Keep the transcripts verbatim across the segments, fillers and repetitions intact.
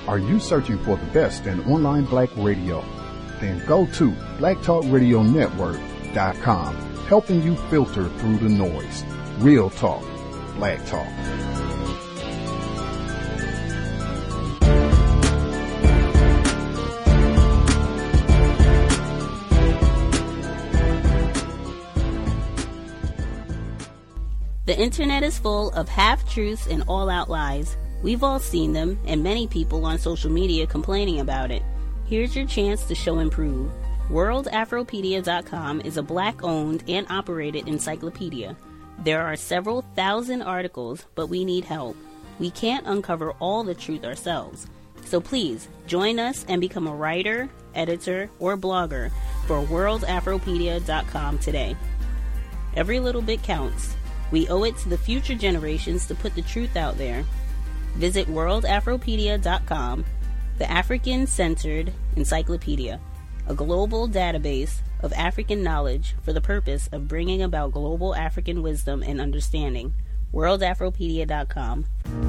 Are you searching for the best in online black radio? Then go to black talk radio network dot com, helping you filter through the noise. Real talk, black talk. The internet is full of half-truths and all-out lies. We've all seen them, and many people on social media complaining about it. Here's your chance to show and prove. world afropedia dot com is a black-owned and operated encyclopedia. There are several thousand articles, but we need help. We can't uncover all the truth ourselves. So please, join us and become a writer, editor, or blogger for world afropedia dot com today. Every little bit counts. We owe it to the future generations to put the truth out there. Visit world afropedia dot com, the African-centered encyclopedia, a global database of African knowledge for the purpose of bringing about global African wisdom and understanding. world afropedia dot com.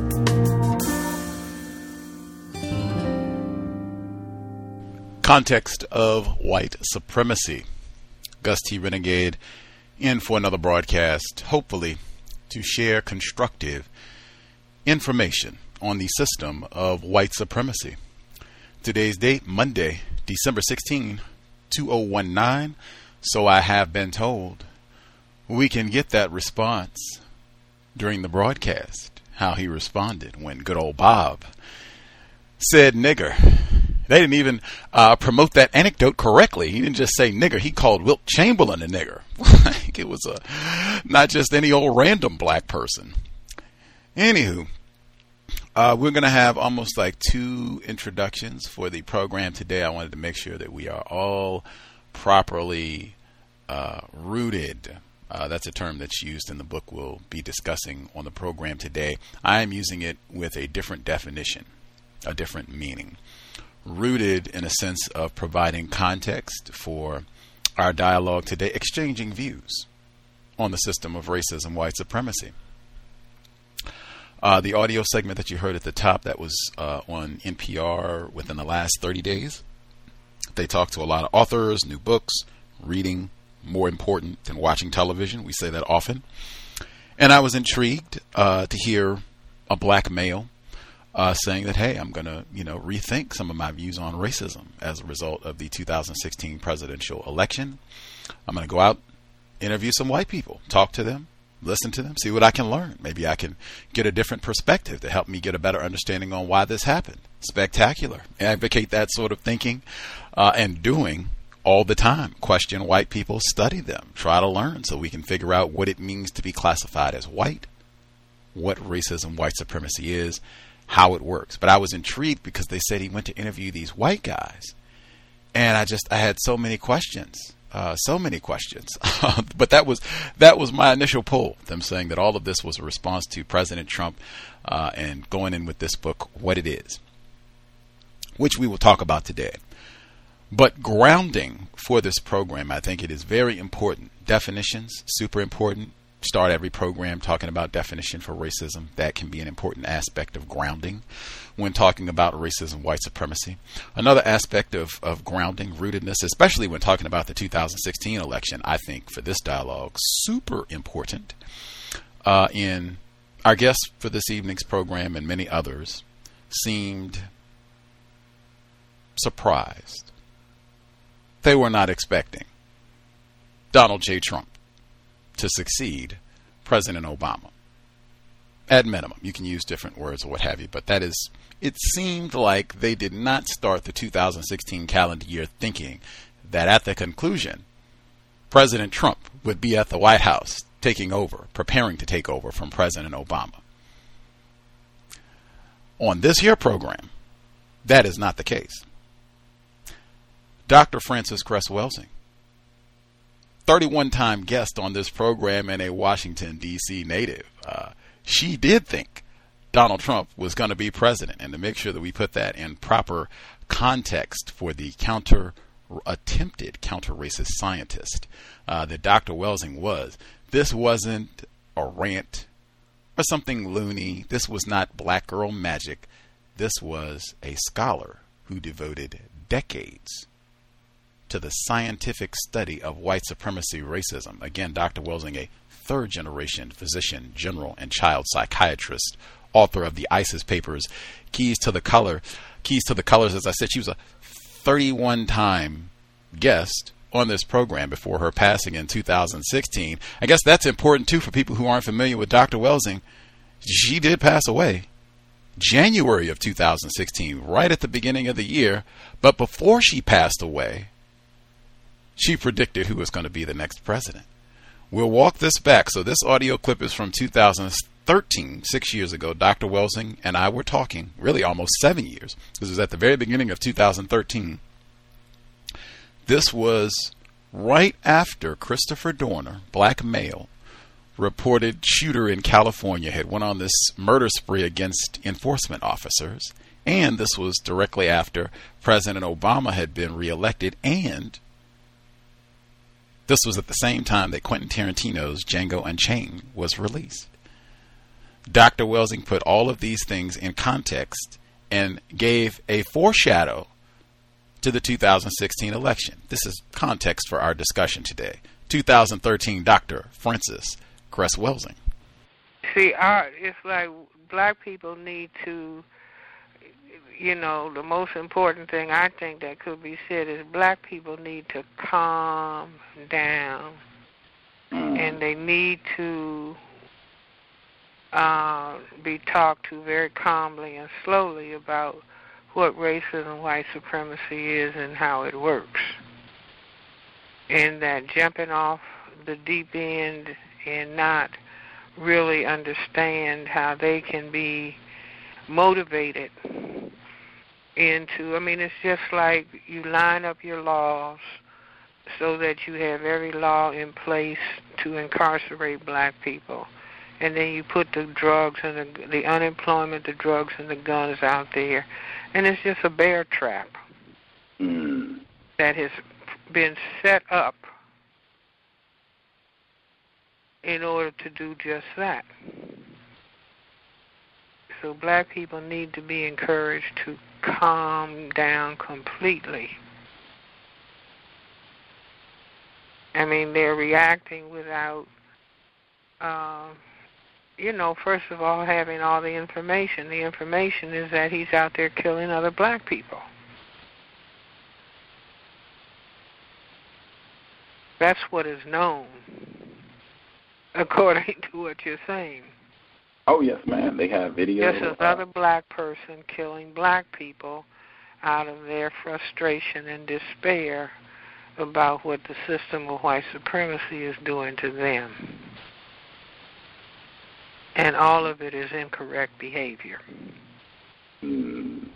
Context of white supremacy. Gus T. Renegade in for another broadcast, hopefully to share constructive information on the system of white supremacy. Today's date, Monday, December sixteenth, two thousand nineteen. So I have been told. We can get that response during the broadcast, how he responded when good old Bob said nigger. They didn't even uh, promote that anecdote correctly. He didn't just say nigger. He called Wilt Chamberlain a nigger. Like it was a not just any old random black person. Anywho, uh, we're going to have almost like two introductions for the program today. I wanted to make sure that we are all properly uh, rooted. Uh, that's a term that's used in the book we'll be discussing on the program today. I am using it with a different definition, a different meaning. Rooted in a sense of providing context for our dialogue today, exchanging views on the system of racism, white supremacy. Uh, the audio segment that you heard at the top, that was uh, on N P R within the last thirty days. They talked to a lot of authors, new books, reading, more important than watching television. We say that often. And I was intrigued uh, to hear a black male Uh, saying that, hey, I'm going to, you know, rethink some of my views on racism as a result of the two thousand sixteen presidential election. I'm going to go out, interview some white people, talk to them, listen to them, see what I can learn. Maybe I can get a different perspective to help me get a better understanding on why this happened. Spectacular. Advocate that sort of thinking uh, and doing all the time. Question white people, study them, try to learn so we can figure out what it means to be classified as white, what racism, white supremacy is, how it works. But I was intrigued because they said he went to interview these white guys, and I just I had so many questions, uh, so many questions. But that was that was my initial pull. Them saying that all of this was a response to President Trump uh, and going in with this book, What It Is, which we will talk about today. But grounding for this program, I think it is very important. Definitions, super important. Start every program talking about definition for racism. That can be an important aspect of grounding when talking about racism, white supremacy. Another aspect of, of grounding, rootedness, especially when talking about the two thousand sixteen election, I think for this dialogue, super important. Uh, in our guests for this evening's program and many others seemed surprised. They were not expecting Donald J. Trump to succeed President Obama. At minimum, you can use different words or what have you, but that is, it seemed like they did not start the two thousand sixteen calendar year thinking that at the conclusion, President Trump would be at the White House taking over, preparing to take over from President Obama. On this here program, that is not the case. Doctor Frances Cress Welsing, thirty-one time guest on this program and a Washington, D C native. Uh, she did think Donald Trump was going to be president. And to make sure that we put that in proper context for the counter attempted counter-racist scientist uh, that Doctor Welsing was, this wasn't a rant or something loony. This was not black girl magic. This was a scholar who devoted decades to the scientific study of white supremacy racism. Again, Doctor Welsing, a third-generation physician, general, and child psychiatrist, author of the ISIS Papers, Keys to the Color. Keys to the Colors, as I said, she was a thirty-one time guest on this program before her passing in two thousand sixteen. I guess that's important, too, for people who aren't familiar with Doctor Welsing. She did pass away January of two thousand sixteen, right at the beginning of the year. But before she passed away, she predicted who was going to be the next president. We'll walk this back. So this audio clip is from two thousand thirteen, six years ago. Doctor Welsing and I were talking, really almost seven years, because it was at the very beginning of two thousand thirteen. This was right after Christopher Dorner, black male, reported shooter in California, had went on this murder spree against enforcement officers. And this was directly after President Obama had been reelected, and this was at the same time that Quentin Tarantino's Django Unchained was released. Doctor Welsing put all of these things in context and gave a foreshadow to the two thousand sixteen election. This is context for our discussion today. two thousand thirteen, Doctor Frances Cress Welsing. See, our, it's like black people need to, you know, the most important thing I think that could be said is black people need to calm down, mm. and they need to uh, be talked to very calmly and slowly about what racism, white supremacy is and how it works. And that jumping off the deep end and not really understand how they can be motivated into, I mean, it's just like you line up your laws so that you have every law in place to incarcerate black people. And then you put the drugs and the, the unemployment, the drugs and the guns out there. And it's just a bear trap mm. that has been set up in order to do just that. So black people need to be encouraged to calm down completely. I mean, they're reacting without, uh, you know, first of all, having all the information. The information is that he's out there killing other black people. That's what is known, according to what you're saying. Oh, yes, ma'am. They have video. Just another black person killing black people out of their frustration and despair about what the system of white supremacy is doing to them. And all of it is incorrect behavior. Mm.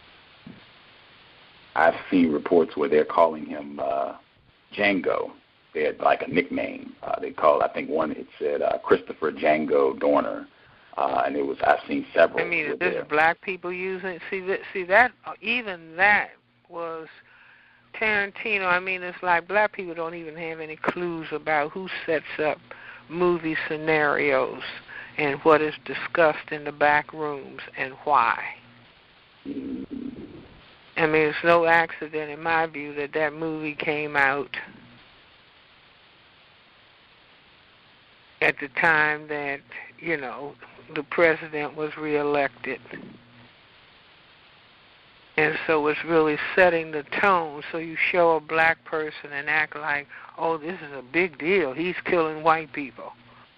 I've seen reports where they're calling him uh, Django. They had like a nickname. Uh, they called, I think one, it said uh, Christopher Django Dorner. Uh, and it was, I've seen several. I mean, is this black people using it? See, that, see that, even that was Tarantino. I mean, it's like black people don't even have any clues about who sets up movie scenarios and what is discussed in the back rooms and why. I mean, it's no accident, in my view, that that movie came out at the time that, you know, the president was reelected. And so it's really setting the tone. So you show a black person and act like, oh, this is a big deal. He's killing white people.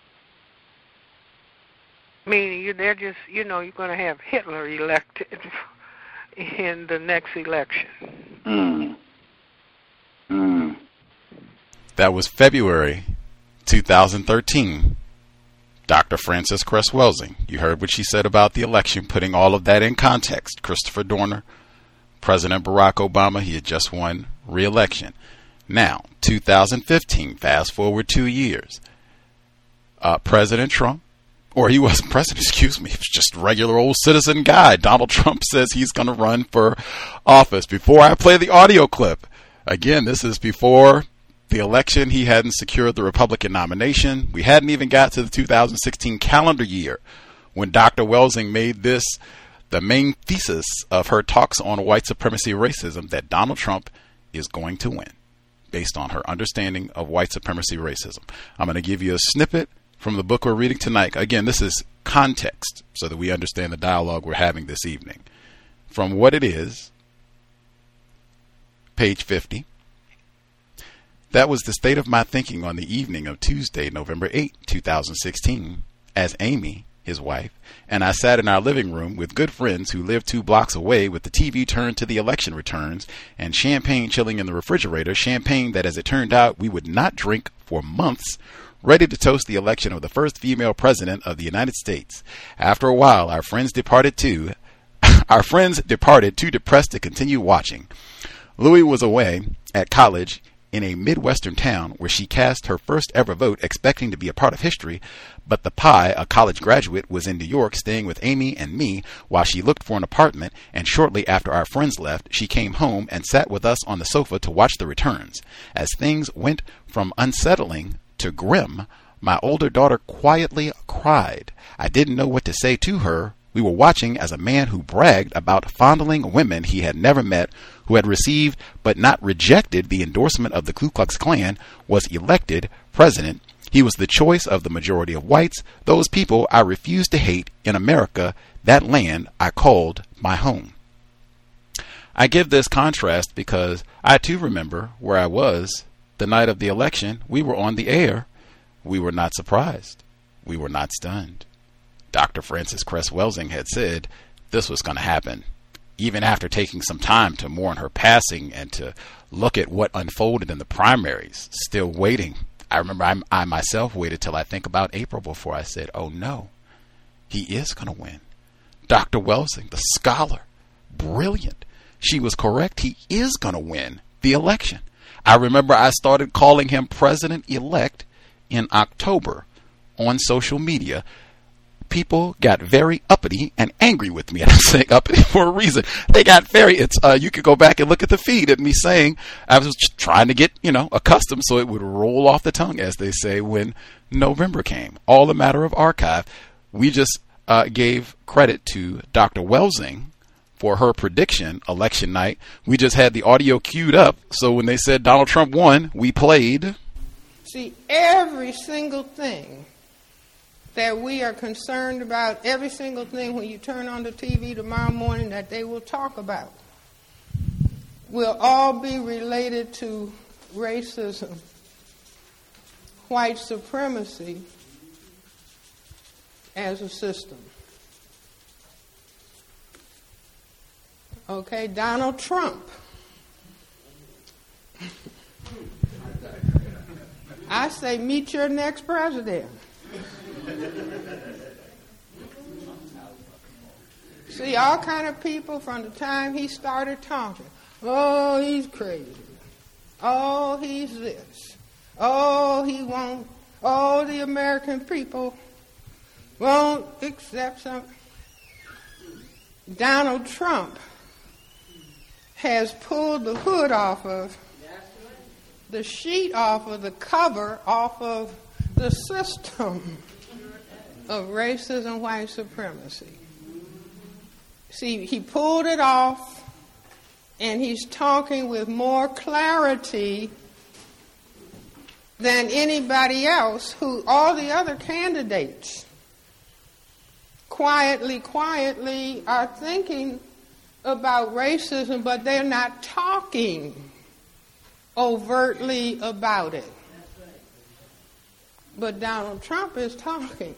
Meaning they're just, you know, you're going to have Hitler elected in the next election. Mm. Mm. That was February two thousand thirteen. Doctor Frances Cress Welsing. You heard what she said about the election, putting all of that in context. Christopher Dorner, President Barack Obama, he had just won re-election. Now, two thousand fifteen, fast forward two years. Uh, President Trump, or he wasn't president, excuse me, he was just a regular old citizen guy. Donald Trump says he's going to run for office. Before I play the audio clip, again, this is before the election. He hadn't secured the Republican nomination. We hadn't even got to the two thousand sixteen calendar year when Doctor Welsing made this the main thesis of her talks on white supremacy racism, that Donald Trump is going to win based on her understanding of white supremacy racism. I'm going to give you a snippet from the book we're reading tonight. Again, this is context so that we understand the dialogue we're having this evening. From What It Is, page fifty. That was the state of my thinking on the evening of Tuesday, November eighth, twenty sixteen, as Amy, his wife, and I sat in our living room with good friends who lived two blocks away with the T V turned to the election returns and champagne chilling in the refrigerator, champagne that, as it turned out, we would not drink for months, ready to toast the election of the first female president of the United States. After a while, our friends departed too. Our friends departed, too depressed to continue watching. Louie was away at college in a Midwestern town where she cast her first ever vote, expecting to be a part of history, but the Pie, a college graduate, was in New York staying with Amy and me while she looked for an apartment, and shortly after our friends left, she came home and sat with us on the sofa to watch the returns. As things went from unsettling to grim, my older daughter quietly cried. I didn't know what to say to her. We were watching as a man who bragged about fondling women he had never met, who had received but not rejected the endorsement of the Ku Klux Klan, was elected president. He was the choice of the majority of whites, those people I refused to hate in America, that land I called my home. I give this contrast because I too remember where I was the night of the election. We were on the air. We were not surprised. We were not stunned. Doctor Frances Cress Welsing had said this was going to happen, even after taking some time to mourn her passing and to look at what unfolded in the primaries, still waiting. I remember I, I myself waited till I think about April before I said, oh no, he is going to win. Doctor Welsing, the scholar, brilliant. She was correct. He is going to win the election. I remember I started calling him president-elect in October on social media. People got very uppity and angry with me. And I'm saying uppity for a reason. They got very, it's, uh, you could go back and look at the feed of me saying, I was trying to get, you know, accustomed so it would roll off the tongue, as they say, when November came. All a matter of archive. We just uh, gave credit to Doctor Welsing for her prediction election night. We just had the audio queued up. So when they said Donald Trump won, we played. See, every single thing that we are concerned about, every single thing when you turn on the T V tomorrow morning that they will talk about, will all be related to racism, white supremacy as a system. Okay, Donald Trump. I say meet your next president. See, all kind of people from the time he started talking. Oh, he's crazy. Oh, he's this. Oh, he won't. Oh, the American people won't accept something. Donald Trump has pulled the hood off of, the sheet off of, the cover off of the system of racism, white supremacy. See, he pulled it off, and he's talking with more clarity than anybody else, who all the other candidates quietly, quietly are thinking about racism, but they're not talking overtly about it. But Donald Trump is talking.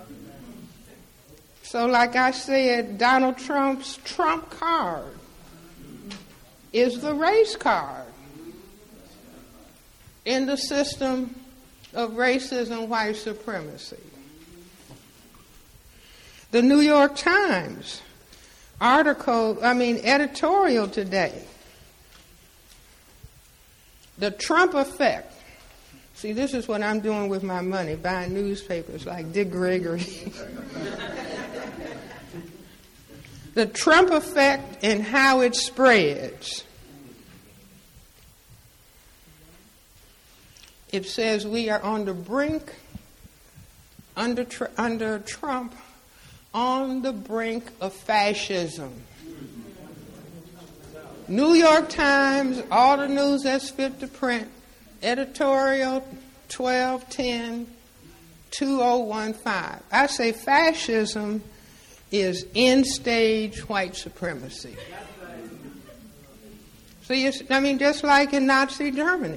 So like I said, Donald Trump's trump card is the race card in the system of racism, white supremacy. The New York Times article, I mean editorial today, the Trump effect. See, this is what I'm doing with my money, buying newspapers like Dick Gregory. The Trump effect and how it spreads. It says we are on the brink, under, under Trump, on the brink of fascism. New York Times, all the news that's fit to print, editorial twelve ten two oh one five. I say fascism is end-stage white supremacy. See, it's, I mean, just like in Nazi Germany.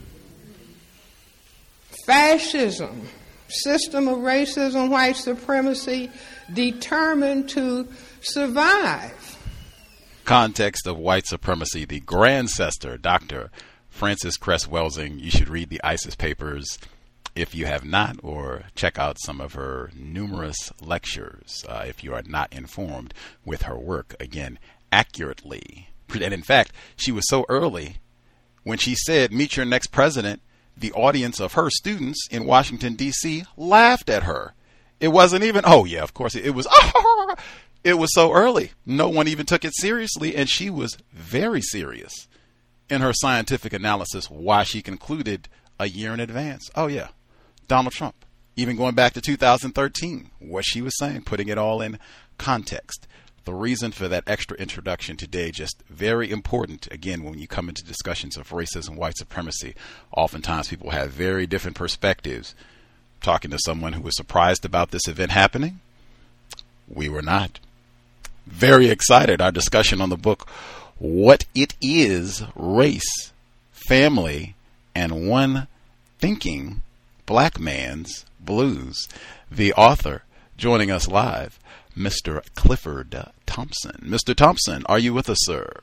Fascism, system of racism, white supremacy, determined to survive. Context of white supremacy. The Grandcestor, Doctor Frances Cress Welsing. You should read the ISIS papers if you have not, or check out some of her numerous lectures uh, if you are not informed with her work. Again, accurately. And in fact, she was so early when she said, meet your next president, the audience of her students in Washington, D C laughed at her. It wasn't even, oh yeah, of course, it was, oh, it was so early. No one even took it seriously, and she was very serious in her scientific analysis, why she concluded a year in advance. Oh yeah, Donald Trump. Even going back to two thousand thirteen, what she was saying, putting it all in context. The reason for that extra introduction today, just very important. Again, when you come into discussions of racism, white supremacy, oftentimes people have very different perspectives. Talking to someone who was surprised about this event happening, we were not. Very excited. Our discussion on the book, What It Is, Race, Family, and One Thinking Black Man's Blues. The author joining us live, Mister Clifford Thompson. Mister Thompson, are you with us, sir?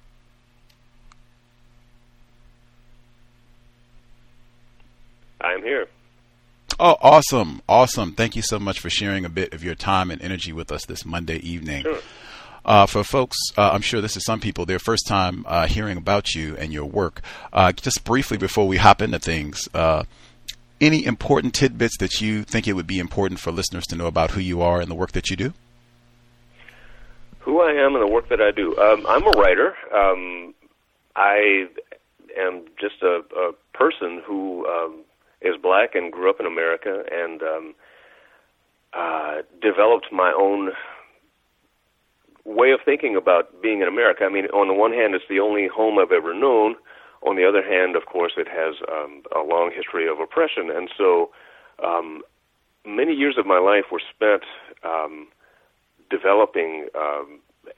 I'm here. Oh, awesome. Awesome. Thank you so much for sharing a bit of your time and energy with us this Monday evening. Sure. Uh, for folks, uh, I'm sure this is some people, their first time uh, hearing about you and your work. Uh, just briefly before we hop into things, uh, any important tidbits that you think it would be important for listeners to know about who you are and the work that you do? Who I am and the work that I do. Um, I'm a writer. Um, I am just a, a person who um, is black and grew up in America and um, uh, developed my own way of thinking about being in America. I mean, on the one hand, it's the only home I've ever known. On the other hand, of course, it has um, a long history of oppression. And so um, many years of my life were spent um, developing um,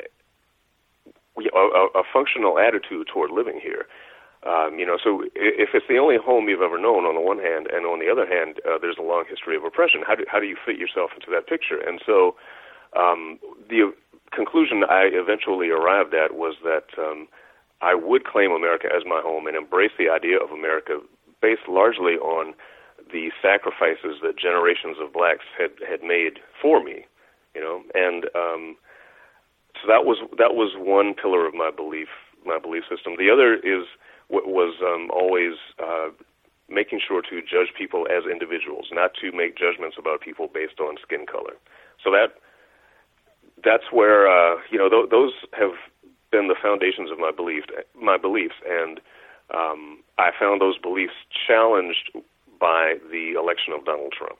a, a functional attitude toward living here. Um, you know, so if it's the only home you've ever known on the one hand, and on the other hand, uh, there's a long history of oppression, how do, how do you fit yourself into that picture? And so um, the conclusion I eventually arrived at was that um, I would claim America as my home and embrace the idea of America based largely on the sacrifices that generations of blacks had, had made for me, you know, and um, so that was that was one pillar of my belief, my belief system. The other is what was um, always uh, making sure to judge people as individuals, not to make judgments about people based on skin color. So that that's where uh, you know th- those have been the foundations of my belief, my beliefs, and um, I found those beliefs challenged by the election of Donald Trump.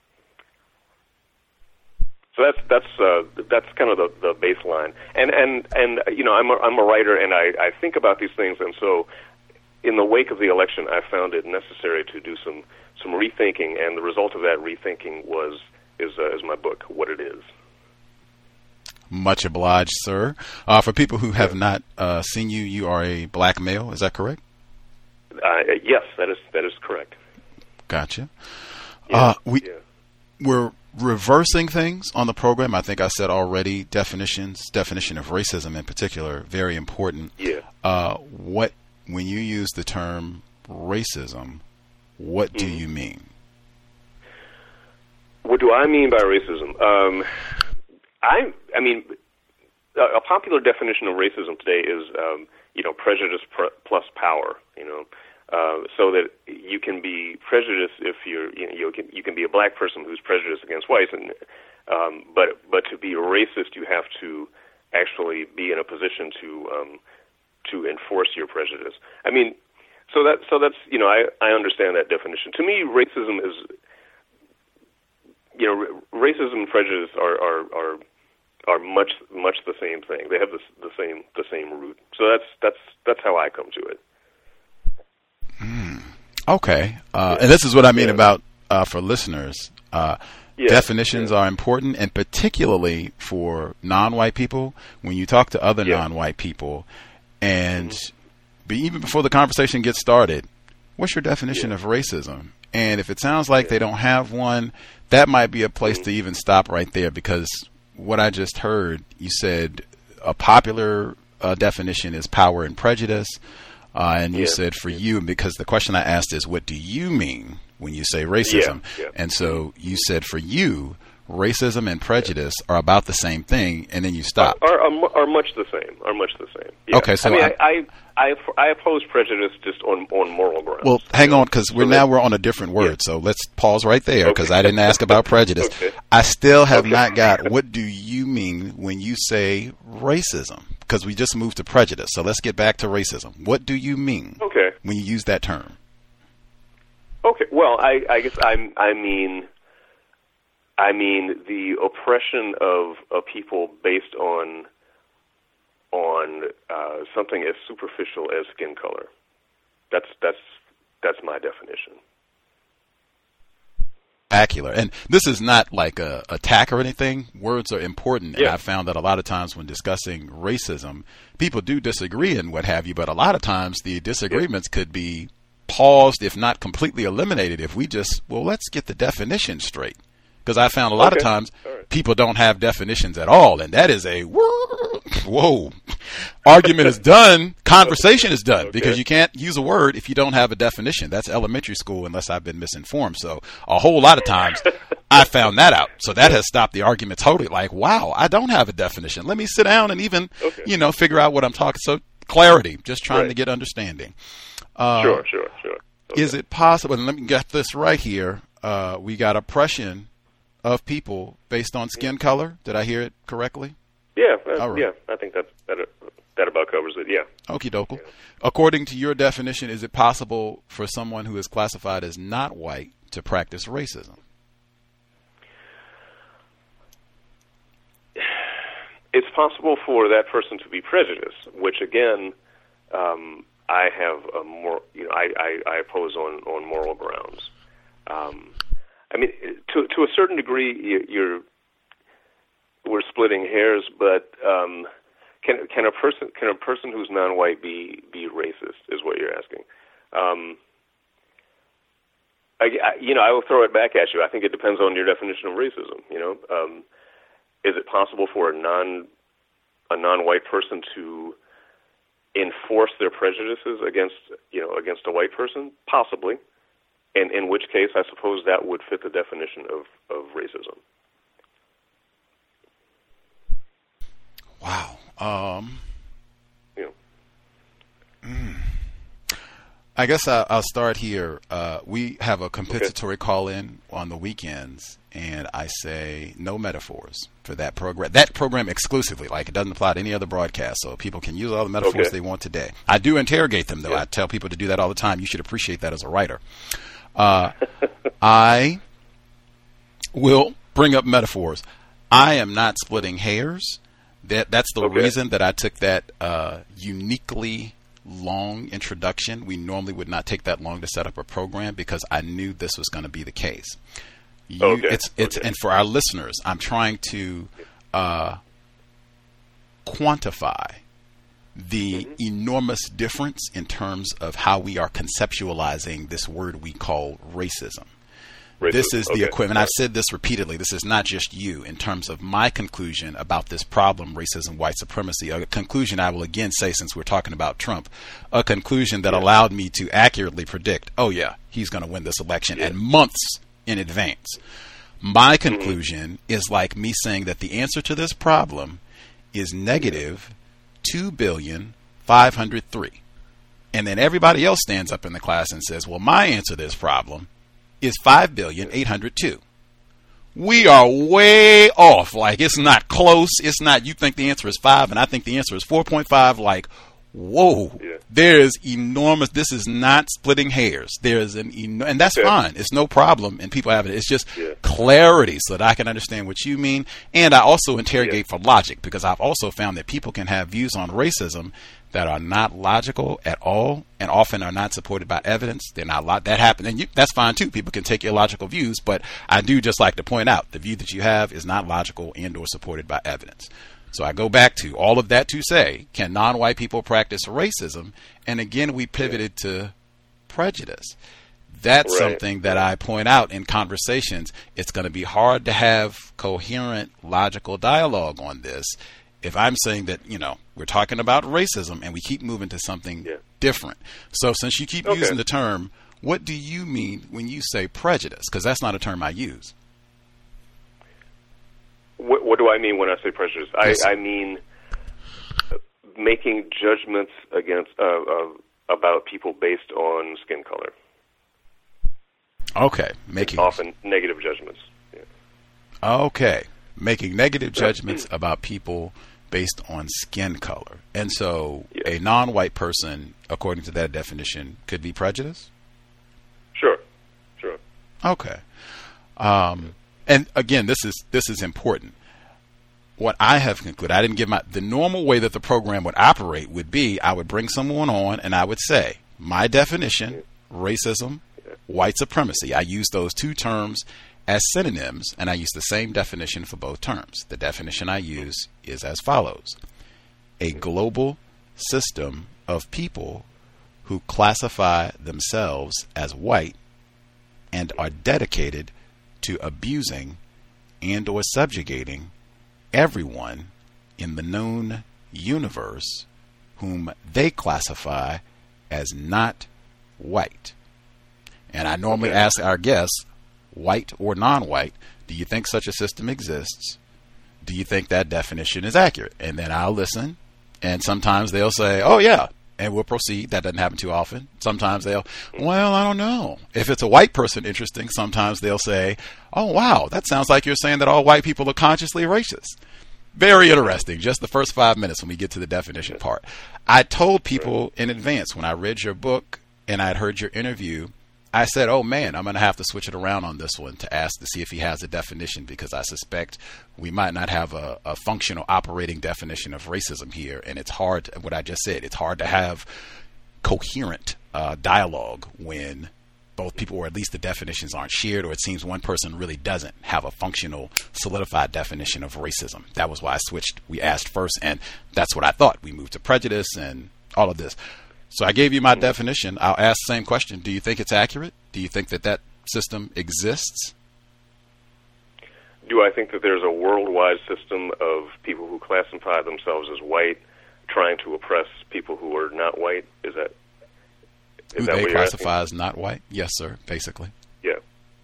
So that's that's uh, that's kind of the, the baseline, and and and you know I'm a, I'm a writer, and I, I think about these things, and so in the wake of the election, I found it necessary to do some some rethinking, and the result of that rethinking was is uh, is my book, What It Is. Much obliged, sir. Uh, for people who have not uh, seen you, you are a black male. Is that correct? Uh, yes, that is that is correct. Gotcha. Yeah, uh, we yeah. we're reversing things on the program. I think I said already definitions, definition of racism in particular, very important. Yeah. Uh, what when you use the term racism, what do mm-hmm. you mean? What do I mean by racism? Um, I I mean, a, a popular definition of racism today is um, you know prejudice pr- plus power. You know. Uh, so that you can be prejudiced if you're, you know, you can, you can be a black person who's prejudiced against whites, and um, but but to be racist, you have to actually be in a position to um, to enforce your prejudice. I mean, so that so that's you know I, I understand that definition. To me, racism is you know, racism and prejudice are are are, are much much the same thing. They have the the same the same root. So that's that's that's how I come to it. Mm. Okay, uh, and this is what I mean yeah. about uh, for listeners. Uh, yeah. Definitions yeah. are important, and particularly for non-white people. When you talk to other yeah. non-white people, and mm-hmm. be, even before the conversation gets started, what's your definition yeah. of racism? And if it sounds like yeah. they don't have one, that might be a place mm-hmm. to even stop right there, because what I just heard, you said a popular uh, definition is power and prejudice. Uh, and you yeah. said for you, because the question I asked is, what do you mean when you say racism? Yeah. Yeah. And so you said for you, racism and prejudice yeah. are about the same thing, and then you stop. Are, are, are much the same. Are much the same. Yeah. Okay, so I, mean, I, I, I, I oppose prejudice just on, on moral grounds. Well, hang on, because we're so now that, we're on a different word. Yeah. So let's pause right there, because okay. I didn't ask about prejudice. okay. I still have okay. not got, what do you mean when you say racism? Because we just moved to prejudice. So let's get back to racism. What do you mean okay. when you use that term? Okay. Well, I, I guess I, I mean, I mean the oppression of, of people based on on uh, something as superficial as skin color. That's that's that's my definition. Accurate. And this is not like a attack or anything. Words are important. Yeah. And I found that a lot of times when discussing racism, people do disagree and what have you, but a lot of times the disagreements yeah. could be paused, if not completely eliminated, if we just, well, let's get the definition straight. Because I found a lot okay. of times right. people don't have definitions at all, and that is a whoa. Argument is done, conversation is done, okay. because you can't use a word if you don't have a definition. That's elementary school, unless I've been misinformed. So a whole lot of times I found that out. So that has stopped the argument totally. Like, wow, I don't have a definition. Let me sit down and even, okay. you know, figure out what I'm talking. So clarity, just trying right. to get understanding. Uh, sure, sure, sure. Okay. Is it possible, and let me get this right here, uh, we got oppression of people based on skin color. Did I hear it correctly? Yeah, uh, right. yeah. I think that that that about covers it. Yeah. Okie dokie. Yeah. According to your definition, is it possible for someone who is classified as not white to practice racism? It's possible for that person to be prejudiced, which again, um, I have a more, you know, I, I, I oppose on, on moral grounds. Um, I mean, to to a certain degree, you, you're we're splitting hairs, but um, can can a person can a person who's non-white be be racist? Is what you're asking. Um, I, I, you know, I will throw it back at you. I think it depends on your definition of racism. You know, um, is it possible for a non a non-white person to enforce their prejudices against you know against a white person? Possibly. And in which case, I suppose that would fit the definition of, of racism. Wow. Um, yeah. mm. I guess I, I'll start here. Uh, we have a compensatory okay. call-in on the weekends, and I say no metaphors for that program. That program exclusively, like it doesn't apply to any other broadcast, so people can use all the metaphors okay. they want today. I do interrogate them, though. Yeah. I tell people to do that all the time. You should appreciate that as a writer. Uh, I will bring up metaphors. I am not splitting hairs. That that's the okay. reason that I took that uh, uniquely long introduction. We normally would not take that long to set up a program because I knew this was going to be the case. You, okay. It's it's okay. and for our listeners, I'm trying to uh, quantify the mm-hmm. enormous difference in terms of how we are conceptualizing this word we call racism. Racism. This is the okay. equivalent. I've said this repeatedly. This is not just you. In terms of my conclusion about this problem, racism, white supremacy, a conclusion I will again say since we're talking about Trump, a conclusion that yeah. allowed me to accurately predict, oh yeah, he's going to win this election, yeah. and months in advance. My conclusion mm-hmm. is like me saying that the answer to this problem is negative yeah. two billion five hundred three. And then everybody else stands up in the class and says, well, my answer to this problem is five billion eight hundred two. We are way off. Like, it's not close. It's not, you think the answer is five and I think the answer is four point five. Like, whoa, yeah. there's enormous, this is not splitting hairs. There's an, eno- and that's yeah. fine. It's no problem. And people have it. It's just yeah. clarity so that I can understand what you mean. And I also interrogate yeah. for logic, because I've also found that people can have views on racism that are not logical at all, and often are not supported by evidence. They're not lo- that happen, and you, that's fine too. People can take illogical views, but I do just like to point out the view that you have is not logical and or supported by evidence. So I go back to all of that to say, can non-white people practice racism? And again, we pivoted to prejudice. That's right. something that I point out in conversations. It's going to be hard to have coherent, logical dialogue on this if I'm saying that, you know, we're talking about racism and we keep moving to something yeah. different. So since you keep okay. using the term, what do you mean when you say prejudice? Because that's not a term I use. What, what do I mean when I say prejudice? I, Yes. I mean making judgments against uh, uh, about people based on skin color. Okay, making often negative judgments. Yeah. Okay, making negative judgments about people based on skin color. And so yeah. a non-white person, according to that definition, could be prejudiced? Sure, sure. Okay. Um, and again, this is this is important. What I have concluded, I didn't give my, the normal way that the program would operate would be I would bring someone on and I would say, my definition, racism, white supremacy. I use those two terms as synonyms, and I use the same definition for both terms. The definition I use is as follows: a global system of people who classify themselves as white and are dedicated to abusing and or subjugating everyone in the known universe whom they classify as not white. And I normally okay. ask our guests, white or non-white, do you think such a system exists? Do you think that definition is accurate? And then I'll listen, and sometimes they'll say, oh yeah, and we'll proceed. That doesn't happen too often. Sometimes they'll, well, I don't know. If it's a white person interesting, sometimes they'll say, oh wow, that sounds like you're saying that all white people are consciously racist. Very interesting. Just the first five minutes when we get to the definition part. I told people in advance when I read your book and I'd heard your interview, I said, oh man, I'm going to have to switch it around on this one to ask to see if he has a definition, because I suspect we might not have a, a functional operating definition of racism here. And it's hard, what I just said, it's hard to have coherent uh, dialogue when both people, or at least the definitions, aren't shared, or it seems one person really doesn't have a functional, solidified definition of racism. That was why I switched. We asked first, and that's what I thought. We moved to prejudice and all of this. So I gave you my definition. I'll ask the same question. Do you think it's accurate? Do you think that that system exists? Do I think that there's a worldwide system of people who classify themselves as white trying to oppress people who are not white? Is that is who that they what you're classify asking? as not white? Yes, sir, basically. Yeah.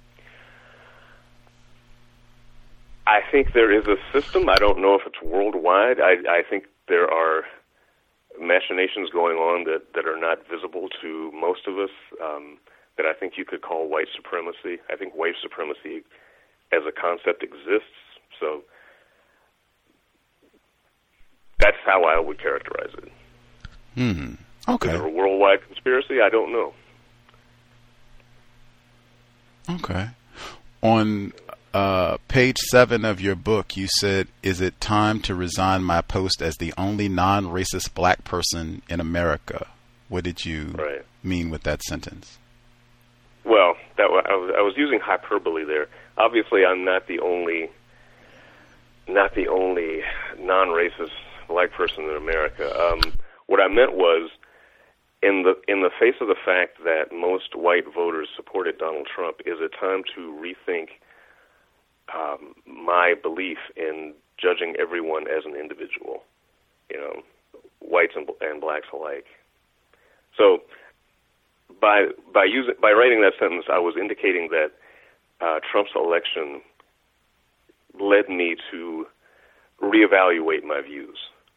I think there is a system. I don't know if it's worldwide. I, I think there are machinations going on that, that are not visible to most of us, um, that I think you could call white supremacy. I think white supremacy as a concept exists, so that's how I would characterize it. Hmm. Okay. Is it a worldwide conspiracy? I don't know. Okay. On uh, page seven of your book, you said, is it time to resign my post as the only non-racist black person in America? What did you right. mean with that sentence? Well, that w- I, was, I was using hyperbole there. Obviously, I'm not the only, not the only non-racist black person in America. Um, what I meant was, in the in the face of the fact that most white voters supported Donald Trump, is it time to rethink um, my belief in judging everyone as an individual, you know, whites and, and blacks alike. So, by by using by writing that sentence, I was indicating that uh, Trump's election led me to reevaluate my views.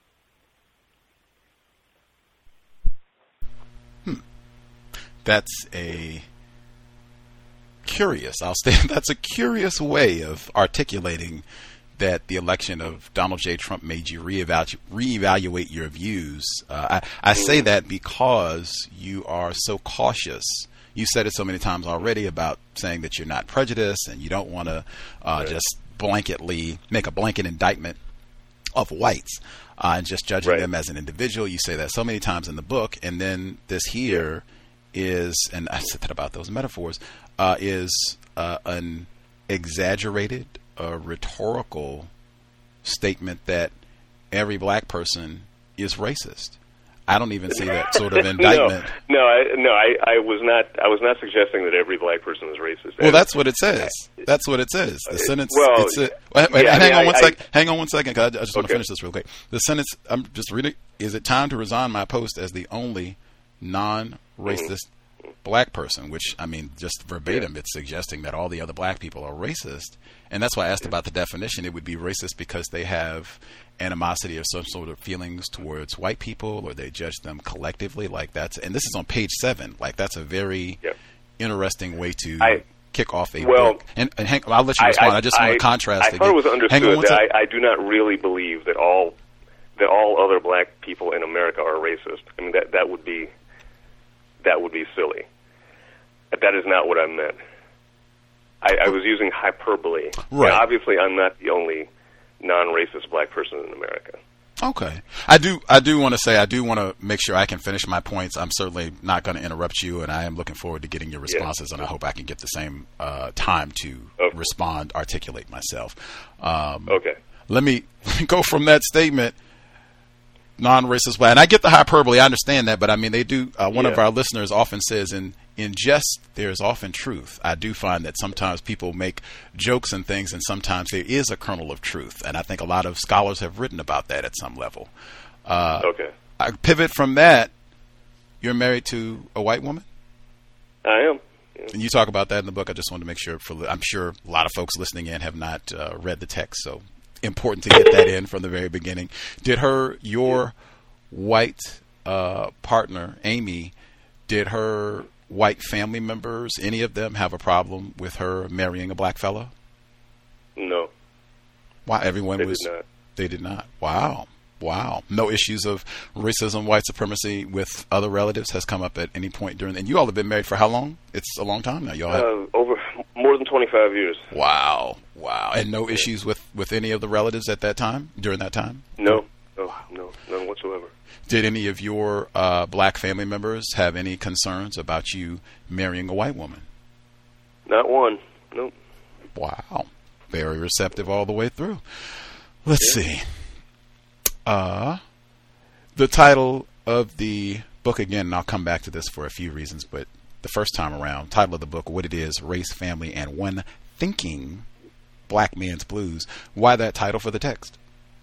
Hmm. That's a curious, I'll say, that's a curious way of articulating that the election of Donald J. Trump made you reevaluate, reevaluate your views. Uh, I, I say that because you are so cautious. You said it so many times already about saying that you're not prejudiced and you don't want to uh, right. just blanketly make a blanket indictment of whites uh, and just judging right. them as an individual. You say that so many times in the book. And then this here is, and I said that about those metaphors, uh, is uh, an exaggerated, uh, rhetorical statement that every black person is racist. I don't even see that sort of indictment. no, no, I, no I, I was not. I was not suggesting that every black person is racist. Well, that's what it says. That's what it says. The sentence. Well, it's a, wait, wait, yeah, hang I mean, on one I, second. Hang on one second, because I, I just want okay. to finish this real quick. The sentence. I'm just reading. Is it time to resign my post as the only non-racist mm-hmm. black person? Which, I mean, just verbatim, yeah. it's suggesting that all the other black people are racist. And that's why I asked about the definition. It would be racist because they have animosity or some sort of feelings towards white people, or they judge them collectively. Like that's, and this is on page seven. Like that's a very yeah. interesting way to I, kick off a well, book. And, and hang, I'll let you respond. I, I, I just want to contrast. I again. thought it was understood that I, I do not really believe that all that all other black people in America are racist. I mean that that would be that would be silly. That is not what I meant. I, I was using hyperbole. Right. Now, obviously, I'm not the only non-racist black person in America. Okay. I do I do want to say, I do want to make sure I can finish my points. I'm certainly not going to interrupt you, and I am looking forward to getting your responses, yeah. and I hope I can get the same uh, time to okay. respond, articulate myself. Um, okay. Let me, let me go from that statement, non-racist black. And I get the hyperbole, I understand that, but I mean, they do, uh, one yeah. of our listeners often says, in, in jest, there's often truth. I do find that sometimes people make jokes and things, and sometimes there is a kernel of truth. And I think a lot of scholars have written about that at some level. Uh, okay. I pivot from that. You're married to a white woman? I am. Yeah. And you talk about that in the book. I just wanted to make sure, for I'm sure a lot of folks listening in have not uh, read the text, so important to get that in from the very beginning. Did her, your white uh, partner, Amy, did her white family members, any of them, have a problem with her marrying a black fellow? No. Why? Everyone they was. Did not. They did not. Wow. Wow. No issues of racism, white supremacy with other relatives has come up at any point during. And you all have been married for how long? It's a long time now. Y'all have uh, over more than twenty-five years. Wow. Wow. And no issues with, with any of the relatives at that time, during that time? No. No. No. None whatsoever. Did any of your uh, black family members have any concerns about you marrying a white woman? Not one. Nope. Wow. Very receptive all the way through. Let's yeah. see. Uh, the title of the book, again, and I'll come back to this for a few reasons, but the first time around, title of the book, What It Is, Race, Family, and One Thinking Black Man's Blues. Why that title for the text?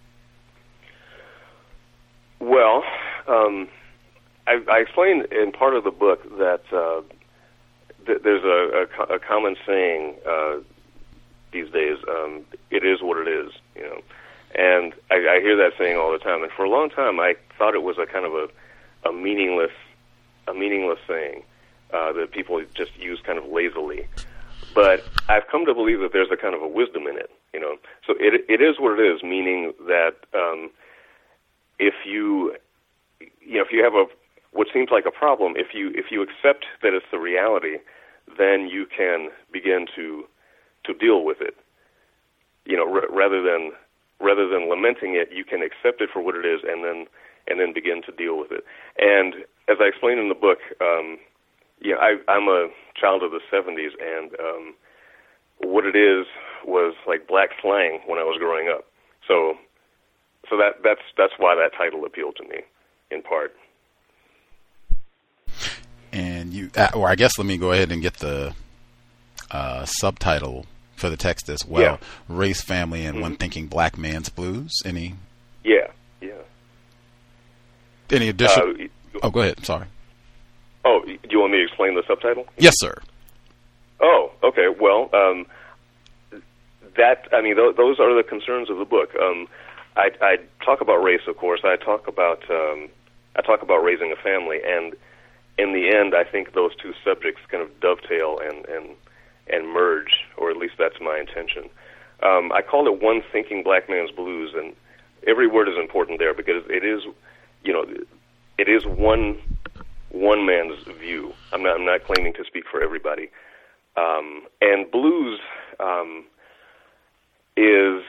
Well, um, I, I explained in part of the book that uh, th- there's a, a, a common saying uh, these days, um, it is what it is, you know. And I, I hear that saying all the time. And for a long time, I thought it was a kind of a, a meaningless, a meaningless saying uh, that people just use kind of lazily. But I've come to believe that there's a kind of a wisdom in it, you know. So it it is what it is, meaning that um, if you, you know, if you have a what seems like a problem, if you if you accept that it's the reality, then you can begin to to deal with it. You know, r- rather than rather than lamenting it, you can accept it for what it is, and then and then begin to deal with it. And as I explained in the book, um, yeah, I, I'm a child of the seventies, and um, what it is was like black slang when I was growing up. So, so that that's that's why that title appealed to me, in part. And you, uh, or I guess let me go ahead and get the uh, subtitle for the text as well. Yeah. Race, Family, and mm-hmm. One Thinking Black Man's Blues. Any? Yeah, yeah. Any additional? Uh, oh, go ahead. I'm sorry. Oh, do you want me to explain the subtitle? Yes, sir. Oh, okay. Well, um, that I mean, th- those are the concerns of the book. Um, I, I talk about race, of course. I talk about um, I talk about raising a family, and in the end, I think those two subjects kind of dovetail and and, and merge, or at least that's my intention. Um, I called it One Thinking Black Man's Blues, and every word is important there because it is, you know, it is one one man's view. I'm not I'm not claiming to speak for everybody. Um, and blues um, is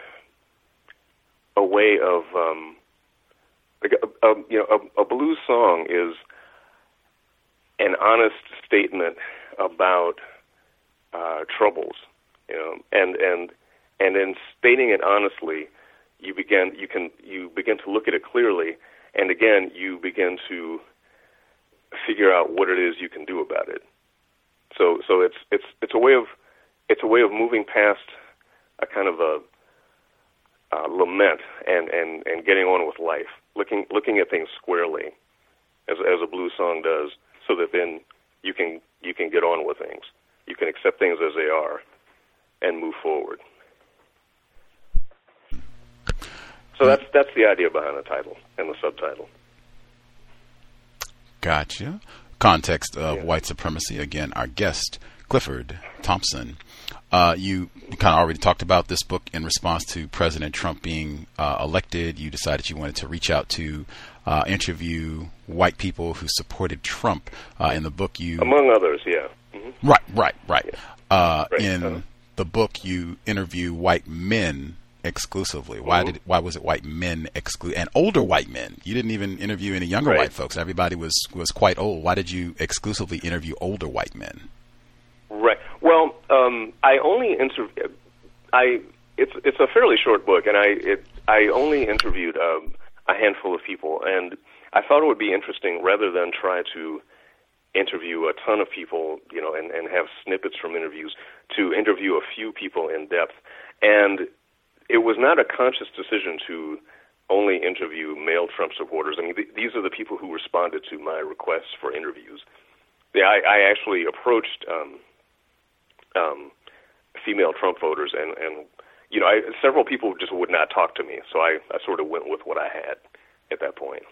a way of, um, like a, a, you know, a, a blues song is an honest statement about uh, troubles, you know, and and and in stating it honestly, you begin you can you begin to look at it clearly, and again you begin to figure out what it is you can do about it. So so it's it's it's a way of it's a way of moving past a kind of a uh, lament and, and, and getting on with life, looking looking at things squarely, as as a blues song does, so that then you can you can get on with things. You can accept things as they are and move forward. So that's that's the idea behind the title and the subtitle. Gotcha. Context of yeah. white supremacy. Again, our guest, Clifford Thompson. Uh, you kind of already talked about this book in response to President Trump being uh, elected. You decided you wanted to reach out to uh, interview white people who supported Trump. Uh, in the book, you among others, yeah. Mm-hmm. Right, right, right. Yeah. Uh, right. In uh-huh. the book, you interview white men exclusively. Why mm-hmm. did why was it white men exclude and older white men? You didn't even interview any younger right. white folks. Everybody was was quite old. Why did you exclusively interview older white men? Right. Well, um, I only interviewed. I it's it's a fairly short book, and I it I only interviewed um, a handful of people, and I thought it would be interesting rather than try to interview a ton of people, you know, and, and have snippets from interviews, to interview a few people in depth. And it was not a conscious decision to only interview male Trump supporters. I mean, th- these are the people who responded to my requests for interviews. Yeah, I, I actually approached um, um, female Trump voters, and, and you know, I, several people just would not talk to me, so I, I sort of went with what I had at that point.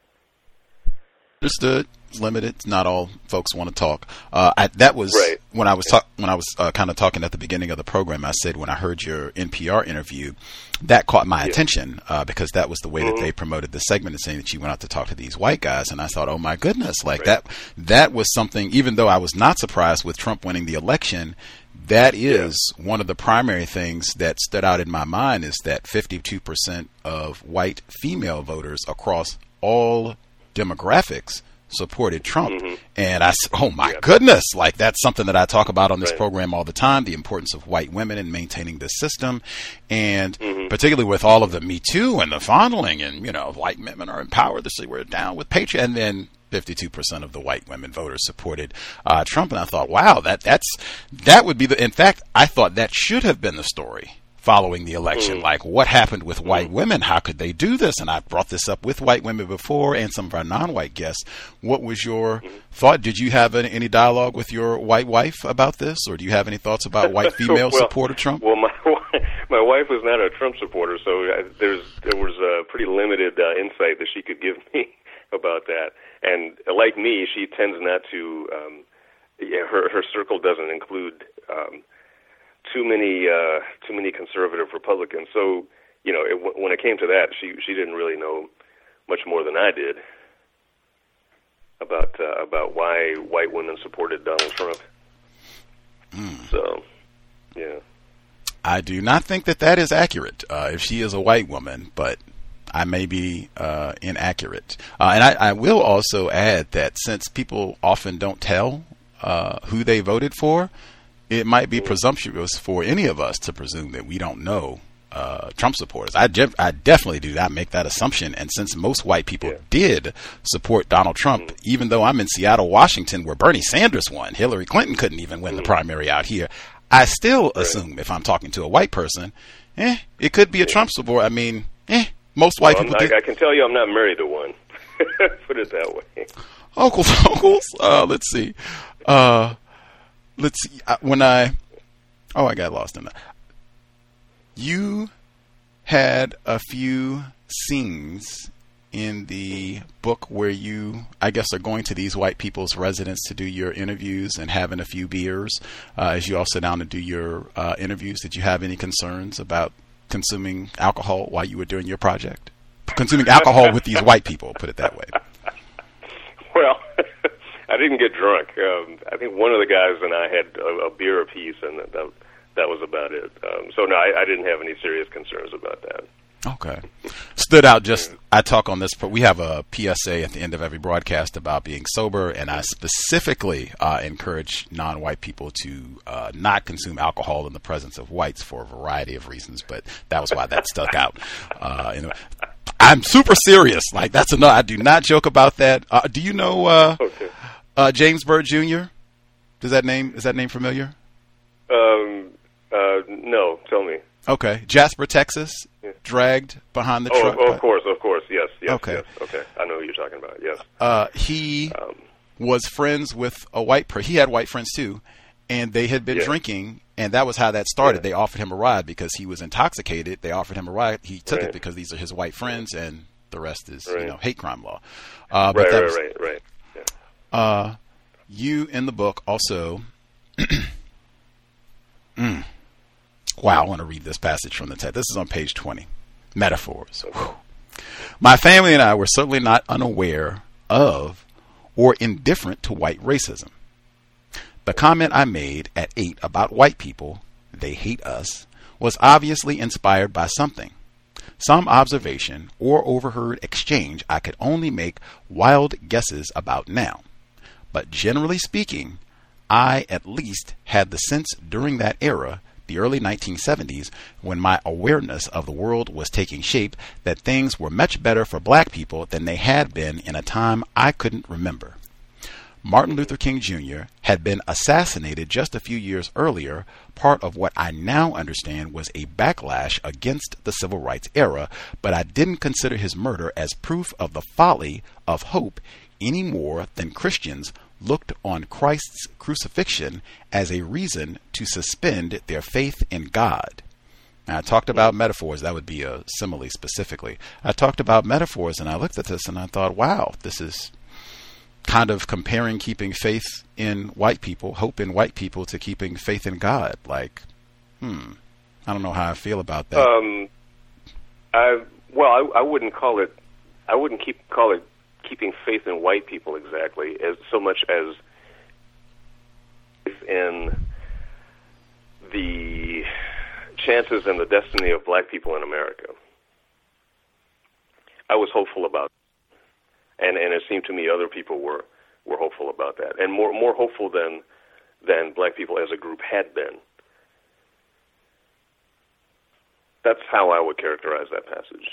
Understood. It's limited. Not all folks want to talk. Uh, I, that was right. when I was talk, when I was uh, kind of talking at the beginning of the program. I said when I heard your N P R interview, that caught my yeah. attention uh, because that was the way mm-hmm. that they promoted the segment, and saying that you went out to talk to these white guys. And I thought, oh my goodness, like right. that. That was something. Even though I was not surprised with Trump winning the election, that is yeah. one of the primary things that stood out in my mind, is that fifty-two percent of white female voters across all demographics supported Trump. Mm-hmm. And I said, oh my yeah. goodness, like that's something that I talk about on this right. program all the time, the importance of white women in maintaining the system. And mm-hmm. particularly with all of the Me Too and the fondling, and, you know, white women are empowered to say we're down with patriot. And then fifty-two percent of the white women voters supported uh, Trump. And I thought, wow, that that's that would be the, in fact, I thought that should have been the story following the election. Mm. Like, what happened with mm. white women? How could they do this? And I brought this up with white women before and some of our non-white guests. What was your mm. thought? Did you have any, any dialogue with your white wife about this? Or do you have any thoughts about white female well, support of Trump? Well, my my wife was not a Trump supporter, so I, there's there was a pretty limited uh, insight that she could give me about that. And like me, she tends not to, um, yeah, her, her circle doesn't include um, too many uh, too many conservative Republicans. So, you know, it, when it came to that, she she didn't really know much more than I did about uh, about why white women supported Donald Trump. Mm. So, yeah. I do not think that that is accurate. Uh, if she is a white woman, but I may be uh, inaccurate. Uh, and I, I will also add that since people often don't tell uh, who they voted for, it might be presumptuous for any of us to presume that we don't know uh, Trump supporters. I, je- I definitely do not make that assumption. And since most white people yeah. did support Donald Trump, mm. even though I'm in Seattle, Washington, where Bernie Sanders won, Hillary Clinton couldn't even win mm. the primary out here, I still right. assume if I'm talking to a white person, eh, it could be a yeah. Trump supporter. I mean, eh, most white well, people I, did. I can tell you I'm not married to one. Put it that way. Uncles, uncles, uh, let's see. Uh, Let's see. When I, oh, I got lost in that. You had a few scenes in the book where you, I guess, are going to these white people's residence to do your interviews and having a few beers uh, as you all sit down to do your uh, interviews. Did you have any concerns about consuming alcohol while you were doing your project? Consuming alcohol with these white people, put it that way. Well, I didn't get drunk. Um, I think one of the guys and I had a, a beer apiece, and that, that that was about it. Um, so, no, I, I didn't have any serious concerns about that. Okay. Stood out just, I talk on this, but we have a P S A at the end of every broadcast about being sober, and I specifically uh, encourage non-white people to uh, not consume alcohol in the presence of whites for a variety of reasons, but that was why that stuck out. Uh, you know, I'm super serious. Like, that's enough. I do not joke about that. Uh, do you know uh, okay. uh, James Byrd Junior? Does that name, is that name familiar? Um, uh, no, tell me. Okay. Jasper, Texas, yeah. Dragged behind the oh, truck. Oh, of course, of course. Yes, yes, okay. yes. Okay. I know who you're talking about, yes. Uh, he um, was friends with a white person. He had white friends, too, and they had been yeah. drinking, and that was how that started. Yeah. They offered him a ride because he was intoxicated. They offered him a ride. He took right. it because these are his white friends, and the rest is, right. you know, hate crime law. Uh, but right, that right, was, right, right. Yeah. Uh, you, in the book, also... mm, Wow, I want to read this passage from the text. This is on page twenty. Metaphors. Whew. My family and I were certainly not unaware of or indifferent to white racism. The comment I made at eight about white people, they hate us, was obviously inspired by something. Some observation or overheard exchange I could only make wild guesses about now. But generally speaking, I at least had the sense during that era, the early nineteen seventies, when my awareness of the world was taking shape, that things were much better for black people than they had been in a time I couldn't remember. Martin Luther King Junior had been assassinated just a few years earlier, part of what I now understand was a backlash against the civil rights era, but I didn't consider his murder as proof of the folly of hope any more than Christians looked on Christ's crucifixion as a reason to suspend their faith in God. Now, I talked about metaphors. That would be a simile specifically. I talked about metaphors, and I looked at this and I thought, wow, this is kind of comparing keeping faith in white people, hope in white people, to keeping faith in God. Like, hmm, I don't know how I feel about that. Um, I well, I, I wouldn't call it. I wouldn't keep call it keeping faith in white people exactly, as so much as in the chances and the destiny of black people in America. I was hopeful about it. And and it seemed to me other people were, were hopeful about that, and more more hopeful than than black people as a group had been. That's how I would characterize that passage.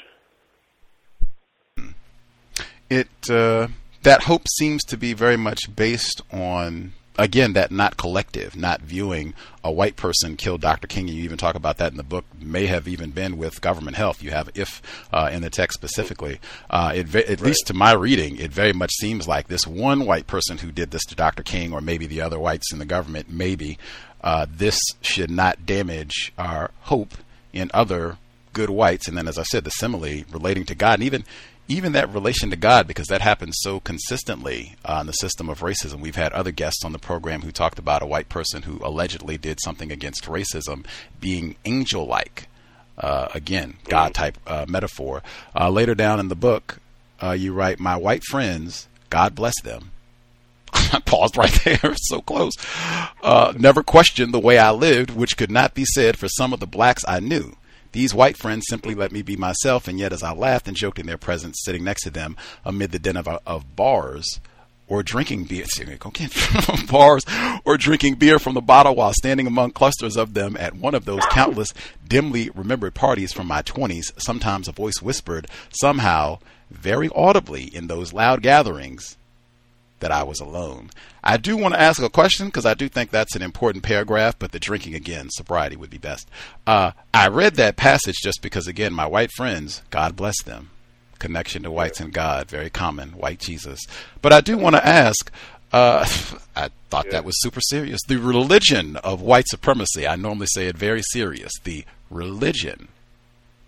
It uh, that hope seems to be very much based on, again, that not collective, not viewing a white person kill Doctor King. And you even talk about that in the book, may have even been with government health. You have if uh, in the text specifically. Uh, it, at right. least to my reading, it very much seems like this one white person who did this to Doctor King, or maybe the other whites in the government, maybe uh, this should not damage our hope in other good whites. And then, as I said, the simile relating to God, and even Even that relation to God, because that happens so consistently uh, in the system of racism. We've had other guests on the program who talked about a white person who allegedly did something against racism being angel-like. Uh, again, God-type uh, metaphor. Uh, later down in the book, uh, you write, my white friends, God bless them. I paused right there, so close. Uh, never questioned the way I lived, which could not be said for some of the blacks I knew. These white friends simply let me be myself, and yet as I laughed and joked in their presence, sitting next to them amid the din of, of bars or drinking beer, again, bars or drinking beer from the bottle while standing among clusters of them at one of those countless dimly remembered parties from my twenties, sometimes a voice whispered, somehow, very audibly in those loud gatherings, that I was alone. I do want to ask a question, because I do think that's an important paragraph, but the drinking, again, sobriety would be best. Uh, I read that passage just because, again, my white friends, God bless them, connection to whites and God, very common, white Jesus. But I do want to ask, uh, I thought that was super serious, the religion of white supremacy. I normally say it very serious, the religion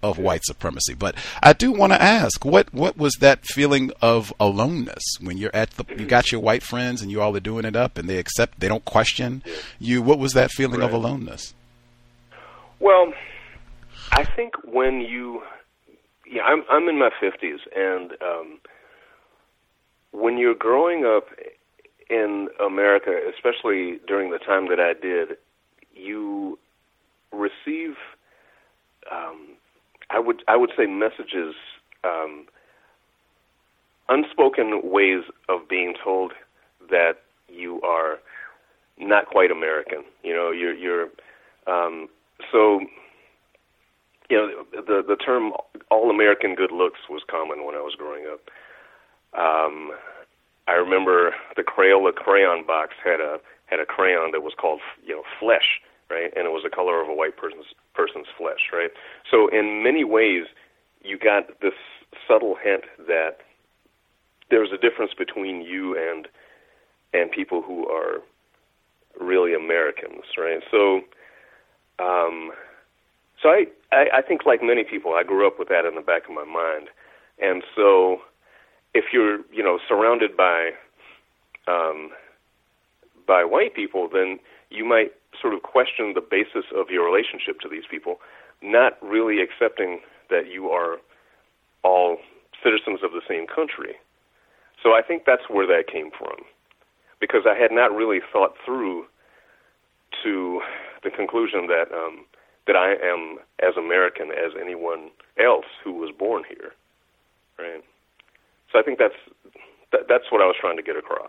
of white supremacy. But I do want to ask, what what was that feeling of aloneness when you're at the, you got your white friends and you all are doing it up and they accept, they don't question yeah. you. What was that feeling right. of aloneness? Well, I think when you, yeah, I'm I'm in my fifties, and um, when you're growing up in America, especially during the time that I did, you receive, um, I would I would say, messages, um, unspoken ways of being told that you are not quite American. You know, you're you're um, so. You know, the the term "all-American good looks" was common when I was growing up. Um, I remember the Crayola crayon box had a had a crayon that was called, you know, Flesh, right? And it was the color of a white person's person's flesh, right? So in many ways, you got this subtle hint that there's a difference between you and and people who are really Americans, right? So, um, so I, I I think like many people, I grew up with that in the back of my mind, and so if you're, you know, surrounded by um, by white people, then you might sort of question the basis of your relationship to these people, not really accepting that you are all citizens of the same country. So I think that's where that came from, because I had not really thought through to the conclusion that um, that I am as American as anyone else who was born here, right? So I think that's that, that's what I was trying to get across.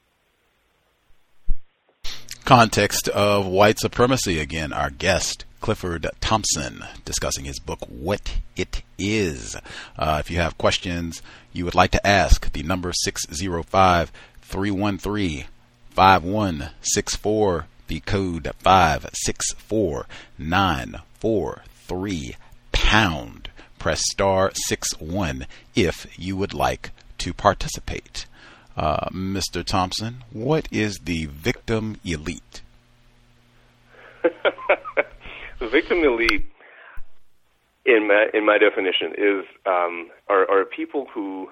Context of white supremacy. Again, our guest, Clifford Thompson, discussing his book, What It Is. Uh, if you have questions you would like to ask, the number six oh five, three one three, five one six four, the code five six four nine four three pound. Press star six one if you would like to participate. Uh, Mister Thompson, what is the victim elite? The victim elite, in my in my definition, is um, are, are people who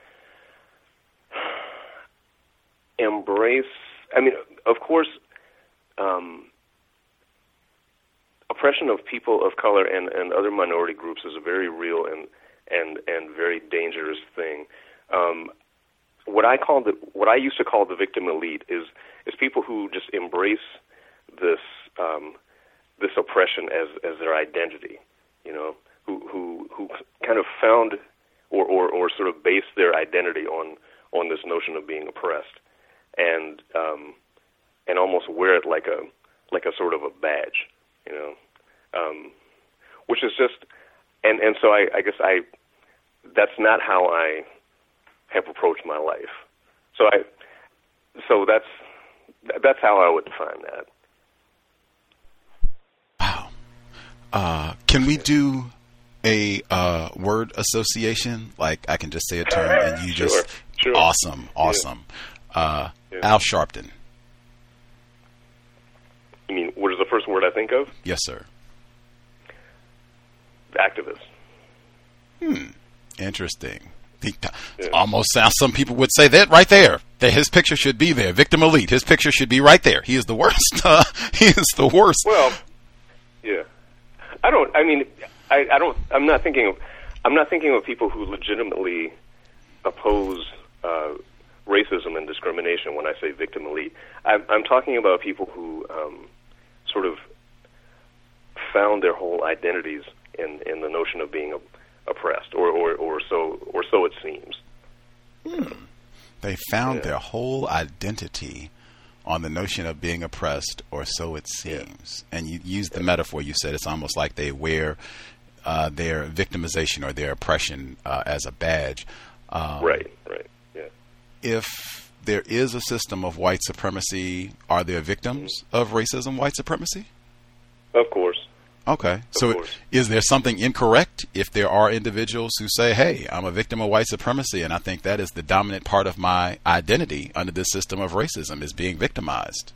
embrace. I mean, of course, um, oppression of people of color and, and other minority groups is a very real and and and very dangerous thing. Um, What I call the what I used to call the victim elite is is people who just embrace this um, this oppression as, as their identity, you know, who who who kind of found or, or, or sort of base their identity on, on this notion of being oppressed, and um, and almost wear it like a like a sort of a badge, you know, um, which is just and, and so I, I guess I that's not how I have approached my life. So I, so that's that's how I would define that. Wow. Uh, can we do a uh, word association? Like I can just say a term and you sure, just sure. awesome, awesome. Yeah. Uh, yeah. Al Sharpton. You mean what is the first word I think of? Yes, sir. Activist. Hmm. Interesting. He yeah. almost sounds, some people would say that right there, that his picture should be there. Victim elite. His picture should be right there. He is the worst. Uh, he is the worst. Well, yeah. I don't, I mean, I, I don't, I'm not thinking of, I'm not thinking of people who legitimately oppose uh, racism and discrimination when I say victim elite. I'm, I'm talking about people who um, sort of found their whole identities in, in the notion of being a oppressed, or, or, or so or so it seems. Hmm. They found yeah. their whole identity on the notion of being oppressed, or so it seems. Yeah. And you used the yeah. metaphor. You said it's almost like they wear uh, their victimization or their oppression uh, as a badge. Um, right. Right. Yeah. If there is a system of white supremacy, are there victims mm-hmm. of racism, white supremacy? Of course. Okay. So is there something incorrect if there are individuals who say, hey, I'm a victim of white supremacy, and I think that is the dominant part of my identity under this system of racism, is being victimized?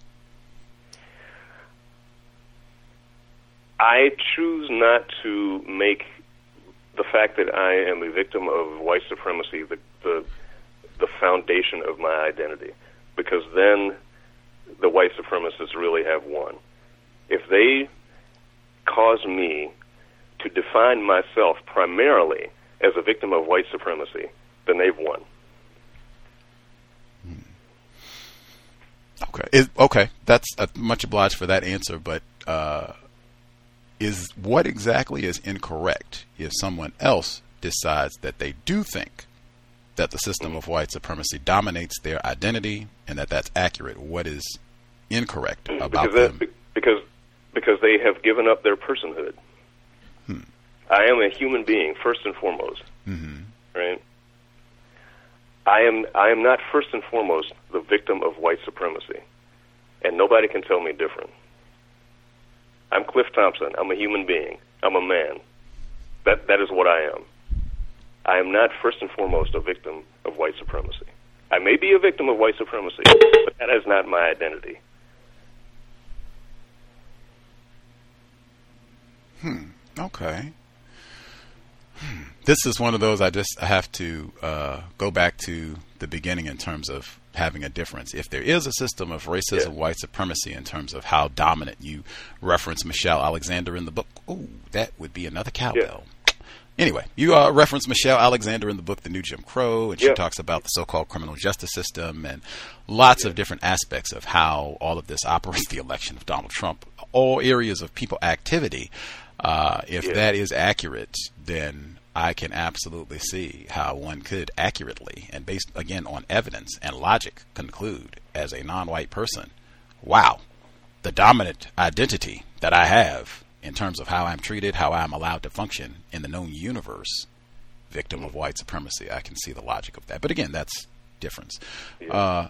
I choose not to make the fact that I am a victim of white supremacy the the, the foundation of my identity, because then the white supremacists really have won. If they cause me to define myself primarily as a victim of white supremacy, then they've won. Okay, it, okay, that's uh, much obliged for that answer. But uh, is what exactly is incorrect if someone else decides that they do think that the system of white supremacy dominates their identity and that that's accurate? What is incorrect about because them? That, because because they have given up their personhood. Hmm. I am a human being first and foremost, mm-hmm. right? I am I am not first and foremost the victim of white supremacy, and nobody can tell me different. I'm Cliff Thompson. I'm a human being. I'm a man. That that is what I am. I am not first and foremost a victim of white supremacy. I may be a victim of white supremacy, but that is not my identity. Hmm. Okay. Hmm. This is one of those I just have to uh, go back to the beginning in terms of having a difference. If there is a system of racism, yeah. white supremacy in terms of how dominant, you reference Michelle Alexander in the book. Oh, that would be another cowbell. Yeah. Anyway, you uh, reference Michelle Alexander in the book, The New Jim Crow, and she yeah. talks about the so-called criminal justice system and lots yeah. of different aspects of how all of this operates, the election of Donald Trump, all areas of people activity. Uh, if yeah. that is accurate, then I can absolutely see how one could accurately and based, again, on evidence and logic, conclude as a non-white person, wow, the dominant identity that I have in terms of how I'm treated, how I'm allowed to function in the known universe, victim of white supremacy. I can see the logic of that. But again, that's difference. Yeah. Uh,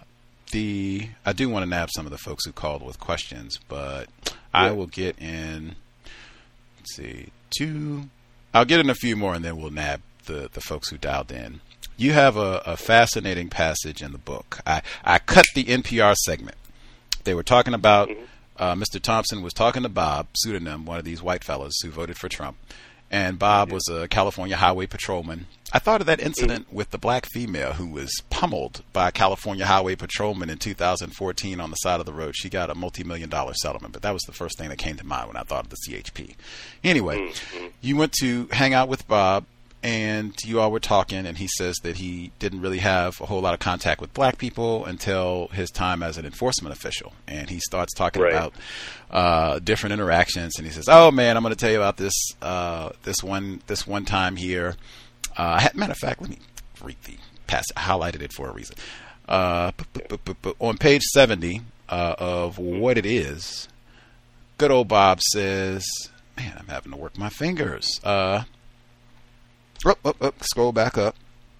the I do want to nab some of the folks who called with questions, but yeah. I will get in, let's see, two... I'll get in a few more, and then we'll nab the, the folks who dialed in. You have a, a fascinating passage in the book. I, I cut the N P R segment. They were talking about, mm-hmm. uh, Mister Thompson was talking to Bob, pseudonym, one of these white fellas who voted for Trump. And Bob yeah. was a California highway patrolman. I thought of that incident mm-hmm. with the black female who was pummeled by a California highway patrolman in two thousand fourteen on the side of the road. She got a multi-million dollar settlement, but that was the first thing that came to mind when I thought of the C H P. Anyway, mm-hmm. you went to hang out with Bob, and you all were talking, and he says that he didn't really have a whole lot of contact with black people until his time as an enforcement official. And he starts talking right. about uh, different interactions, and he says, "Oh man, I'm going to tell you about this uh, this one this one time here." Uh, matter of fact, let me read the pass. I highlighted it for a reason. Uh, on page seventy uh, of What It Is, good old Bob says, "Man, I'm having to work my fingers." Uh, Oh, oh, oh, scroll back up.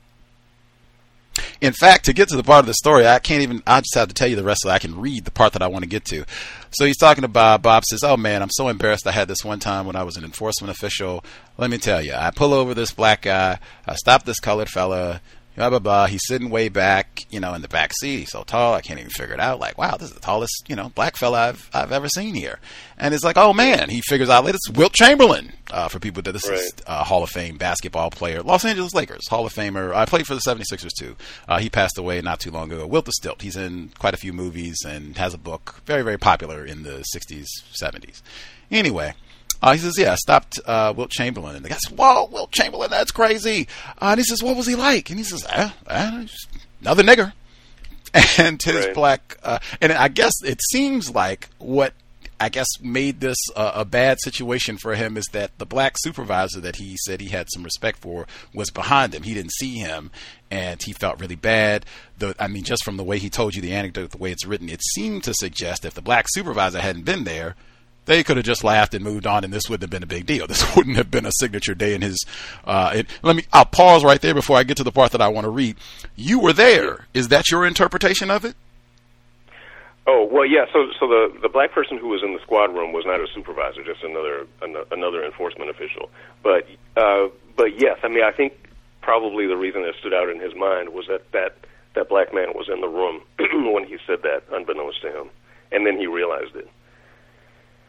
In fact, to get to the part of the story, I can't even, I just have to tell you the rest of it. I can read the part that I want to get to. So he's talking to Bob. Bob says, "Oh man, I'm so embarrassed. I had this one time when I was an enforcement official. Let me tell you, I pull over this black guy. I stop this colored fella. Blah, blah, blah. He's sitting way back, you know, in the back seat. He's so tall, I can't even figure it out. Like, wow, this is the tallest, you know, black fella I've I've ever seen here." And it's like, oh man, he figures out later it's Wilt Chamberlain. Uh, for people that this right. is uh, Hall of Fame basketball player, Los Angeles Lakers Hall of Famer. I played for the seventy-sixers too. Uh, he passed away not too long ago. Wilt the Stilt. He's in quite a few movies and has a book, very very popular in the sixties, seventies. Anyway. Uh, he says, yeah, I stopped uh, Wilt Chamberlain. And the guy says, whoa, Wilt Chamberlain, that's crazy. Uh, and he says, what was he like? And he says, eh, eh, another nigger. And his right. black, uh, and I guess it seems like what I guess made this uh, a bad situation for him is that the black supervisor that he said he had some respect for was behind him. He didn't see him, and he felt really bad. The, I mean, just from the way he told you the anecdote, the way it's written, it seemed to suggest if the black supervisor hadn't been there, they could have just laughed and moved on, and this wouldn't have been a big deal. This wouldn't have been a signature day in his. Uh, it, let me. I'll pause right there before I get to the part that I want to read. You were there. Is that your interpretation of it? Oh well, yeah. So, so the the black person who was in the squad room was not a supervisor, just another another enforcement official. But uh, but yes, I mean, I think probably the reason that stood out in his mind was that that that black man was in the room when he said that, unbeknownst to him, and then he realized it.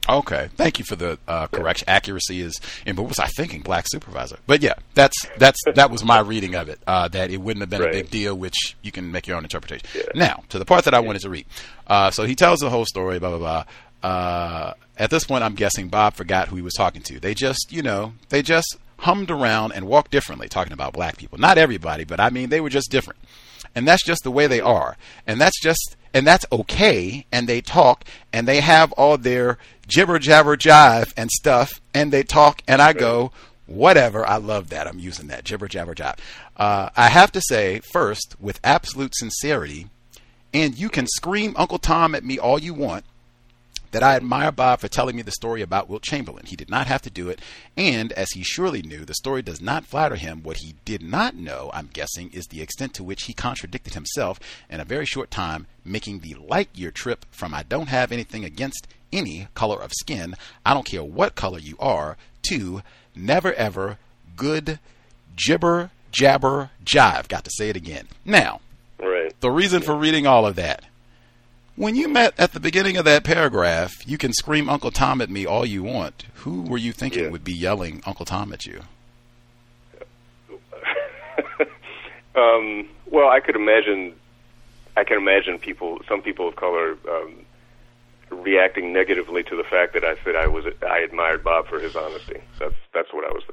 Okay, thank you for the uh, correction. Yeah. Accuracy is, and what was I thinking? Black supervisor. But yeah, that's that's that was my reading of it. Uh, that it wouldn't have been right. a big deal, which you can make your own interpretation. Yeah. Now to the part that I yeah. wanted to read. Uh, so he tells the whole story. Blah blah blah. Uh, at this point, I'm guessing Bob forgot who he was talking to. They just, you know, they just hummed around and walked differently, talking about black people. Not everybody, but I mean, they were just different, and that's just the way they are, and that's just. And that's okay, and they talk, and they have all their jibber jabber jive and stuff, and they talk, and I go, whatever. I love that. I'm using that, jibber jabber jive. Uh, I have to say, first, with absolute sincerity, and you can scream Uncle Tom at me all you want, that I admire Bob for telling me the story about Wilt Chamberlain. He did not have to do it, and as he surely knew, the story does not flatter him. What he did not know, I'm guessing, is the extent to which he contradicted himself in a very short time, making the light year trip from I don't have anything against any color of skin, I don't care what color you are, to never ever good jibber jabber jive. Got to say it again. Now, right. The reason for reading all of that. When you met at the beginning of that paragraph, you can scream Uncle Tom at me all you want. Who were you thinking yeah. would be yelling Uncle Tom at you? um, well, I could imagine. I can imagine people, some people of color, um, reacting negatively to the fact that I said I was. I admired Bob for his honesty. That's that's what I was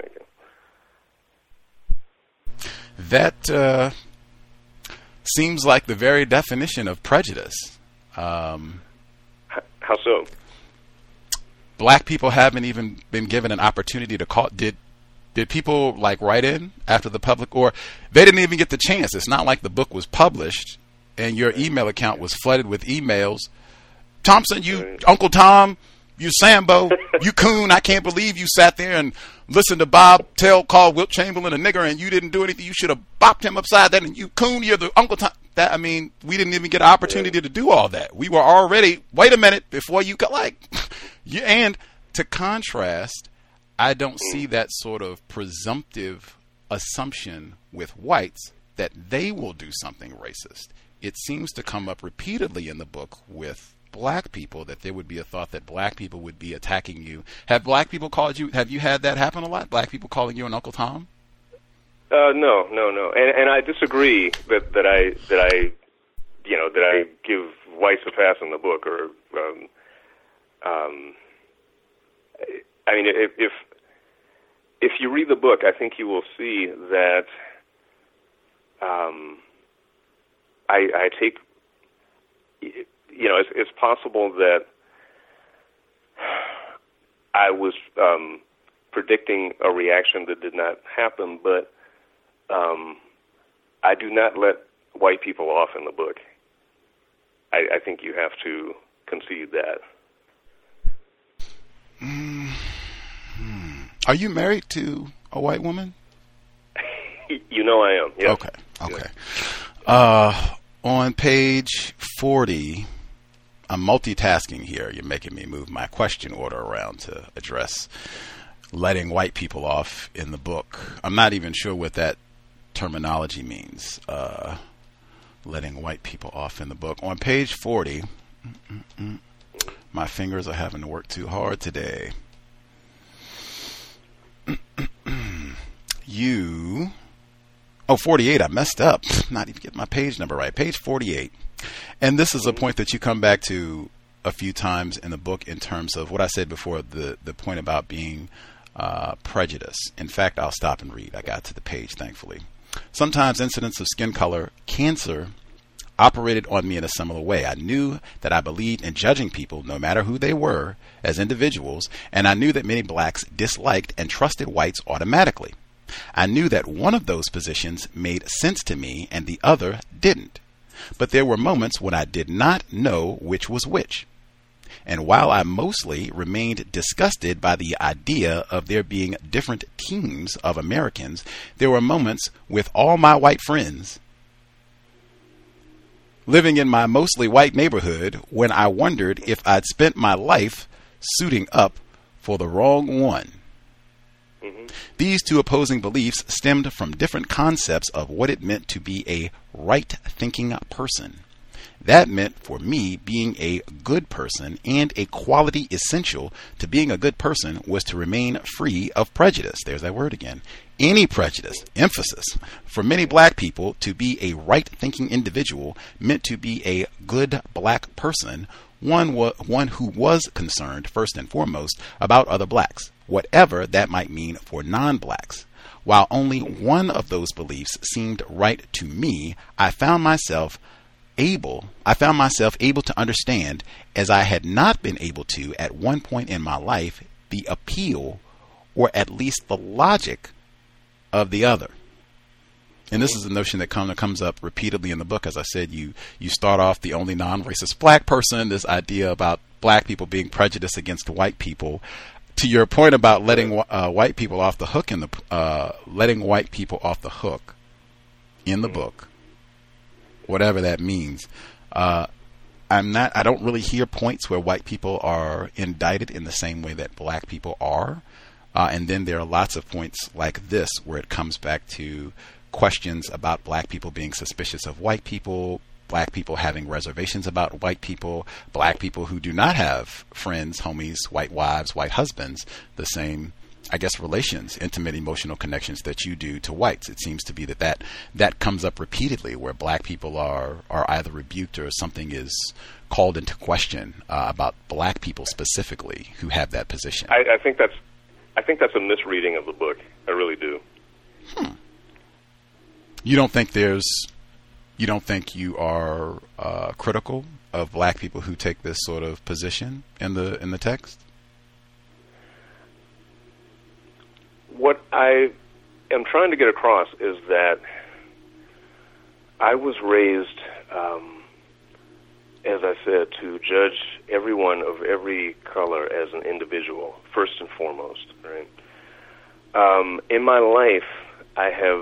thinking. That uh, seems like the very definition of prejudice. Um, How so? Black people haven't even been given an opportunity to call. Did did people like write in after the public, or they didn't even get the chance? It's not like the book was published and your email account was flooded with emails. Thompson, you right. Uncle Tom, you Sambo, you coon! I can't believe you sat there and listened to Bob tell call Wilt Chamberlain a nigger, and you didn't do anything. You should have bopped him upside that. And you coon, you're the Uncle Tom. That, I mean, we didn't even get an opportunity to do all that. We were already, wait a minute, before you could, like, you, and to contrast, I don't see that sort of presumptive assumption with whites that they will do something racist. It seems to come up repeatedly in the book with black people that there would be a thought that black people would be attacking you. Have black people called you, have you had that happen a lot? Black people calling you an Uncle Tom? Uh, no, no, no, and and I disagree that, that I that I, you know, that I give whites a pass in the book, or, um, um, I mean, if, if if you read the book, I think you will see that, um, I I take, you know, it's, it's possible that I was um, predicting a reaction that did not happen, but. Um, I do not let white people off in the book. I, I think you have to concede that. Mm-hmm. Are you married to a white woman? You know I am, yes. Okay, okay. Yeah. Uh, on page forty, I'm multitasking here. You're making me move my question order around to address letting white people off in the book. I'm not even sure what that terminology means, uh, letting white people off in the book. On page forty, mm-mm-mm, my fingers are having to work too hard today. you, oh, forty-eight, I messed up. Not even getting my page number right. Page forty-eight. And this is a point that you come back to a few times in the book in terms of what I said before, the, the point about being uh, prejudice. In fact, I'll stop and read. I got to the page, thankfully. Sometimes incidents of skin color cancer operated on me in a similar way. I knew that I believed in judging people, no matter who they were, as individuals, and I knew that many blacks disliked and trusted whites automatically. I knew that one of those positions made sense to me and the other didn't. But there were moments when I did not know which was which. And while I mostly remained disgusted by the idea of there being different teams of Americans, there were moments with all my white friends living in my mostly white neighborhood when I wondered if I'd spent my life suiting up for the wrong one. Mm-hmm. These two opposing beliefs stemmed from different concepts of what it meant to be a right-thinking person. That meant for me being a good person, and a quality essential to being a good person was to remain free of prejudice. There's that word again. Any prejudice, emphasis. For many black people, to be a right-thinking individual meant to be a good black person, one, wa- one who was concerned, first and foremost, about other blacks, whatever that might mean for non-blacks. While only one of those beliefs seemed right to me, I found myself able, I found myself able to understand, as I had not been able to at one point in my life, the appeal, or at least the logic, of the other. And this is a notion that come, comes up repeatedly in the book. As I said, you you start off the only non-racist black person, this idea about black people being prejudiced against white people. To your point about letting uh, white people off the hook in the uh, letting white people off the hook in the book, whatever that means. Uh, I'm not. I don't really hear points where white people are indicted in the same way that black people are. Uh, and then there are lots of points like this where it comes back to questions about black people being suspicious of white people, black people having reservations about white people, black people who do not have friends, homies, white wives, white husbands, the same, I guess, relations, intimate emotional connections that you do to whites. It seems to be that that, that comes up repeatedly where black people are, are either rebuked or something is called into question uh, about black people specifically who have that position. I, I think that's I think that's a misreading of the book. I really do. Hmm. You don't think there's, you don't think you are uh, critical of black people who take this sort of position in the in the text? What I am trying to get across is that I was raised, um, as I said, to judge everyone of every color as an individual, first and foremost, right? Um, in my life, I have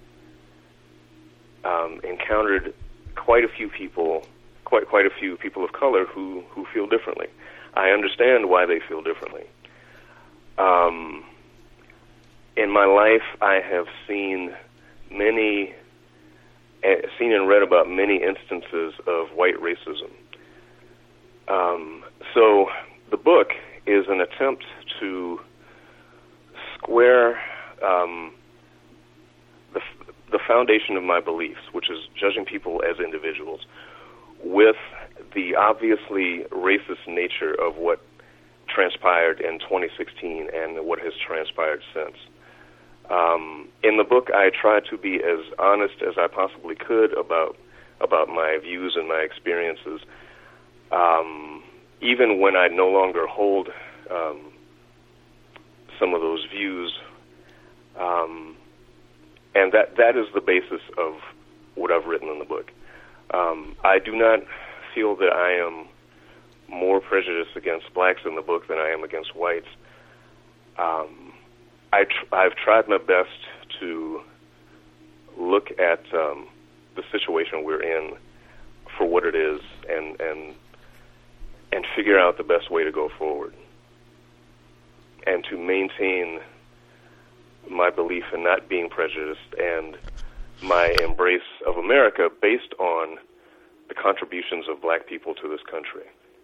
um, encountered quite a few people, quite quite a few people of color who, who feel differently. I understand why they feel differently. Um, in my life, I have seen many, uh, seen and read about many instances of white racism. Um, so the book is an attempt to square um, the, the foundation of my beliefs, which is judging people as individuals, with the obviously racist nature of what transpired in twenty sixteen and what has transpired since. Um, in the book, I tried to be as honest as I possibly could about about my views and my experiences, um, even when I no longer hold um, some of those views. Um, and that that is the basis of what I've written in the book. Um, I do not feel that I am more prejudiced against blacks in the book than I am against whites. Um, I tr- I've tried my best to look at um, the situation we're in for what it is, and and and figure out the best way to go forward, and to maintain my belief in not being prejudiced and my embrace of America based on the contributions of black people to this country.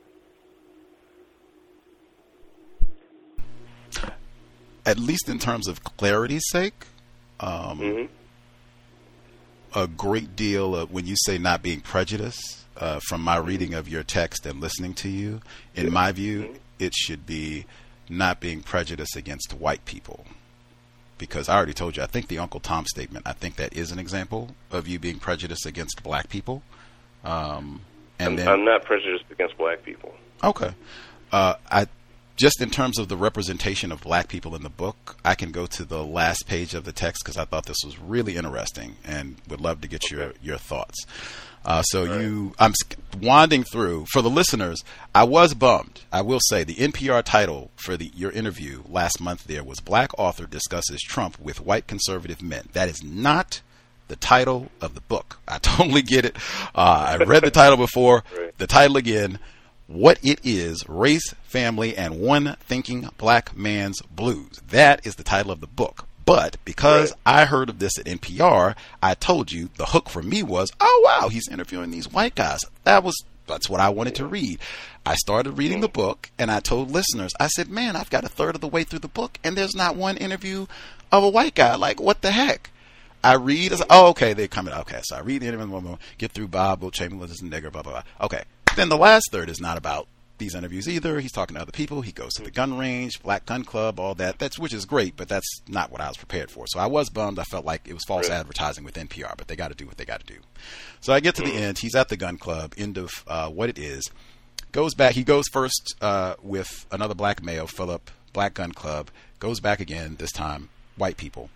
At least in terms of clarity's sake, um, mm-hmm. a great deal of when you say not being prejudiced, uh, from my reading of your text and listening to you, in my view, mm-hmm. it should be not being prejudiced against white people. Because I already told you, I think the Uncle Tom statement, I think that is an example of you being prejudiced against black people. Um, and I'm, then, I'm not prejudiced against black people. Okay. Uh, I just in terms of the representation of black people in the book, I can go to the last page of the text because I thought this was really interesting and would love to get your, your thoughts. Uh, so right. you, I'm wanding through. For the listeners, I was bummed. I will say the N P R title for the your interview last month there was Black Author Discusses Trump with White Conservative Men. That is not the title of the book. I totally get it. Uh, I read the title before. Right. The title again, What It Is, Race, Family, and One Thinking Black Man's Blues. That is the title of the book. But because right. I heard of this at N P R, I told you the hook for me was, oh, wow, he's interviewing these white guys. That was, that's what I wanted to read. I started reading the book, and I told listeners, I said, man, I've got a third of the way through the book, and there's not one interview of a white guy. Like, what the heck? I read, I said, oh, okay, they're coming. Okay, so I read the interview, get through Bob, Will Chamberlain is a nigger, blah, blah, blah. Okay. Then the last third is not about these interviews either. He's talking to other people. He goes to the gun range, Black Gun Club, all that. That's which is great, but that's not what I was prepared for. So I was bummed. I felt like it was false right. advertising with N P R, but they got to do what they got to do. So I get to the end. He's at the gun club. End of uh, what it is. Goes back. He goes first uh, with another black male, Philip, Black Gun Club. Goes back again. This time, white people.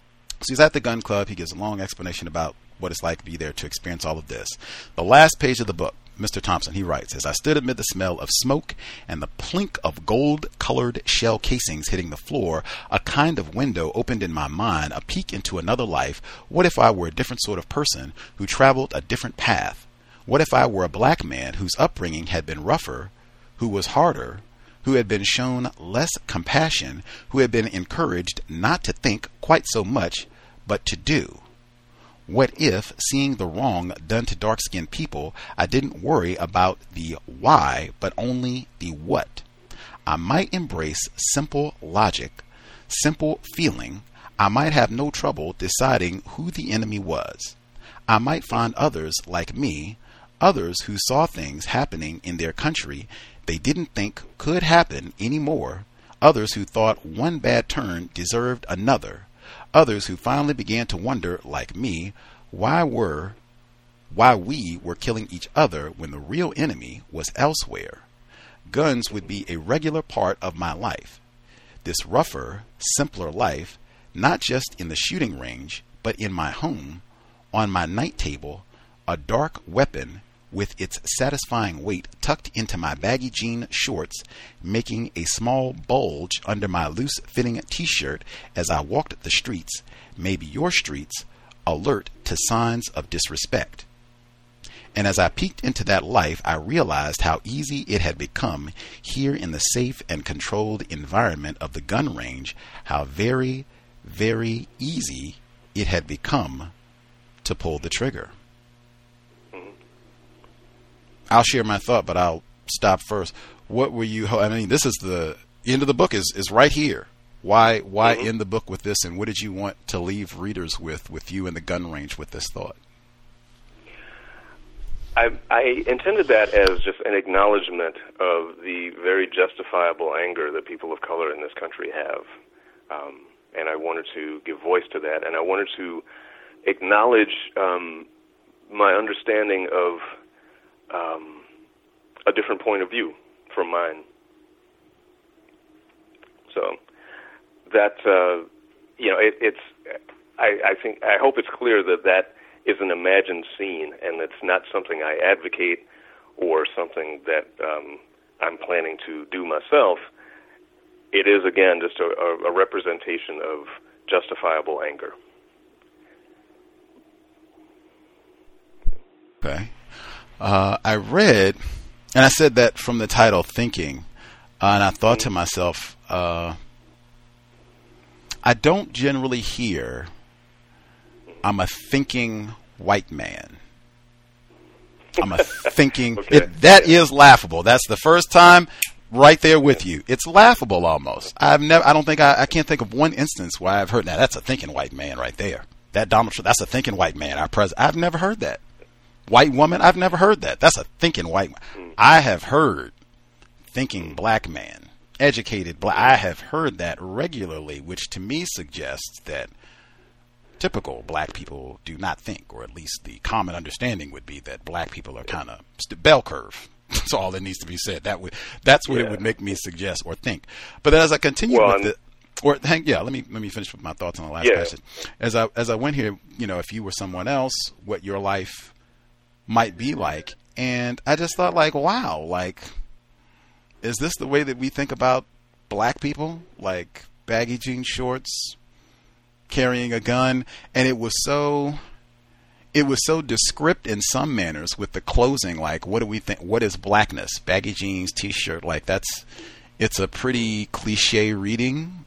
So he's at the gun club. He gives a long explanation about what it's like to be there to experience all of this. The last page of the book. Mister Thompson, he writes, as I stood amid the smell of smoke and the plink of gold-colored shell casings hitting the floor, a kind of window opened in my mind, a peek into another life. What if I were a different sort of person who traveled a different path? What if I were a black man whose upbringing had been rougher, who was harder, who had been shown less compassion, who had been encouraged not to think quite so much, but to do? What if, seeing the wrong done to dark-skinned people, I didn't worry about the why, but only the what? I might embrace simple logic, simple feeling. I might have no trouble deciding who the enemy was. I might find others like me, others who saw things happening in their country they didn't think could happen anymore, others who thought one bad turn deserved another, others who finally began to wonder, like me, why were, why we were killing each other when the real enemy was elsewhere. Guns would be a regular part of my life. This rougher, simpler life, not just in the shooting range, but in my home, on my night table, a dark weapon with its satisfying weight tucked into my baggy jean shorts, making a small bulge under my loose-fitting t-shirt as I walked the streets, maybe your streets, alert to signs of disrespect. And as I peeked into that life, I realized how easy it had become here in the safe and controlled environment of the gun range, how very, very easy it had become to pull the trigger. I'll share my thought, but I'll stop first. What were you, I mean, this is the end of the book is, is right here. Why why mm-hmm. end the book with this, and what did you want to leave readers with, with you in the gun range with this thought? I, I intended that as just an acknowledgement of the very justifiable anger that people of color in this country have. Um, and I wanted to give voice to that, and I wanted to acknowledge um, my understanding of Um, a different point of view from mine. So that uh, you know, it, it's. I, I think I hope it's clear that that is an imagined scene, and it's not something I advocate or something that um, I'm planning to do myself. It is again just a, a representation of justifiable anger. Okay. Uh, I read, and I said that from the title, Thinking, uh, and I thought to myself, uh, I don't generally hear, I'm a thinking white man. I'm a thinking, okay. it, that is laughable. That's the first time right there with you. It's laughable almost. I've never, I don't think, I, I can't think of one instance where I've heard, now that's a thinking white man right there. That Donald Trump, that's a thinking white man, our president. I've never heard that. White woman, I've never heard that. That's a thinking white man. I have heard thinking black man, educated black. I have heard that regularly, which to me suggests that typical black people do not think, or at least the common understanding would be that black people are kind of bell curve. That's all that needs to be said. That would, that's what yeah. it would make me suggest or think. But then as I continue well, with the, or hang, yeah, let me let me finish with my thoughts on the last yeah. question. As I as I went here, you know, if you were someone else, what your life might be like. And I just thought, like, wow, like, is this the way that we think about black people? Like baggy jean shorts, carrying a gun. And it was so, it was so descript in some manners with the closing. Like, what do we think? What is blackness? Baggy jeans, t-shirt. Like that's, it's a pretty cliche reading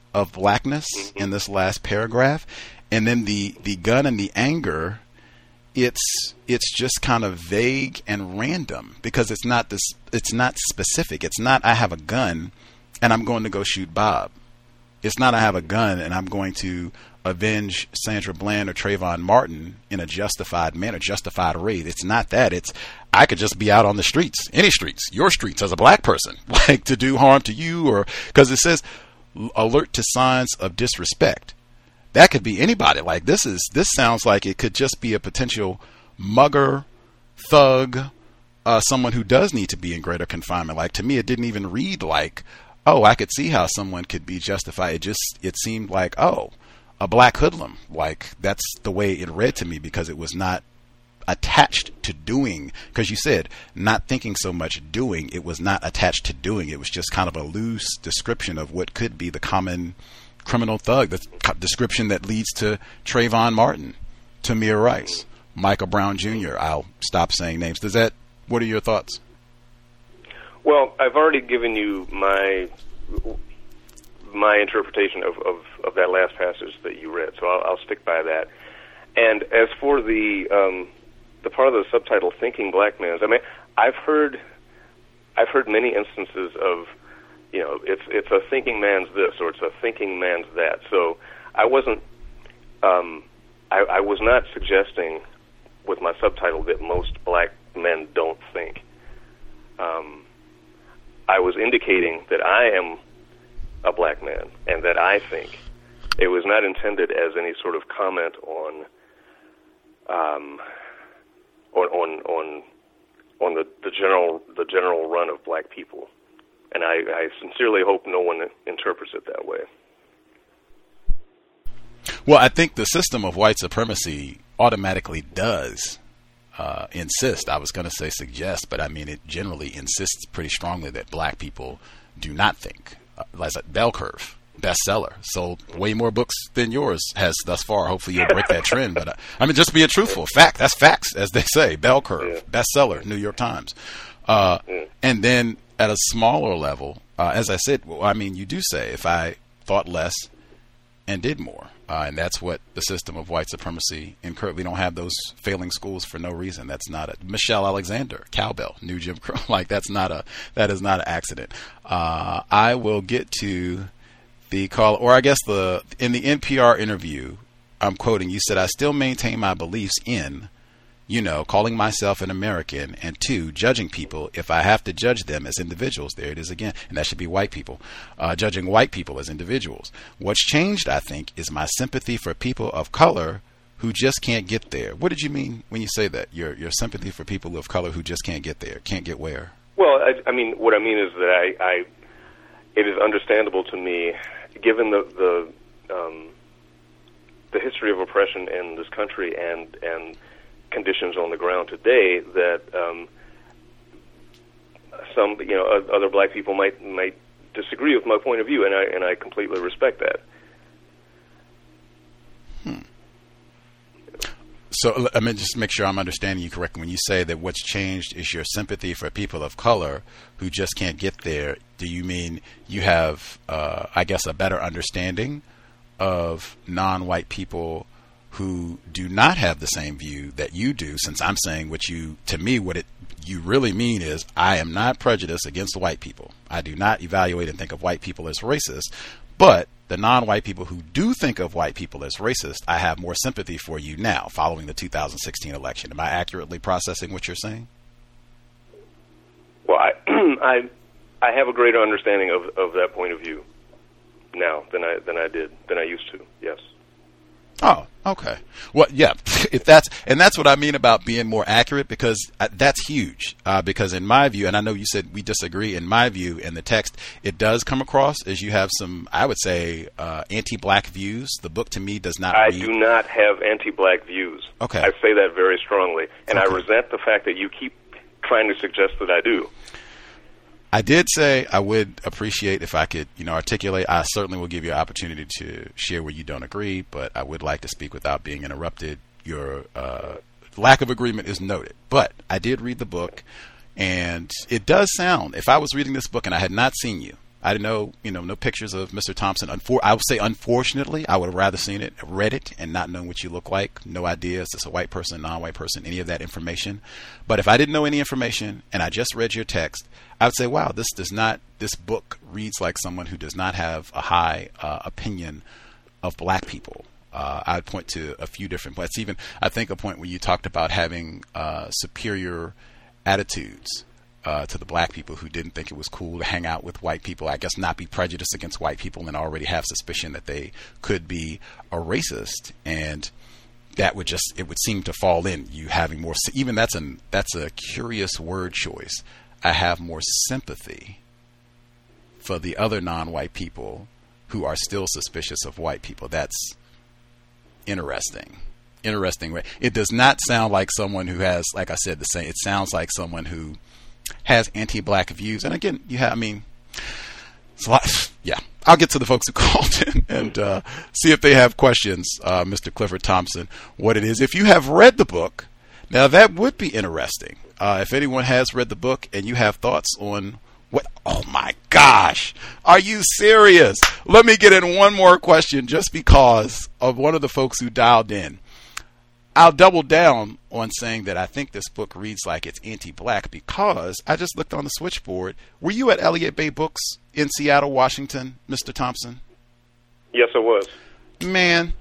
of blackness in this last paragraph. And then the, the gun and the anger, it's it's just kind of vague and random because it's not this it's not specific. It's not I have a gun and I'm going to go shoot Bob. It's not I have a gun and I'm going to avenge Sandra Bland or Trayvon Martin in a justified manner, justified raid. It's not that. It's I could just be out on the streets, any streets, your streets as a black person, like to do harm to you, or because it says alert to signs of disrespect. That could be anybody. Like this is this sounds like it could just be a potential mugger, thug, uh, someone who does need to be in greater confinement. Like to me, it didn't even read like, oh, I could see how someone could be justified. It just it seemed like, oh, a black hoodlum. Like that's the way it read to me because it was not attached to doing. Because you said not thinking so much doing. It was not attached to doing. It was just kind of a loose description of what could be the common criminal thug. The description that leads to Trayvon Martin, Tamir Rice, Michael Brown Junior I'll stop saying names. Does that? What are your thoughts? Well, I've already given you my my interpretation of, of, of that last passage that you read, so I'll, I'll stick by that. And as for the um, the part of the subtitle, "Thinking Black Man's," I mean, I've heard I've heard many instances of, you know, it's it's a thinking man's this or it's a thinking man's that. So I wasn't um, I, I was not suggesting with my subtitle that most black men don't think. Um, I was indicating that I am a black man and that I think. It was not intended as any sort of comment on um, on on on, on the, the general the general run of black people, and I, I sincerely hope no one interprets it that way. Well, I think the system of white supremacy automatically does uh, insist. I was going to say suggest, but I mean it generally insists pretty strongly that black people do not think. Uh, like a Bell Curve, bestseller, sold way more books than yours has thus far. Hopefully you'll break that trend. But uh, I mean, just being truthful, fact, that's facts, as they say. Bell Curve, yeah. Bestseller, New York Times. Uh, yeah. And then at a smaller level, uh, as I said, well, I mean, you do say if I thought less and did more. Uh, and that's what the system of white supremacy incurred. We don't have those failing schools for no reason. That's not a Michelle Alexander, Cowbell, New Jim Crow. Like that's not a that is not an accident. Uh, I will get to the call, or I guess the in the N P R interview, I'm quoting. You said, "I still maintain my beliefs in, you know, calling myself an American, and two, judging people if I have to judge them as individuals." There it is again. And that should be white people. Uh, judging white people as individuals. What's changed, I think, is my sympathy for people of color who just can't get there. What did you mean when you say that? Your your sympathy for people of color who just can't get there. Can't get where? Well, I, I mean, what I mean is that I, I it is understandable to me, given the, the, um, the history of oppression in this country and, and conditions on the ground today, that um, some, you know, other black people might might disagree with my point of view, and I and I completely respect that. Hmm. So let me just make sure I'm understanding you correctly. When you say that what's changed is your sympathy for people of color who just can't get there, do you mean you have, uh, I guess, a better understanding of non-white people who do not have the same view that you do? Since I'm saying what you, to me, what it you really mean is I am not prejudiced against white people. I do not evaluate and think of white people as racist, but the non-white people who do think of white people as racist, I have more sympathy for you now following the two thousand sixteen election. Am I accurately processing what you're saying? Well, I I, I have a greater understanding of, of that point of view now than I than I did than I used to. Yes. Oh, okay. Well, yeah, if that's, and that's what I mean about being more accurate, because that's huge. Uh, because in my view, and I know you said we disagree, in my view, in the text, it does come across as you have some, I would say, uh, anti-black views. The book to me does not I read. do not have anti-black views. Okay. I say that very strongly, and okay. I resent the fact that you keep trying to suggest that I do. I did say I would appreciate if I could, you know, articulate. I certainly will give you an opportunity to share where you don't agree, but I would like to speak without being interrupted. Your uh, lack of agreement is noted. But I did read the book, and it does sound, if I was reading this book and I had not seen you, I didn't know, you know, no pictures of Mister Thompson. Unfor- I would say, unfortunately, I would have rather seen it, read it, and not known what you look like. No idea. Is this a white person, non-white person, any of that information? But if I didn't know any information and I just read your text, I would say, wow, this does not. This book reads like someone who does not have a high uh, opinion of black people. Uh, I'd point to a few different points. Even I think a point where you talked about having uh, superior attitudes Uh, to the black people who didn't think it was cool to hang out with white people, I guess not be prejudiced against white people and already have suspicion that they could be a racist. And that would just, it would seem to fall in you having more, even that's an, that's a curious word choice. I have more sympathy for the other non-white people who are still suspicious of white people. That's interesting. Interesting. It does not sound like someone who has, like I said, the same, it sounds like someone who has anti-black views. And again, you have, I mean, it's a lot. Yeah, I'll get to the folks who called in and uh, see if they have questions, uh, Mister Clifford Thompson, what it is. If you have read the book, now that would be interesting. Uh, if anyone has read the book and you have thoughts on what, oh my gosh, are you serious? Let me get in one more question just because of one of the folks who dialed in. I'll double down on saying that I think this book reads like it's anti-black because I just looked on the switchboard. Were you at Elliott Bay Books in Seattle, Washington, Mister Thompson? Yes, I was. Man,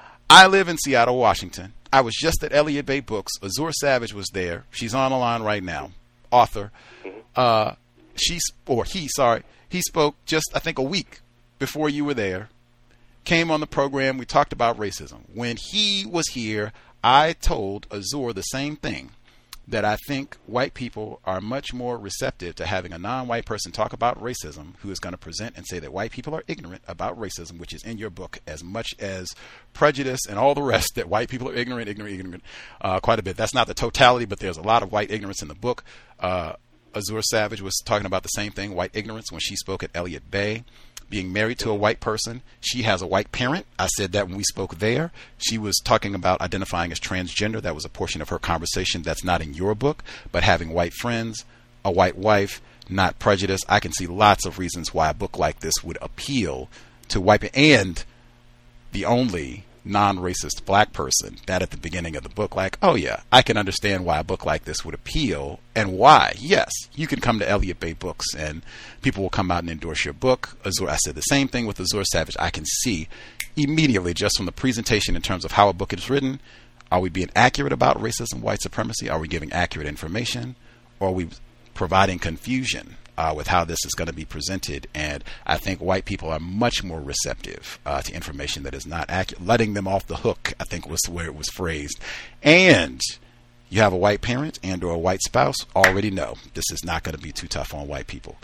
I live in Seattle, Washington. I was just at Elliott Bay Books. Azure Savage was there. She's on the line right now. Author. Mm-hmm. Uh, she, or he, sorry. He spoke just, I think, a week before you were there. Came on the program. We talked about racism. When he was here, I told Azure the same thing, that I think white people are much more receptive to having a non-white person talk about racism who is going to present and say that white people are ignorant about racism, which is in your book, as much as prejudice and all the rest, that white people are ignorant, ignorant, ignorant, uh, quite a bit. That's not the totality, but there's a lot of white ignorance in the book. Uh, Azure Savage was talking about the same thing, white ignorance, when she spoke at Elliott Bay. Being married to a white person. She has a white parent. I said that when we spoke there. She was talking about identifying as transgender. That was a portion of her conversation that's not in your book. But having white friends, a white wife, not prejudice. I can see lots of reasons why a book like this would appeal to white people. And the only non-racist black person, that at the beginning of the book, like, oh yeah, I can understand why a book like this would appeal and why. Yes, you can come to Elliott Bay Books and people will come out and endorse your book. Azure, I said the same thing with Azure Savage. I can see immediately just from the presentation in terms of how a book is written, are we being accurate about racism, white supremacy? Are we giving accurate information? Or are we providing confusion Uh, with how this is going to be presented? And I think white people are much more receptive uh, to information that is not accurate. Letting them off the hook, I think, was where it was phrased. And you have a white parent and or a white spouse, already know this is not going to be too tough on white people.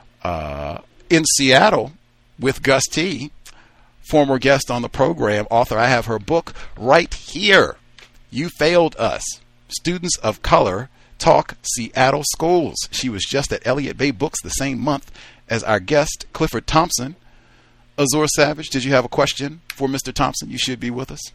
Uh, in Seattle, with Gus T., former guest on the program, author, I have her book right here. You Failed Us. Students of Color Talk Seattle Schools. She was just at Elliott Bay Books the same month as our guest, Clifford Thompson. Azure Savage, did you have a question for Mister Thompson? You should be with us.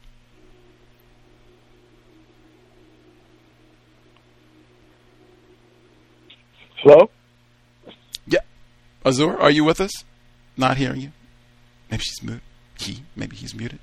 Hello? Yeah. Azure, are you with us? Not hearing you. Maybe she's muted. He, maybe he's muted.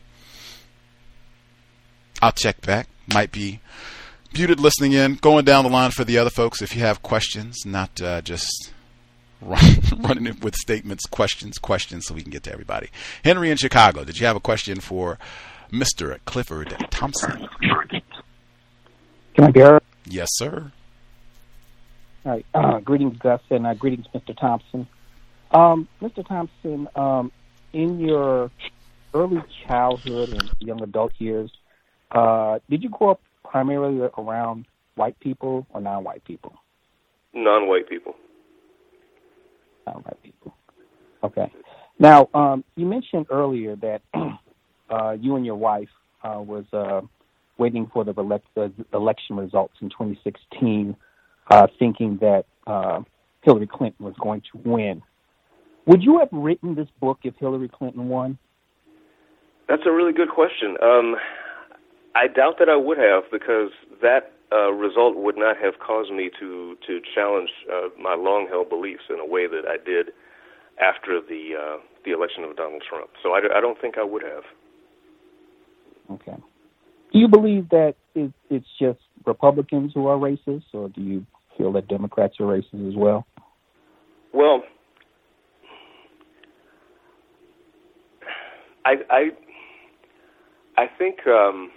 I'll check back. Might be muted listening in. Going down the line for the other folks, if you have questions, not uh, just run, running it with statements, questions, questions, so we can get to everybody. Henry in Chicago, did you have a question for Mister Clifford Thompson? Can I be heard? Yes, sir. All right. Uh, greetings, Gus, and uh, greetings, Mister Thompson. Um, Mister Thompson, um, in your early childhood and young adult years, uh, did you grow up primarily around white people or non-white people? Non-white people. Non-white people. Okay. Now, um, you mentioned earlier that uh, you and your wife uh, was uh, waiting for the, elect- the election results in twenty sixteen, uh, thinking that uh, Hillary Clinton was going to win. Would you have written this book if Hillary Clinton won? That's a really good question. Um, I doubt that I would have, because that uh, result would not have caused me to to challenge uh, my long-held beliefs in a way that I did. after the uh, the election of Donald Trump. So I, I don't think I would have. Okay. Do you believe that it, it's just Republicans who are racist, or do you feel that Democrats are racist as well? Well, I I, I think um,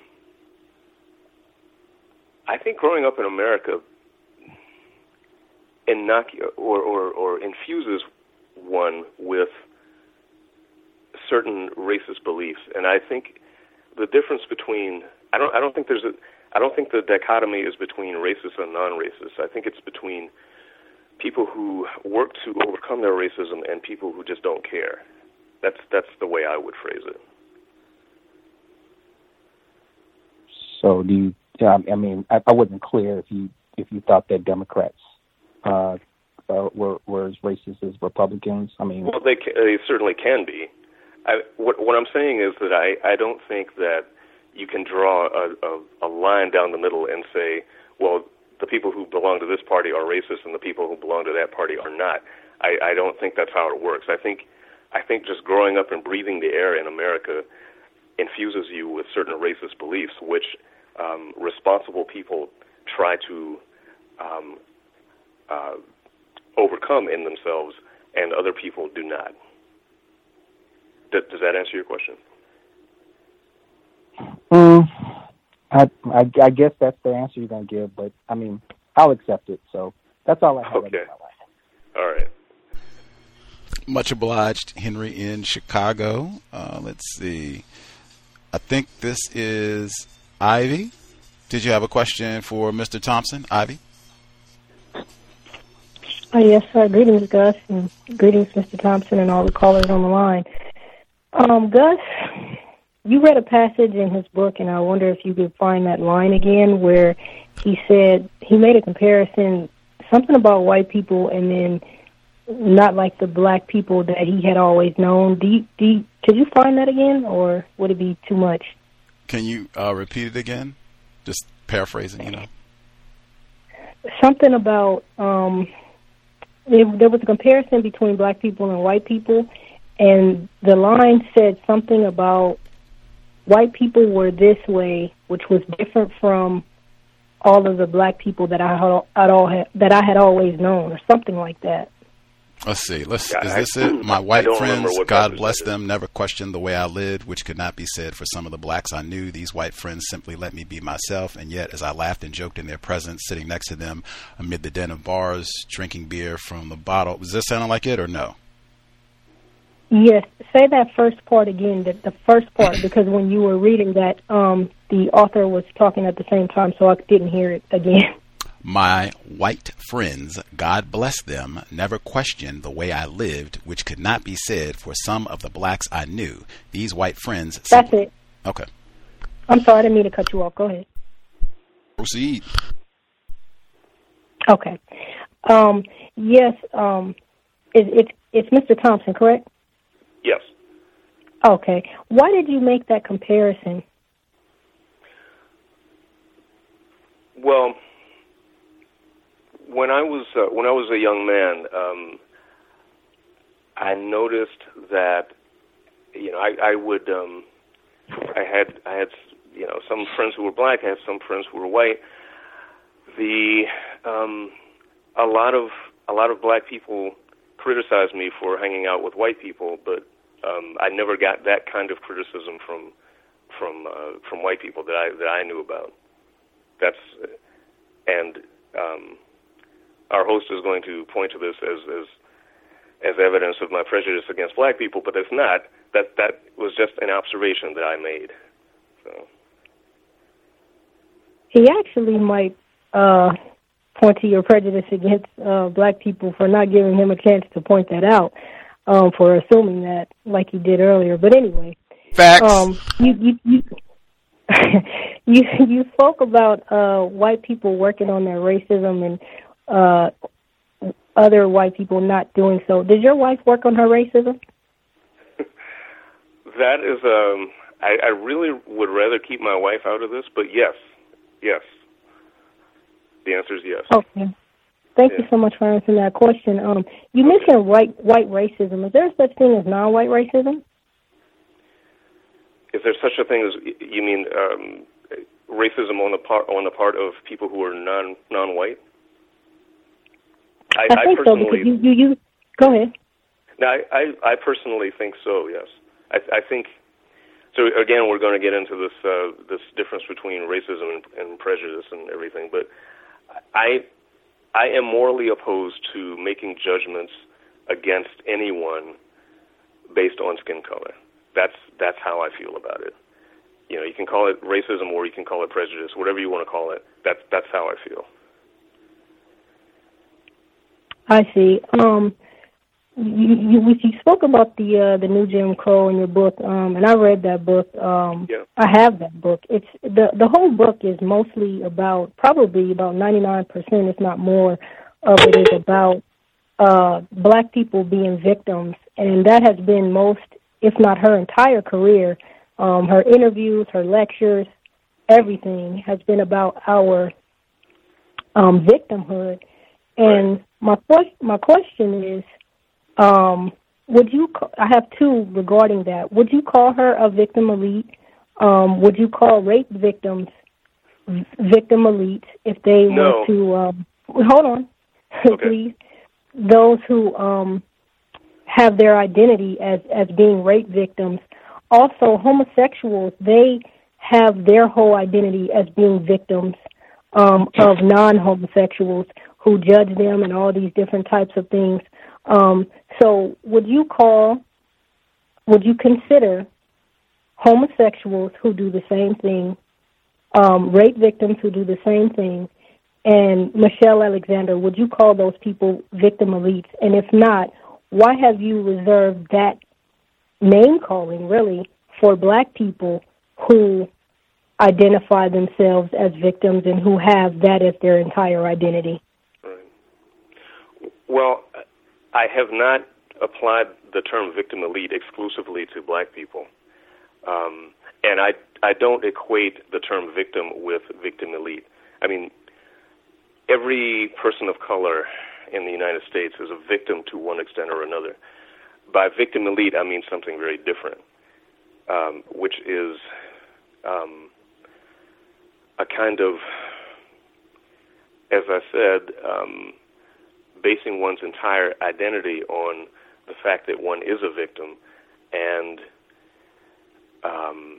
I think growing up in America inocu- or, or, or infuses one with certain racist beliefs, and I think the difference between I don't I don't think there's a I don't think the dichotomy is between racist and non-racist. I think it's between people who work to overcome their racism and people who just don't care. That's that's the way I would phrase it. So do you? Yeah, I mean, I, I wasn't clear if you if you thought that Democrats uh, uh, were were as racist as Republicans. I mean, well, they can, they certainly can be. I, what, what I'm saying is that I, I don't think that you can draw a, a, a line down the middle and say, well, the people who belong to this party are racist and the people who belong to that party are not. I, I don't think that's how it works. I think I think just growing up and breathing the air in America infuses you with certain racist beliefs, which um, responsible people try to um, uh, overcome in themselves, and other people do not. Does, does that answer your question? Mm, I, I, I guess that's the answer you're going to give, but, I mean, I'll accept it. So that's all I have. Okay. All right. Much obliged, Henry in Chicago. Uh, let's see. I think this is Ivy. Did you have a question for Mister Thompson? Ivy? Oh, yes, sir. Greetings, Gus, and greetings, Mister Thompson, and all the callers on the line. Um, Gus, you read a passage in his book, and I wonder if you could find that line again where he said, he made a comparison, something about white people, and then not like the black people that he had always known. Do you, do you, could you find that again, or would it be too much? Can you uh, repeat it again? Just paraphrasing, you know. Something about, um, it, there was a comparison between black people and white people, and the line said something about white people were this way, which was different from all of the black people that I had, I'd all had, that I had always known, or something like that. Let's see. Let's. Yeah, is I, this it? My white friends, God bless is. them, never questioned the way I lived, which could not be said for some of the blacks I knew. These white friends simply let me be myself, and yet, as I laughed and joked in their presence, sitting next to them amid the den of bars, drinking beer from the bottle. Was this sounding like it or no? Yes. Say that first part again, the, the first part, because when you were reading that, um, the author was talking at the same time, so I didn't hear it again. My white friends, God bless them, never questioned the way I lived, which could not be said for some of the blacks I knew. These white friends... That's simply... it. Okay. I'm sorry, I didn't mean to cut you off. Go ahead. Proceed. Okay. Um, yes, um, it, it, it's Mister Thompson, correct? Yes. Okay. Why did you make that comparison? Well... When I was uh, when I was a young man, um, I noticed that you know I, I would um, I had I had you know some friends who were black, I had some friends who were white. The um, a lot of a lot of black people criticized me for hanging out with white people, but um, I never got that kind of criticism from from uh, from white people that I that I knew about. That's and. Um, Our host is going to point to this as, as as evidence of my prejudice against black people, but it's not. That that was just an observation that I made. So. He actually might uh, point to your prejudice against uh, black people for not giving him a chance to point that out, um, for assuming that, like he did earlier. But anyway, facts. Um, you you you, you you spoke about uh, white people working on their racism and. Uh, other white people not doing so. Did your wife work on her racism? That is, um, I, I really would rather keep my wife out of this, but yes, yes. The answer is yes. Okay. Thank yeah. you so much for answering that question. Um, you okay. mentioned white white racism. Is there such thing as non-white racism? Is there such a thing as, you mean um, racism on the part on the part of people who are non non-white? I, I think I so because you, you you go ahead. No, I, I I personally think so. Yes, I I think. So again, we're going to get into this uh, this difference between racism and, and prejudice and everything. But I I am morally opposed to making judgments against anyone based on skin color. That's that's how I feel about it. You know, you can call it racism or you can call it prejudice, whatever you want to call it. That's that's how I feel. I see. Um, you, you, you spoke about the uh, the new Jim Crow in your book, um, and I read that book. Um, yeah. I have that book. It's the the whole book is mostly about, probably about ninety-nine percent, if not more, of it is about uh, black people being victims, and that has been most, if not her entire career. Um, her interviews, her lectures, everything has been about our um, victimhood. And right. my question, my question is, um, would you? I have two regarding that. Would you call her a victim elite? Um, would you call rape victims victim elites if they no. were to? Um, hold on, okay. please. Those who um, have their identity as as being rape victims. Also, homosexuals, they have their whole identity as being victims um, of non-homosexuals who judge them and all these different types of things. Um, so would you call, would you consider homosexuals who do the same thing, um, rape victims who do the same thing, and Michelle Alexander, would you call those people victim elites? And if not, why have you reserved that name-calling, really, for black people who identify themselves as victims and who have that as their entire identity? Right. Well, I have not applied the term victim elite exclusively to black people. Um, and I, I don't equate the term victim with victim elite. I mean, every person of color in the United States is a victim to one extent or another. By victim elite, I mean something very different, um, which is um, a kind of, as I said, um, basing one's entire identity on the fact that one is a victim, and um,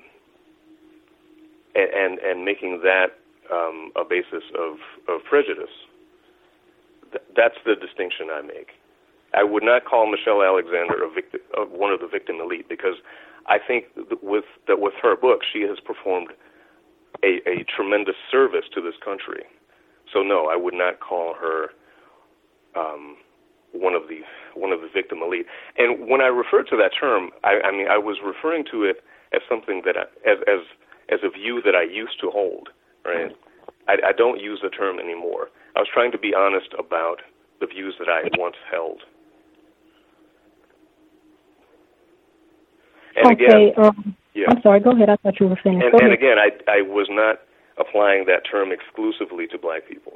and and making that um, a basis of, of prejudice. Th- that's the distinction I make. I would not call Michelle Alexander a victim, uh, one of the victim elite, because I think that with that with her book, she has performed a, a tremendous service to this country. So no, I would not call her um, one of the one of the victim elite. And when I refer to that term, I, I mean I was referring to it as something that I, as as as a view that I used to hold. Right? I, I don't use the term anymore. I was trying to be honest about the views that I once held. And okay, again, um, yeah. I'm sorry, go ahead. I thought you were finished. And, and again, I, I was not applying that term exclusively to black people.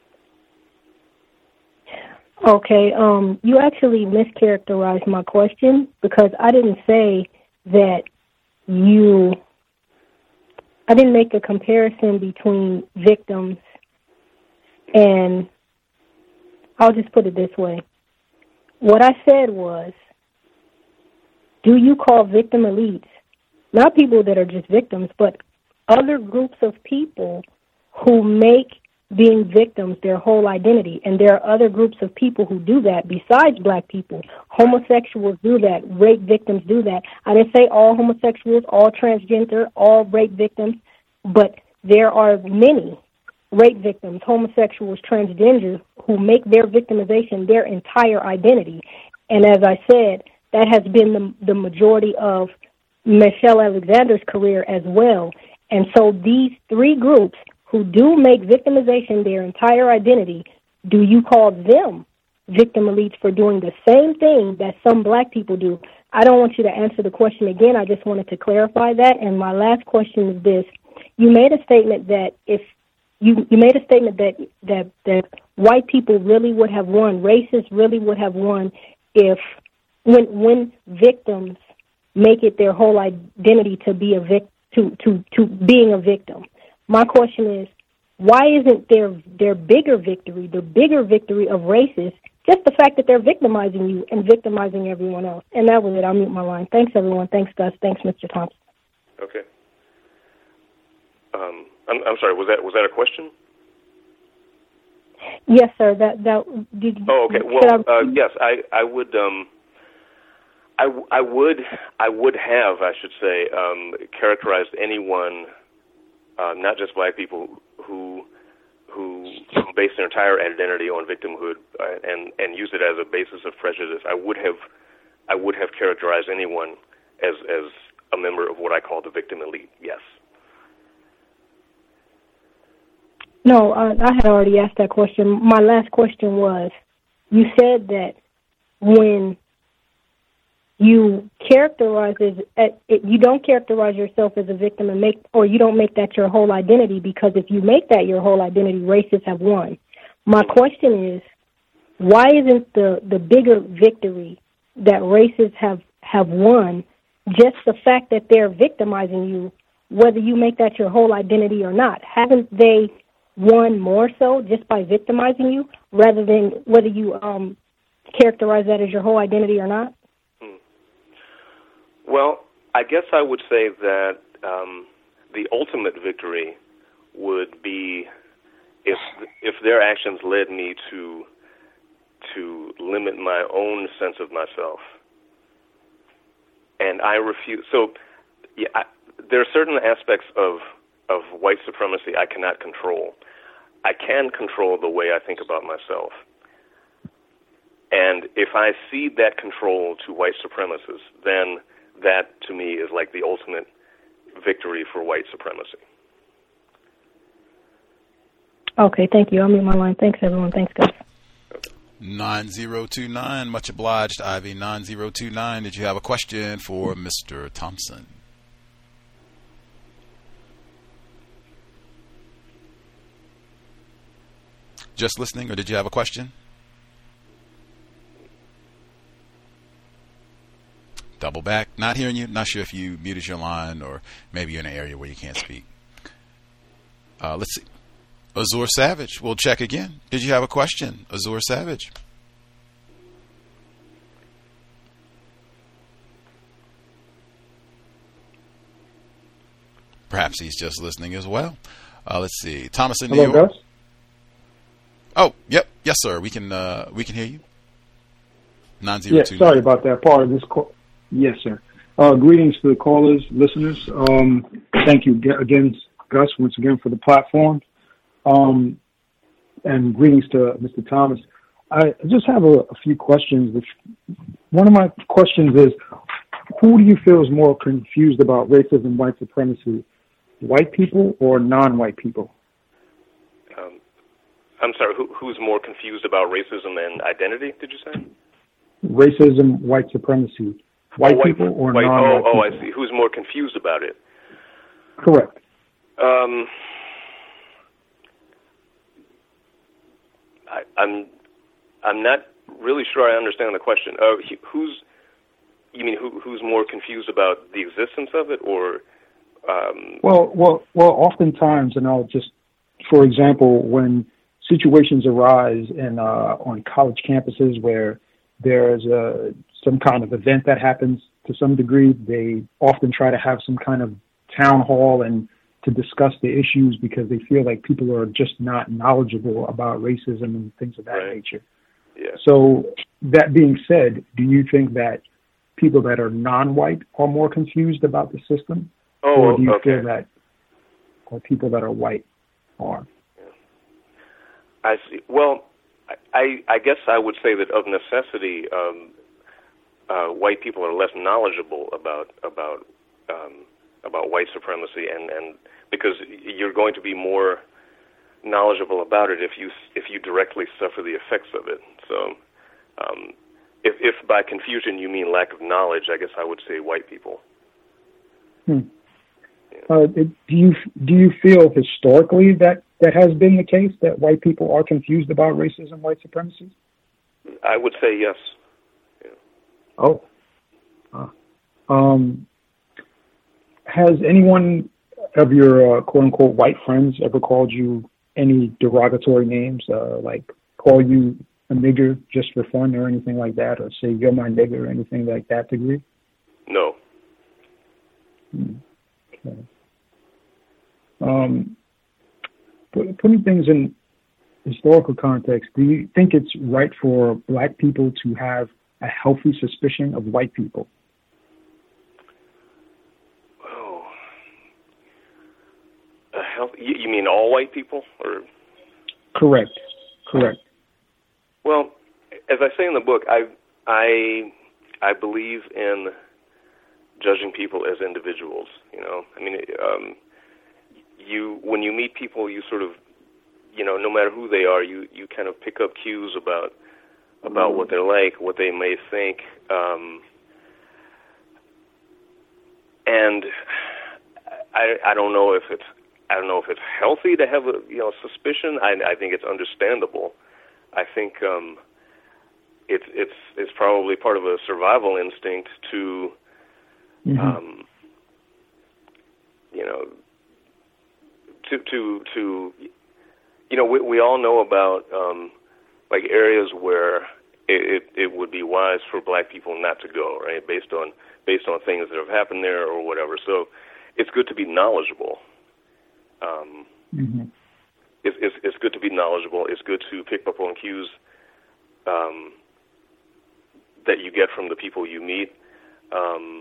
Okay, um, you actually mischaracterized my question, because I didn't say that you, I didn't make a comparison between victims and, I'll just put it this way. What I said was, do you call victim elites, not people that are just victims, but other groups of people who make being victims their whole identity? And there are other groups of people who do that besides black people. Homosexuals do that. Rape victims do that. I didn't say all homosexuals, all transgender, all rape victims, but there are many rape victims, homosexuals, transgenders, who make their victimization their entire identity. And as I said, that has been the, the majority of Michelle Alexander's career as well. And so these three groups who do make victimization their entire identity, do you call them victim elites for doing the same thing that some black people do? I don't want you to answer the question again. I just wanted to clarify that. And my last question is this. You made a statement that if you you made a statement that that that white people really would have won, racists really would have won if when when victims make it their whole identity to be a vic, to, to, to being a victim. My question is, why isn't their their bigger victory, the bigger victory of racists, just the fact that they're victimizing you and victimizing everyone else? And that was it. I'll mute my line. Thanks, everyone. Thanks, Gus. Thanks, Mister Thompson. Okay. Um, I'm, I'm sorry. Was that was that a question? Yes, sir. That that. Did, oh, okay. Well, I, uh, yes, I I would. Um, I, I would I would have, I should say, um, characterized anyone, uh, not just black people, who who base their entire identity on victimhood uh, and and use it as a basis of prejudice. I would have I would have characterized anyone as as a member of what I call the victim elite. Yes. No, uh, I had already asked that question. My last question was, you said that when you characterize as, you don't characterize yourself as a victim and make, or you don't make that your whole identity, because if you make that your whole identity, racists have won. My question is, why isn't the, the bigger victory that racists have, have won just the fact that they're victimizing you, whether you make that your whole identity or not? Haven't they won more so just by victimizing you, rather than whether you um, characterize that as your whole identity or not? Well, I guess I would say that um, the ultimate victory would be if if their actions led me to to limit my own sense of myself, and I refuse. So, yeah, I, there are certain aspects of of white supremacy I cannot control. I can control the way I think about myself, and if I cede that control to white supremacists, then that, to me, is like the ultimate victory for white supremacy. Okay, thank you. I'll mute my line. Thanks, everyone. Thanks, guys. nine zero two nine, much obliged, Ivy. nine zero two nine, did you have a question for Mister Thompson? Just listening, or did you have a question? Double back. Not hearing you. Not sure if you muted your line or maybe you're in an area where you can't speak. Uh, let's see. Azur Savage. We'll check again. Did you have a question, Azur Savage? Perhaps he's just listening as well. Uh, let's see. Thomas in New Hello, York. Gus? Oh, yep. Yes, sir. We can uh, we can hear you. nine zero two. Yeah, sorry about that part of this call. Yes, sir. Uh, greetings to the callers, listeners. Um, thank you again, Gus, once again for the platform. Um, and greetings to Mister Thomas. I just have a, a few questions. Which, one of my questions is, who do you feel is more confused about racism and white supremacy, white people or non-white people? Um, I'm sorry, who, who's more confused about racism and identity, did you say? Racism, white supremacy. White, oh, white people or white, non-white oh, oh, people? I see. Who's more confused about it? Correct. Um, I, I'm, I'm not really sure I understand the question. Uh, who's, you mean who, who's more confused about the existence of it, or? Um, well, well, well. Oftentimes, and I'll just, for example, when situations arise in uh, on college campuses where there's a, some kind of event that happens to some degree, they often try to have some kind of town hall and to discuss the issues because they feel like people are just not knowledgeable about racism and things of that right. nature. Yeah. So that being said, do you think that people that are non-white are more confused about the system? Oh, or do you okay. feel that or people that are white are? Yeah. I see. Well, I, I guess I would say that of necessity, um, uh, white people are less knowledgeable about about um, about white supremacy, and, and because you're going to be more knowledgeable about it if you if you directly suffer the effects of it. So, um, if if by confusion you mean lack of knowledge, I guess I would say white people. Hmm. Uh, do you do you feel historically that that has been the case, that white people are confused about racism, white supremacy? I would say yes. Yeah. Oh. Uh, um, has anyone of your uh, quote-unquote white friends ever called you any derogatory names, uh, like call you a nigger just for fun or anything like that, or say you're my nigger or anything like that degree? No. Hmm. Okay. Um, put, putting things in historical context, do you think it's right for black people to have a healthy suspicion of white people? Oh. A health, you, you mean all white people? Or? Correct. Correct. Well, as I say in the book, I, I, I believe in judging people as individuals. You know, I mean, um, you when you meet people, you sort of, you know, no matter who they are, you, you kind of pick up cues about about what they're like, what they may think, um, and I, I don't know if it's I don't know if it's healthy to have a you know suspicion. I, I think it's understandable. I think um, it's it's it's probably part of a survival instinct to, mm-hmm. um, you know, to to to, you know, we we all know about um, like areas where it, it it would be wise for black people not to go, right? Based on based on things that have happened there or whatever. So it's good to be knowledgeable. Um, mm-hmm. It's, it's, it's good to be knowledgeable. It's good to pick up on cues um, that you get from the people you meet. Um,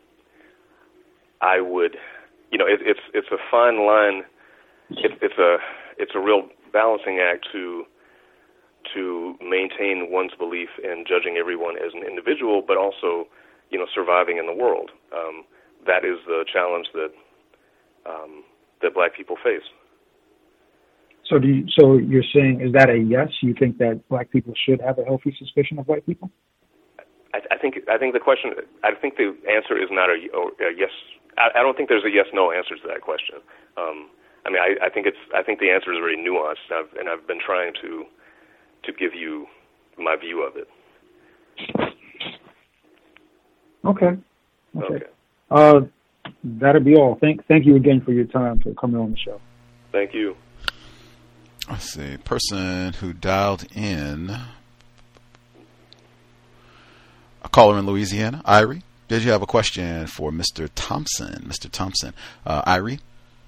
I would, you know, it, it's it's a fine line. It, it's a it's a real balancing act to to maintain one's belief in judging everyone as an individual, but also, you know, surviving in the world. Um, that is the challenge that um, that black people face. So do you, so you're saying, is that a yes? You think that black people should have a healthy suspicion of white people? I, I think I think the question, I think the answer is not a, a yes. I, I don't think there's a yes/no answer to that question. Um, I mean, I, I think it's I think the answer is very nuanced, and I've, and I've been trying to to give you my view of it. Okay. Okay. okay. Uh, that'll be all. Thank thank you again for your time for coming on the show. Thank you. Let's see. Person who dialed in. A caller in Louisiana. Irie, did you have a question for Mister Thompson? Mister Thompson. Uh, Irie?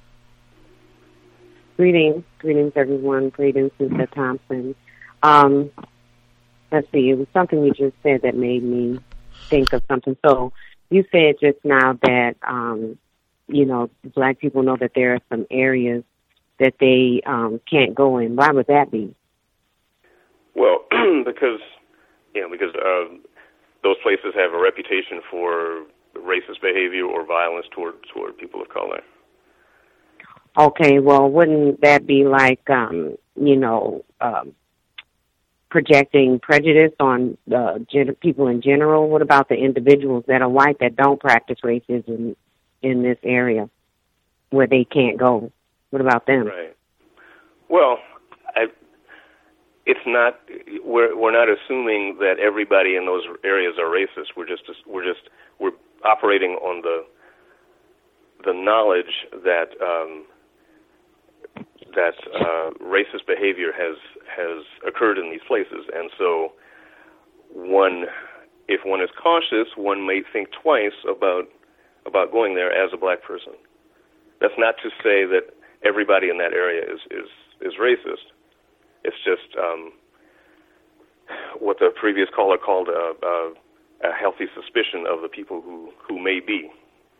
Greetings. Greetings, everyone. Greetings, Mister Thompson. Um, let's see. It was something you just said that made me think of something. So you said just now that, um, you know, black people know that there are some areas that they um, can't go in. Why would that be? Well, because, you know, because uh, those places have a reputation for racist behavior or violence toward toward people of color. Okay, well, wouldn't that be like, um, you know, um, projecting prejudice on uh, gen- people in general? What about the individuals that are white that don't practice racism in this area where they can't go? What about them? Right. Well, I, it's not. We're we're not assuming that everybody in those areas are racist. We're just we're just we're operating on the the knowledge that um, that uh, racist behavior has has occurred in these places, and so one, if one is cautious, one may think twice about about going there as a black person. That's not to say that everybody in that area is, is, is racist. It's just um, what the previous caller called a, a, a healthy suspicion of the people who, who may be.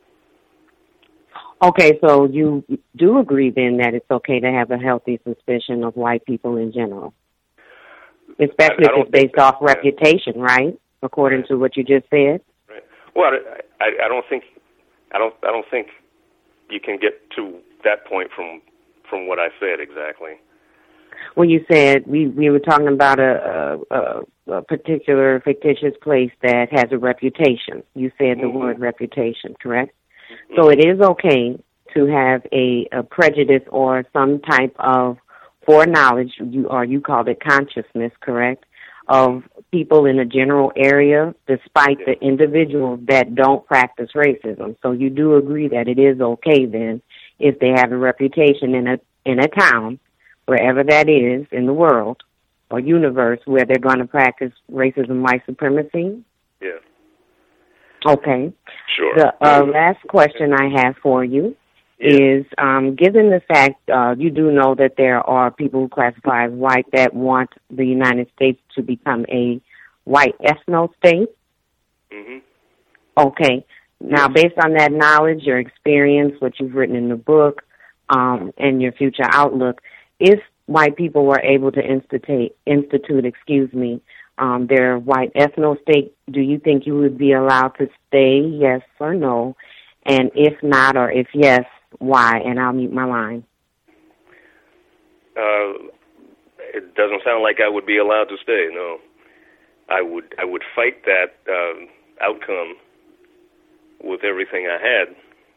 Okay, so you do agree then that it's okay to have a healthy suspicion of white people in general, especially I, I if it's based off that, reputation, right? According right. to what you just said. Right. Well, I, I, I don't think I don't I don't think you can get to that point from from what I said exactly. Well, you said we, we were talking about a, a, a particular fictitious place that has a reputation. You said the mm-hmm. word reputation, correct? Mm-hmm. So it is okay to have a, a prejudice or some type of foreknowledge, you, or you called it consciousness, correct, of people in a general area, despite the individuals that don't practice racism. So you do agree that it is okay then if they have a reputation in a in a town, wherever that is in the world or universe, where they're going to practice racism, white supremacy? Yeah. Okay. Sure. The uh, last question I have for you yeah. is, um, given the fact uh, you do know that there are people who classify as white that want the United States to become a white ethno-state? Mm-hmm. Okay. Now, based on that knowledge, your experience, what you've written in the book, um, and your future outlook, if white people were able to institute, institute, excuse me, um, their white ethno-state, do you think you would be allowed to stay, yes or no? And if not, or if yes, why? And I'll mute my line. Uh, it doesn't sound like I would be allowed to stay, no. I would I would fight that uh, outcome with everything I had.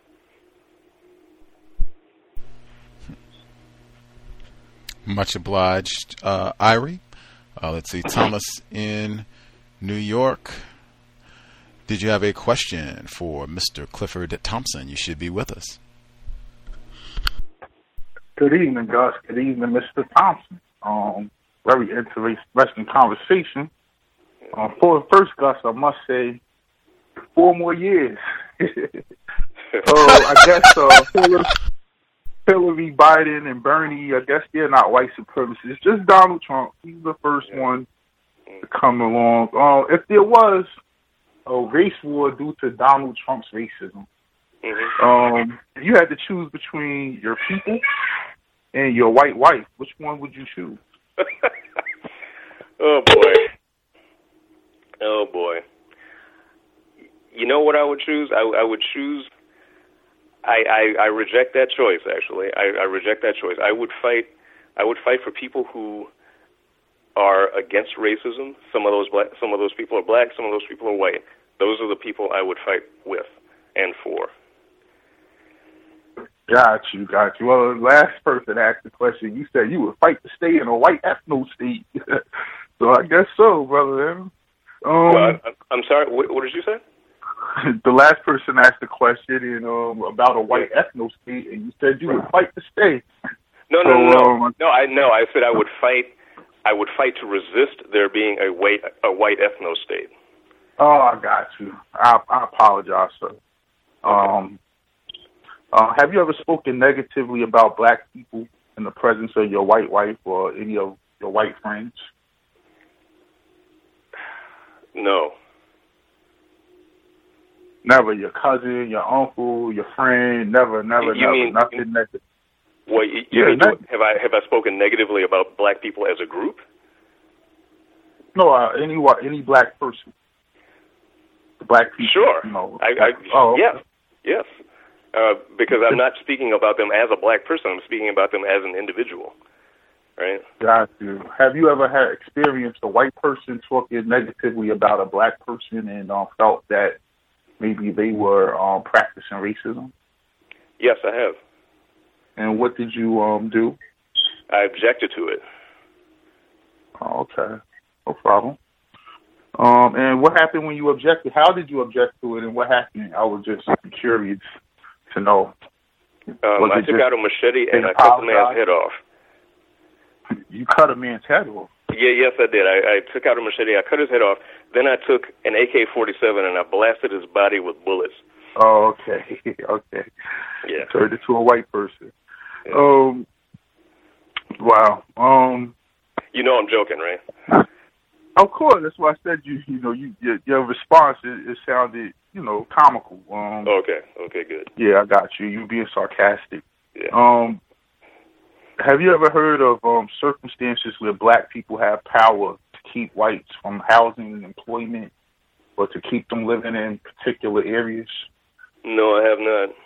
Much obliged, uh, Irie. Uh, let's see, Thomas in New York. Did you have a question for Mister Clifford Thompson? You should be with us. Good evening, Gus. Good evening, Mister Thompson. Um, very interesting conversation. Uh, for first, Gus, I must say, four more years. So I guess uh, Hillary, Hillary, Biden, and Bernie, I guess they're not white supremacists. It's just Donald Trump. He's the first one to come along. Uh, if there was a race war due to Donald Trump's racism, mm-hmm. um, if you had to choose between your people and your white wife, which one would you choose? Oh, boy. Oh, boy. You know what I would choose? I, I would choose... I, I, I reject that choice, actually. I, I reject that choice. I would fight I would fight for people who are against racism. Some of those black, some of those people are black, some of those people are white. Those are the people I would fight with and for. Got you, got you. Well, the last person asked the question, you said you would fight to stay in a white ethno state. So I guess so, brother. Um, well, I, I'm sorry, what, what did you say? The last person asked the question in, um, about a white ethno state, and you said you would fight to stay. No, no, so, no, no. Um, no. I no. I said I would fight. I would fight to resist there being a white a white ethno state. Oh, I got you. I, I apologize, sir. Um, uh, have you ever spoken negatively about black people in the presence of your white wife or any of your white friends? No. Never. Your cousin, your uncle, your friend. Never, never, you never. Mean, nothing negative. What you, you yeah, mean? not, have I have I spoken negatively about black people as a group? No, uh, any any black person. Black people. Sure. You know, I, I, oh, yes, yes. Uh, because I'm not speaking about them as a black person. I'm speaking about them as an individual. Right. Got you. Have you ever had experienced a white person talking negatively about a black person and uh, felt that maybe they were um, practicing racism? Yes, I have. And what did you um, do? I objected to it. Oh, okay. No problem. Um, and what happened when you objected? How did you object to it, and what happened? I was just curious to know. Um, I took just, out a machete and I cut the man's head off. You cut a man's head off? Yeah, yes, I did. I, I took out a machete, I cut his head off, then I took an A K forty-seven and I blasted his body with bullets. Oh, okay. Okay. Yeah. Turned into a white person. Yeah. Um. Wow. Um. You know I'm joking, right? Of course. That's why I said you. You know, you your, your response it, it sounded, you know, comical. Um. Okay. Okay. Good. Yeah, I got you. You being sarcastic. Yeah. Um. Have you ever heard of um, circumstances where black people have power to keep whites from housing and employment, or to keep them living in particular areas? No, I have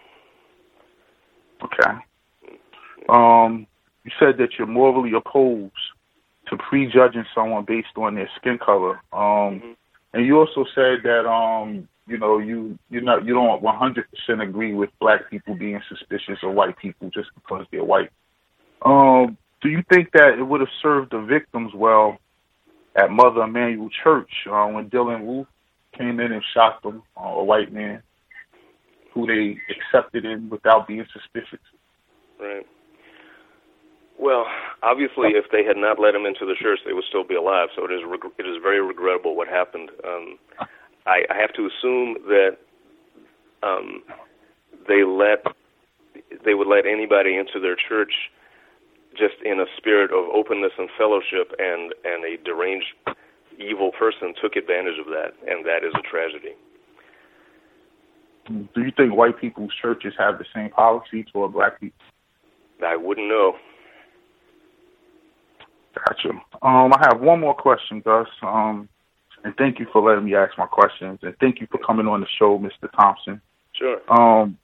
not. Okay. Um, you said that you're morally opposed to prejudging someone based on their skin color. Um, mm-hmm. And you also said that um, you know, you you not you don't one hundred percent agree with black people being suspicious of white people just because they're white. Um, do you think that it would have served the victims well at Mother Emanuel Church uh, when Dylan Roof came in and shot them, uh, a white man who they accepted in without being suspicious? Right. Well, obviously, if they had not let him into the church, they would still be alive. So it is reg- it is very regrettable what happened. Um, I, I have to assume that um, they let they would let anybody into their church just in a spirit of openness and fellowship, and, and a deranged, evil person took advantage of that, and that is a tragedy. Do you think white people's churches have the same policy toward black people? I wouldn't know. Gotcha. Um, I have one more question, Gus. Um, and thank you for letting me ask my questions, and thank you for coming on the show, Mister Thompson. Sure. Um,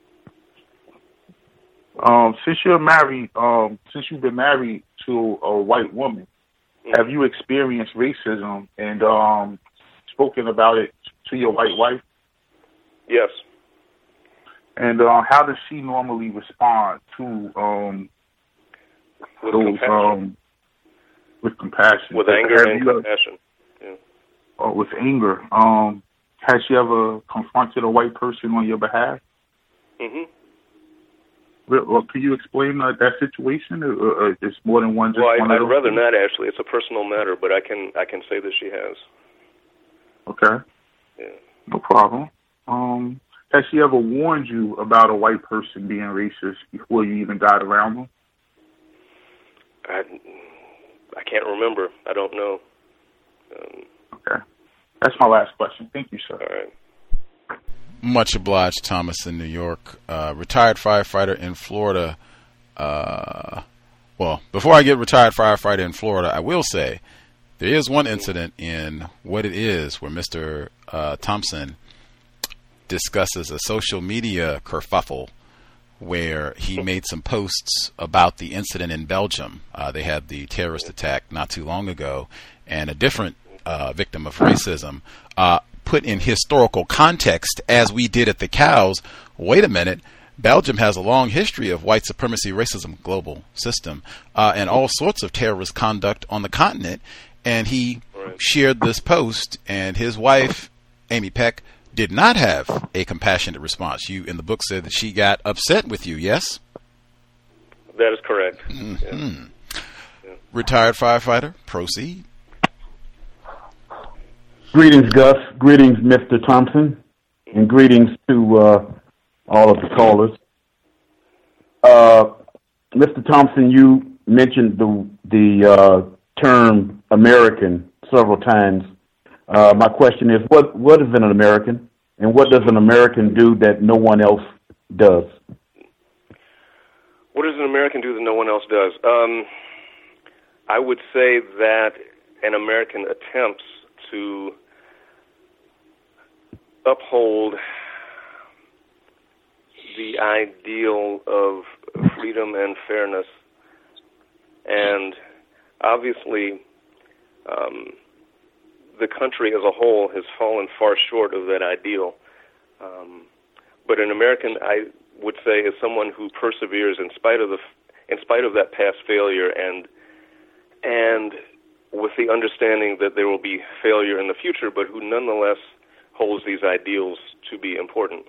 um, since you're married, um, since you've been married to a white woman, mm-hmm. have you experienced racism and um, spoken about it to your white wife? Yes. And uh, how does she normally respond to um, with those compassion. Um, with compassion, with anger have and you, compassion? Yeah. Or with anger. Um, has she ever confronted a white person on your behalf? Mm-hmm. Well, can you explain uh, that situation? Or, or it's more than one. Just well, I, one I'd of rather things? not. Actually, it's a personal matter, but I can I can say that she has. Okay. Yeah. No problem. Um, has she ever warned you about a white person being racist before you even got around them? I, I can't remember. I don't know. Um, okay. That's my last question. Thank you, sir. All right. Much obliged, Thomas in New York. Uh, retired firefighter in Florida. Uh, well, before I get retired firefighter in Florida, I will say there is one incident in What It Is where Mister Uh, Thompson discusses a social media kerfuffle where he made some posts about the incident in Belgium. Uh, they had the terrorist attack not too long ago, and a different uh, victim of racism uh, put in historical context, as we did at the Cows. Wait a minute, Belgium has a long history of white supremacy, racism, global system, uh, and all sorts of terrorist conduct on the continent. And he right. shared this post, and his wife, Amy Peck, did not have a compassionate response. You, in the book, said that she got upset with you, yes? That is correct. Mm-hmm. Yeah. Yeah. Retired firefighter, proceed. Greetings, Gus. Greetings, Mister Thompson. And greetings to uh, all of the callers. Uh, Mister Thompson, you mentioned the, the uh, term American several times. Uh, my question is, what, what is an American, and what does an American do that no one else does? What does an American do that no one else does? Um, I would say that an American attempts to uphold the ideal of freedom and fairness, and obviously um, the country as a whole has fallen far short of that ideal. Um, but an American, I would say, is someone who perseveres in spite of the, in spite of that past failure, and and with the understanding that there will be failure in the future, but who nonetheless holds these ideals to be important.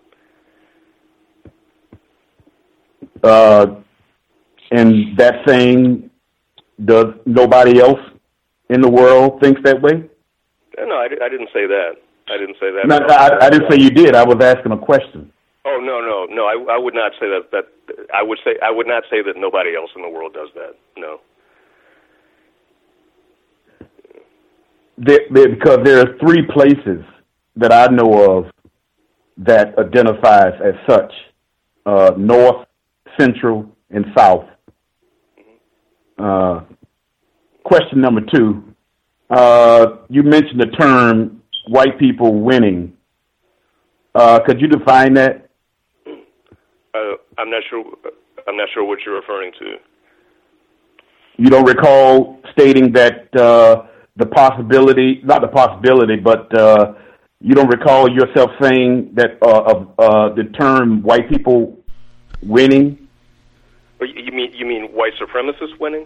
Uh, and that saying, does nobody else in the world thinks that way? No, I, I didn't say that. I didn't say that. No, I, I didn't say you did. I was asking a question. Oh no, no, no! I, I would not say that. That I would say I would not say that nobody else in the world does that. No. There, there, because there are three places that I know of that identifies as such: uh, North, Central, and South. Uh, question number two. Uh, you mentioned the term white people winning. Uh, could you define that? Uh, I'm not sure. I'm not sure what you're referring to. You don't recall stating that uh, the possibility, not the possibility, but uh, you don't recall yourself saying that uh, of uh, the term white people winning? You mean you mean white supremacists winning?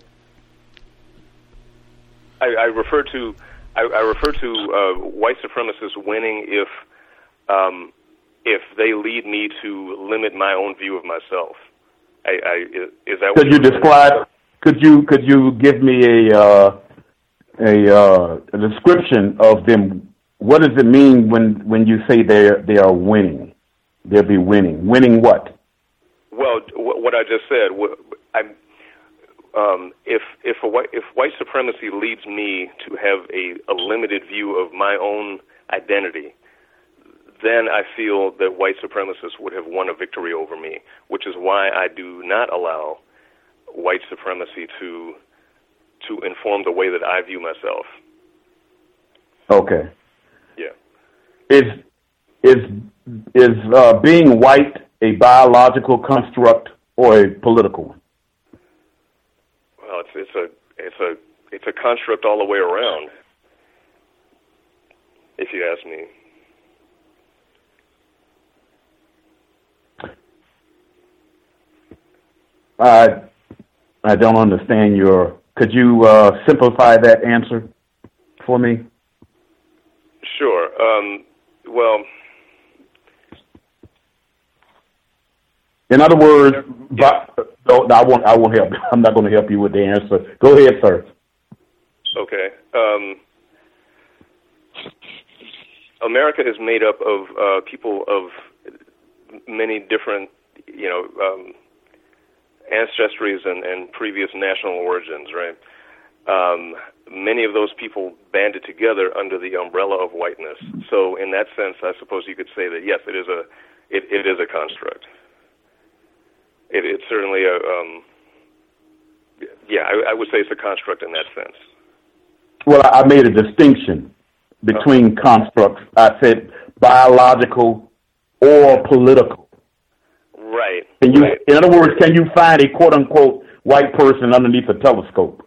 I, I refer to I, I refer to uh, white supremacists winning if um, if they lead me to limit my own view of myself. I, I, is that could what you describe? Could you could you give me a uh, a, uh, a description of them? What does it mean when, when you say they they are winning? They'll be winning. Winning what? Well, what I just said. I, um, if if a white, if white supremacy leads me to have a, a limited view of my own identity, then I feel that white supremacists would have won a victory over me, which is why I do not allow white supremacy to to inform the way that I view myself. Okay. Yeah. Is is is uh, being white a biological construct or a political one? Well, it's it's a it's a it's a construct all the way around, if you ask me. I I don't understand your. Could you uh, simplify that answer for me? Sure. Um, well, in other words, but, no, I won't. I won't help. I'm not going to help you with the answer. Go ahead, sir. Okay. Um, America is made up of uh, people of many different, you know, um, ancestries and, and previous national origins, right? Um, many of those people banded together under the umbrella of whiteness. So, in that sense, I suppose you could say that yes, it is a it, it is a construct. It, it's certainly a um, yeah. I, I would say it's a construct in that sense. Well, I made a distinction between uh-huh. constructs. I said biological or political. Right. Can you, right. in other words, can you find a quote-unquote white person underneath a telescope?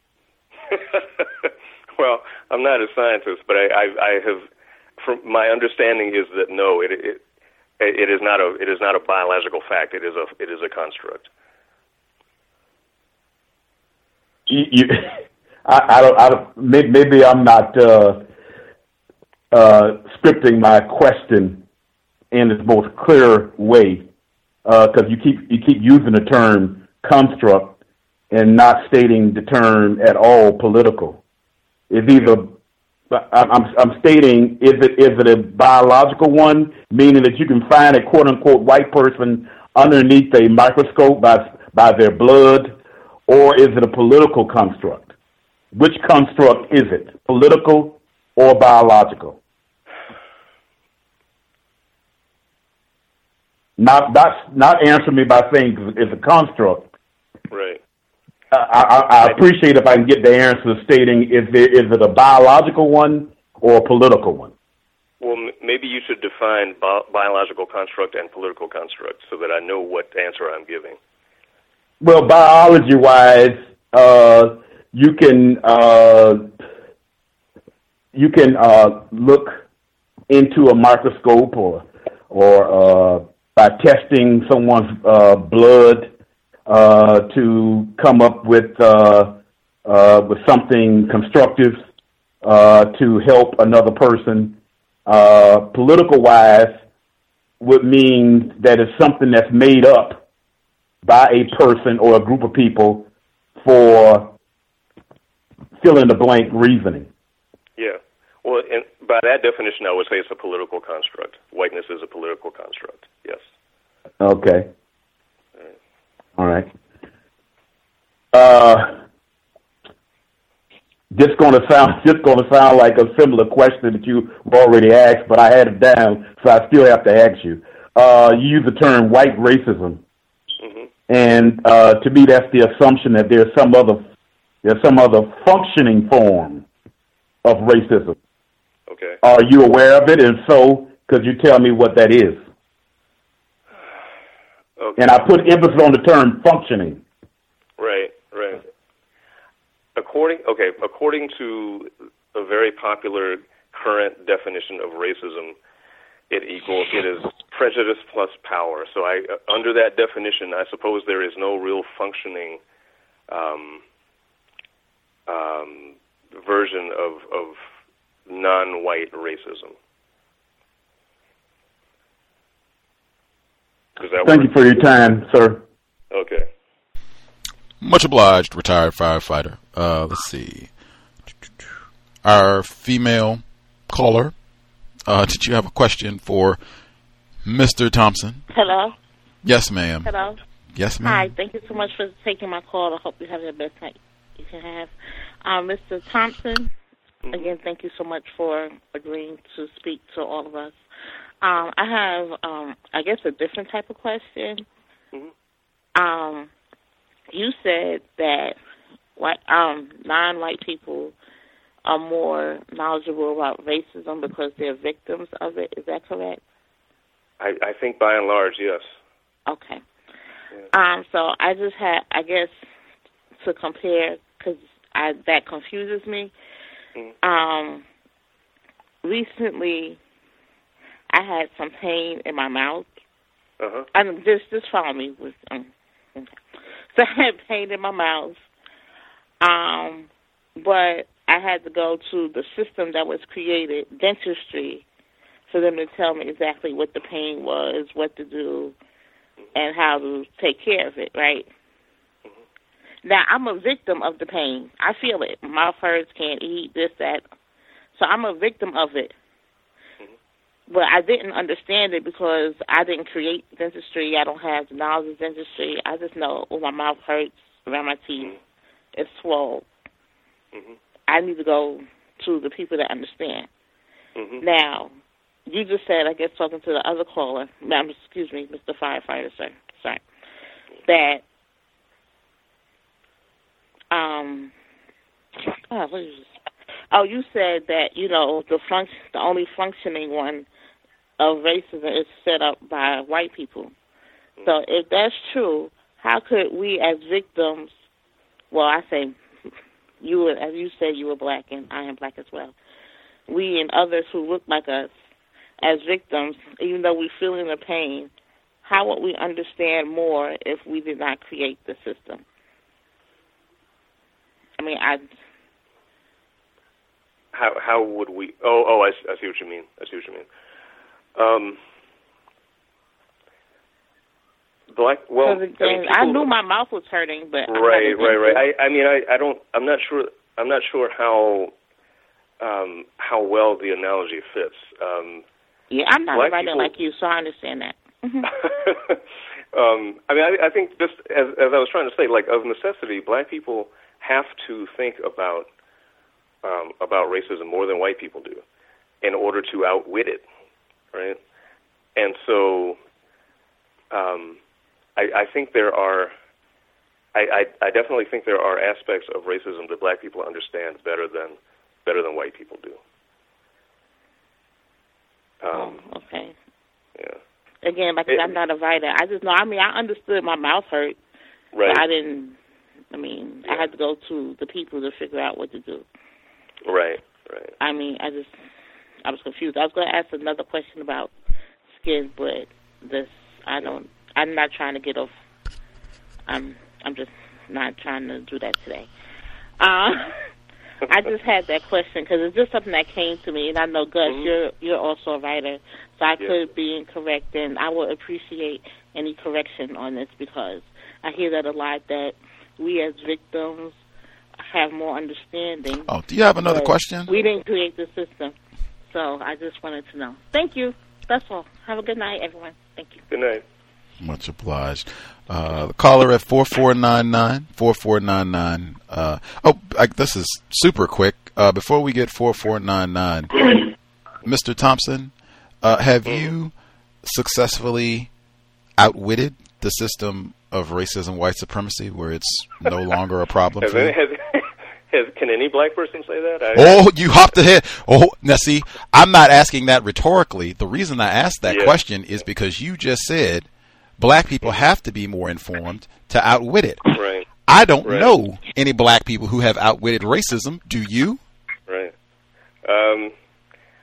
Well, I'm not a scientist, but I, I, I have. From my understanding is that no, it, it it is not a it is not a biological fact. It is a it is a construct. You, you I, I don't. I don't. Maybe, maybe I'm not uh, uh, scripting my question in its most clear way. Because uh, you keep you keep using the term construct and not stating the term at all political. It's either I'm I'm stating is it is it a biological one, meaning that you can find a quote unquote white person underneath a microscope by by their blood, or is it a political construct? Which construct is it, political or biological? Not, not, not answer me by saying it's a construct. Right. I, I, I appreciate if I can get the answer stating is there, is it a biological one or a political one? Well, m- maybe you should define bi- biological construct and political construct so that I know what answer I'm giving. Well, biology-wise, uh, you can uh, you can uh, look into a microscope or or uh, by testing someone's uh, blood uh, to come up with uh, uh, with something constructive uh, to help another person. Uh, political-wise would mean that it's something that's made up by a person or a group of people for fill-in-the-blank reasoning. Yeah. Well, and by that definition, I would say it's a political construct. Whiteness is a political construct. Yes. Okay. All right. Uh, just going to sound just going to sound like a similar question that you already asked, but I had it down, so I still have to ask you. Uh, you use the term white racism, mm-hmm. and uh, to me, that's the assumption that there's some other there's some other functioning form of racism. Okay. Are you aware of it? And so, could you tell me what that is? Okay. And I put emphasis on the term functioning. Right, right. According, okay, according to a very popular current definition of racism, it equals it is prejudice plus power. So I, uh, under that definition, I suppose there is no real functioning um, um, version of, of non-white racism. Does that Thank work? you for your time, sir. Okay. Much obliged, retired firefighter. Uh, let's see. Our female caller, uh, did you have a question for Mister Thompson? Hello? Yes, ma'am. Hello? Yes, ma'am. Hi, thank you so much for taking my call. I hope you have the best night you can have. Um, Mister Thompson, again, thank you so much for agreeing to speak to all of us. Um, I have, um, I guess, a different type of question. Mm-hmm. Um, you said that white, um, non-white people are more knowledgeable about racism because they're victims of it. Is that correct? I, I think by and large, yes. Okay. Yeah. Um, so I just had, I guess, to compare, because that confuses me. Mm-hmm. Um, recently, I had some pain in my mouth. Uh-huh. And just, just follow me. With, um, okay. So I had pain in my mouth. Um, but I had to go to the system that was created, dentistry, for them to tell me exactly what the pain was, what to do, and how to take care of it, right? Mm-hmm. Now, I'm a victim of the pain. I feel it. My mouth hurts, can't eat, this, that. So I'm a victim of it. Mm-hmm. But I didn't understand it because I didn't create dentistry. I don't have the knowledge of dentistry. I just know, oh, my mouth hurts around my teeth. Mm-hmm. It's swollen. Mm-hmm. I need to go to the people that understand. Mm-hmm. Now, you just said, I guess, talking to the other caller, ma'am, excuse me, Mister Firefighter, sir, sorry, that, um, oh, what is this? Oh, you said that, you know, the func- the only functioning one of racism is set up by white people. Mm-hmm. So if that's true, how could we as victims, well, I say, you were, as you said, you were black, and I am black as well. We and others who look like us, as victims, even though we're feeling the pain, how would we understand more if we did not create the system? I mean, I. How how would we? Oh oh, I, I see what you mean. I see what you mean. Um, black. Well, again, I, mean, people, I knew my mouth was hurting, but right, right, right. I, I mean, I, I don't. I'm not sure. I'm not sure how um, how well the analogy fits. Um, yeah, I'm not a writer people, like you, so I understand that. Mm-hmm. um, I mean, I, I think just as as I was trying to say, like of necessity, black people have to think about um, about racism more than white people do in order to outwit it, right? And so. Um, I, I think there are, I, I, I definitely think there are aspects of racism that black people understand better than better than white people do. Um, oh, okay. Yeah. Again, like it, I'm not a writer. I just know. I mean, I understood my mouth hurt, right. but I didn't. I mean, yeah. I had to go to the people to figure out what to do. Right. Right. I mean, I just I was confused. I was going to ask another question about skin, but this. I don't. I'm not trying to get off. I'm. I'm just not trying to do that today. Uh, I just had that question because it's just something that came to me, and I know Gus, mm-hmm. you're you're also a writer, so I yeah. could be incorrect, and I would appreciate any correction on this because I hear that a lot that we as victims have more understanding. Oh, do you have another question? We didn't create the system, so I just wanted to know. Thank you. That's all. Have a good night, everyone. Thank you. Good night. Much obliged. Uh, the caller at four four nine nine, four four nine nine. Uh, oh, I, this is super quick. Uh, before we get four four nine nine, Mister Thompson, uh, have you successfully outwitted the system of racism, white supremacy, where it's no longer a problem has for any, you? Has, has, can any black person say that? I, oh, you hopped ahead. Oh, now see, I'm not asking that rhetorically. The reason I asked that yeah. question is because you just said black people have to be more informed to outwit it. Right. I don't right. know any black people who have outwitted racism. Do you? Right. Um,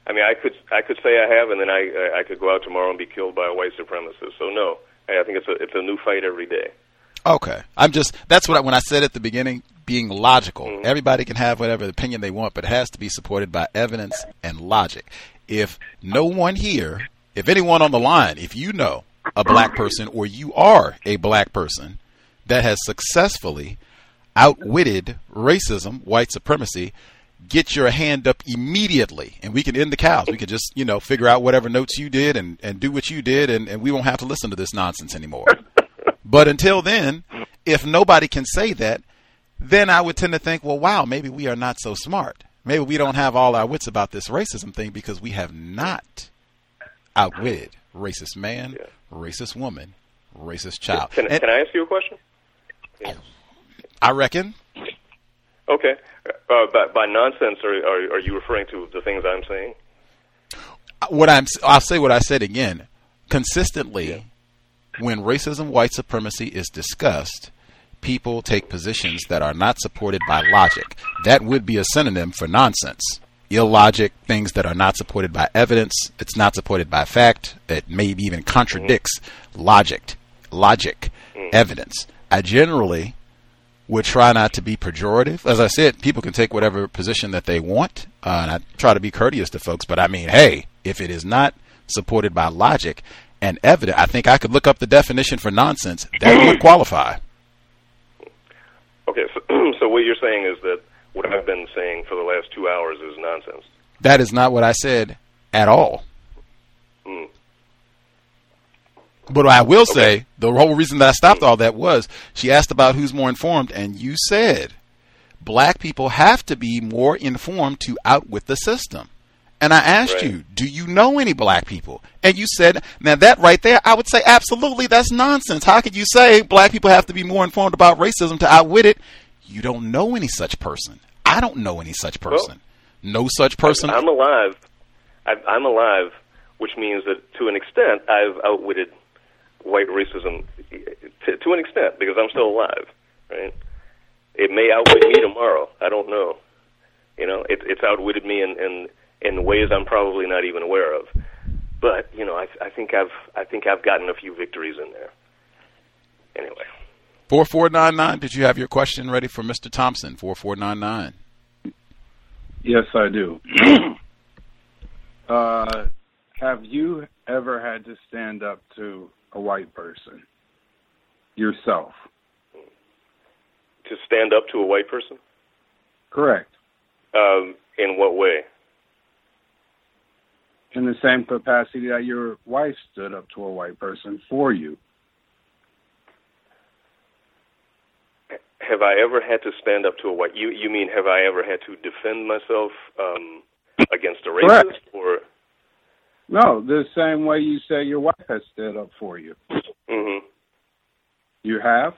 I mean, I could I could say I have, and then I I could go out tomorrow and be killed by a white supremacist. So no, I think it's a it's a new fight every day. Okay, I'm just that's what I, when I said at the beginning, being logical. Mm-hmm. Everybody can have whatever opinion they want, but it has to be supported by evidence and logic. If no one here, if anyone on the line, if you know a black person or you are a black person that has successfully outwitted racism, white supremacy, get your hand up immediately, and we can end the cows. We can just, you know, figure out whatever notes you did and, and do what you did, and, and we won't have to listen to this nonsense anymore. But until then, if nobody can say that, then I would tend to think, well, wow, maybe we are not so smart. Maybe we don't have all our wits about this racism thing because we have not outwitted racist man, yeah. racist woman, racist child. Can, and, can I ask you a question? Yeah. I reckon. Okay. Uh, by, by nonsense, are, are, are you referring to the things I'm saying? What I'm, I'll say what I said again. Consistently, yeah. when racism, white supremacy is discussed, people take positions that are not supported by logic. That would be a synonym for nonsense. Illogic, things that are not supported by evidence. It's not supported by fact. It maybe even contradicts mm-hmm. logic, logic, mm-hmm. evidence. I generally would try not to be pejorative. As I said, people can take whatever position that they want, uh, and I try to be courteous to folks. But I mean, hey, if it is not supported by logic and evidence, I think I could look up the definition for nonsense. That would qualify. Okay, so, so what you're saying is that what I've been saying for the last two hours is nonsense. That is not what I said at all. Mm. But I will say, okay. the whole reason that I stopped all that was she asked about who's more informed, and you said black people have to be more informed to outwit the system. And I asked right. you, do you know any black people? And you said, now that right there, I would say absolutely that's nonsense. How could you say black people have to be more informed about racism to outwit it? You don't know any such person. I don't know any such person. Well, no such person. I'm alive. I'm alive, which means that to an extent I've outwitted white racism to, to an extent because I'm still alive, right? It may outwit me tomorrow. I don't know. You know, it, it's outwitted me in, in in ways I'm probably not even aware of. But you know, I, I think I've I think I've gotten a few victories in there. Anyway. Four four nine nine. Did you have your question ready for Mister Thompson? Four four nine nine. Yes, I do. uh, have you ever had to stand up to a white person yourself? To stand up to a white person? Correct. Um, in what way? In the same capacity that your wife stood up to a white person for you. Have I ever had to stand up to a white? You you mean have I ever had to defend myself um, against a racist? Correct. Or no, the same way you say your wife has stood up for you. Mm-hmm. You have?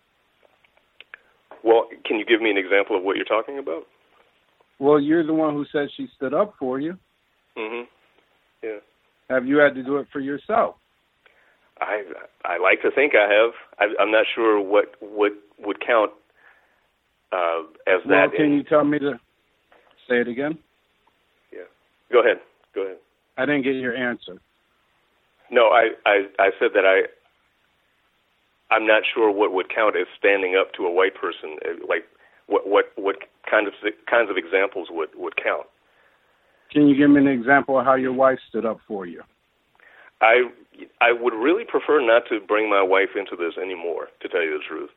Well, can you give me an example of what you're talking about? Well, you're the one who said she stood up for you. Mm-hmm. Yeah. Have you had to do it for yourself? I I like to think I have. I, I'm not sure what what would count uh, as well, that. Can in, you tell me to say it again? Yeah. Go ahead. Go ahead. I didn't get your answer. No, I, I, I said that I I'm not sure what would count as standing up to a white person. Like what what what kind of kinds of examples would, would count? Can you give me an example of how your wife stood up for you? I I would really prefer not to bring my wife into this anymore, to tell you the truth.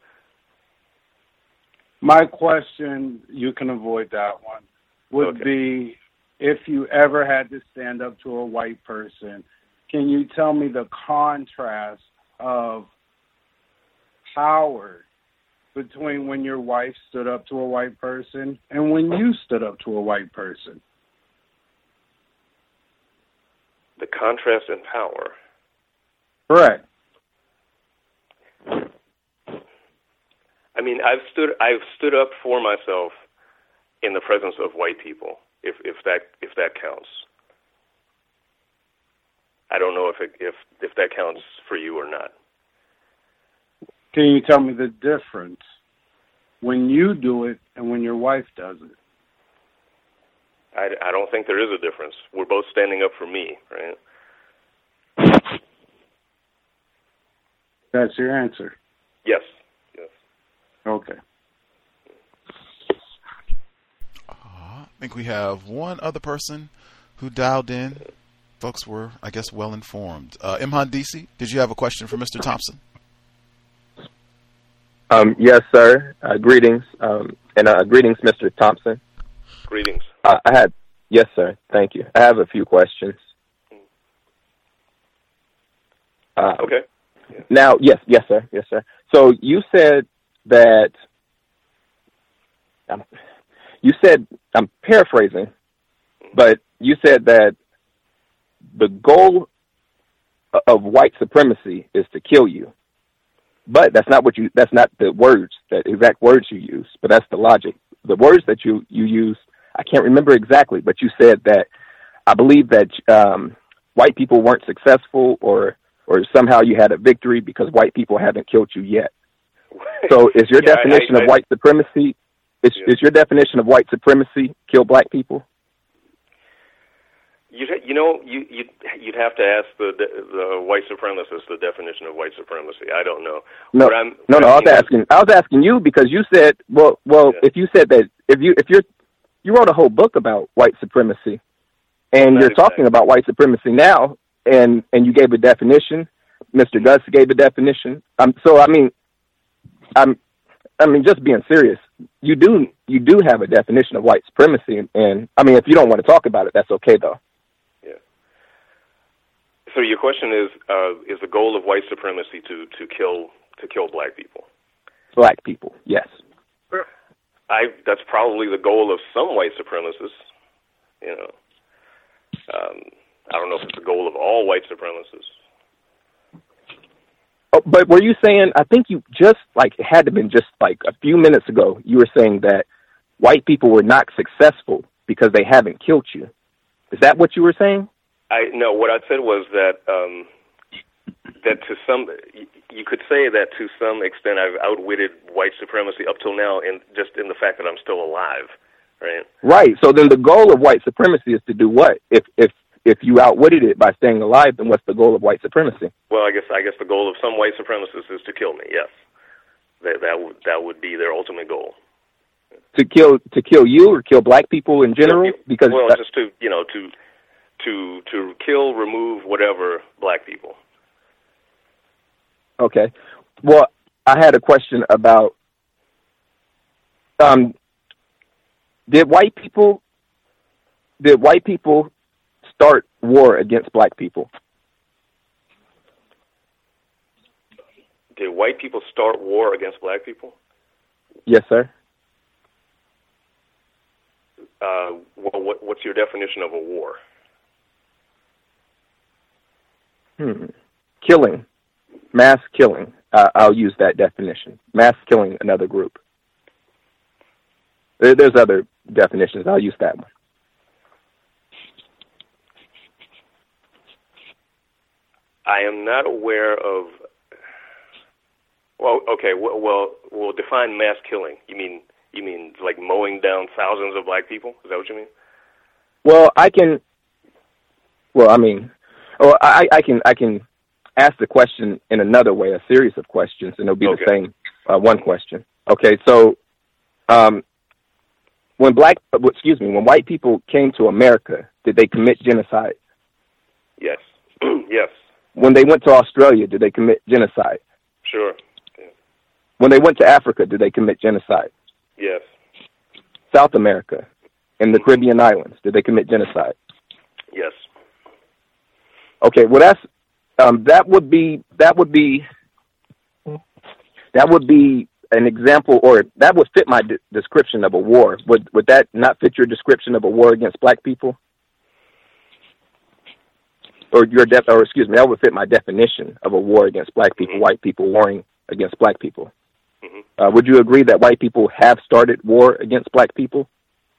My question, you can avoid that one, would okay. be if you ever had to stand up to a white person, can you tell me the contrast of power between when your wife stood up to a white person and when you stood up to a white person? The contrast in power. Correct. I mean, I've stood I've stood up for myself in the presence of white people, if if that if that counts. I don't know if it, if if that counts for you or not. Can you tell me the difference when you do it and when your wife does it? I, I don't think there is a difference. We're both standing up for me, right? That's your answer. Yes. Yes. Okay. Uh, I think we have one other person who dialed in. Folks were, I guess, well informed. Uh, Imhan D C, did you have a question for Mister Thompson? Um, yes, sir. Uh, greetings, um, and uh, greetings, Mister Thompson. Greetings. Uh, I had, yes, sir. Thank you. I have a few questions. Uh, okay. Yeah. Now, yes, yes, sir, yes, sir. So you said that. Um, you said I'm paraphrasing, but you said that the goal of white supremacy is to kill you. But that's not what you, that's not the words, that exact words you use, but that's the logic. The words that you, you use, I can't remember exactly, but you said that, I believe that um, white people weren't successful or, or somehow you had a victory because white people haven't killed you yet. So is your yeah, definition I, I, of white supremacy, is, yeah. is your definition of white supremacy kill black people? You you know you you you'd have to ask the the white supremacist the definition of white supremacy. I don't know. No, what I'm, no, what no. I I was mean asking. I was asking you because you said, well, well, Yeah. if you said that, if you if you're you wrote a whole book about white supremacy, and Not you're exactly. talking about white supremacy now, and and you gave a definition. Mister Gus gave a definition. Um, so I mean, I'm, I mean, just being serious. You do you do have a definition of white supremacy, and, and I mean, if you don't want to talk about it, that's okay though. So your question is: uh, is the goal of white supremacy to, to kill to kill black people? Black people, yes. I that's probably the goal of some white supremacists. You know, um, I don't know if it's the goal of all white supremacists. Oh, but were you saying? I think you just like it had to have been just like a few minutes ago. You were saying that white people were not successful because they haven't killed you. Is that what you were saying? I no. What I said was that um, that to some, you could say that to some extent, I've outwitted white supremacy up till now, in just in the fact that I'm still alive, right? Right. So then the goal of white supremacy is to do what? If if if you outwitted it by staying alive, then what's the goal of white supremacy? Well, I guess I guess the goal of some white supremacists is to kill me. Yes, that that would that would be their ultimate goal. To kill to kill you or kill black people in general? Because well, that, just to you know to. to to kill, remove, whatever, black people. Okay. Well, I had a question about, um, did white people, did white people start war against black people? Did white people start war against black people? Yes, sir. Uh, well, what, what's your definition of a war? Hmm. Killing, mass killing. Uh, I'll use that definition. Mass killing another group. There, there's other definitions. I'll use that one. I am not aware of. Well, okay. Well, well, we'll define mass killing. You mean you mean like mowing down thousands of black people? Is that what you mean? Well, I can. Well, I mean. Well, I, I can I can ask the question in another way, a series of questions, and it'll be okay. the same uh, one question. Okay, so um, when black, excuse me, when white people came to America, did they commit genocide? Yes. Yes. When they went to Australia, did they commit genocide? Sure. Yeah. When they went to Africa, did they commit genocide? Yes. South America and the Caribbean islands, did they commit genocide? Yes. Okay, well that's um, that would be that would be that would be an example, or that would fit my de- description of a war. Would would that not fit your description of a war against black people? Or your de- or excuse me, that would fit my definition of a war against black people. Mm-hmm. White people warring against black people. Mm-hmm. Uh, would you agree that white people have started war against black people?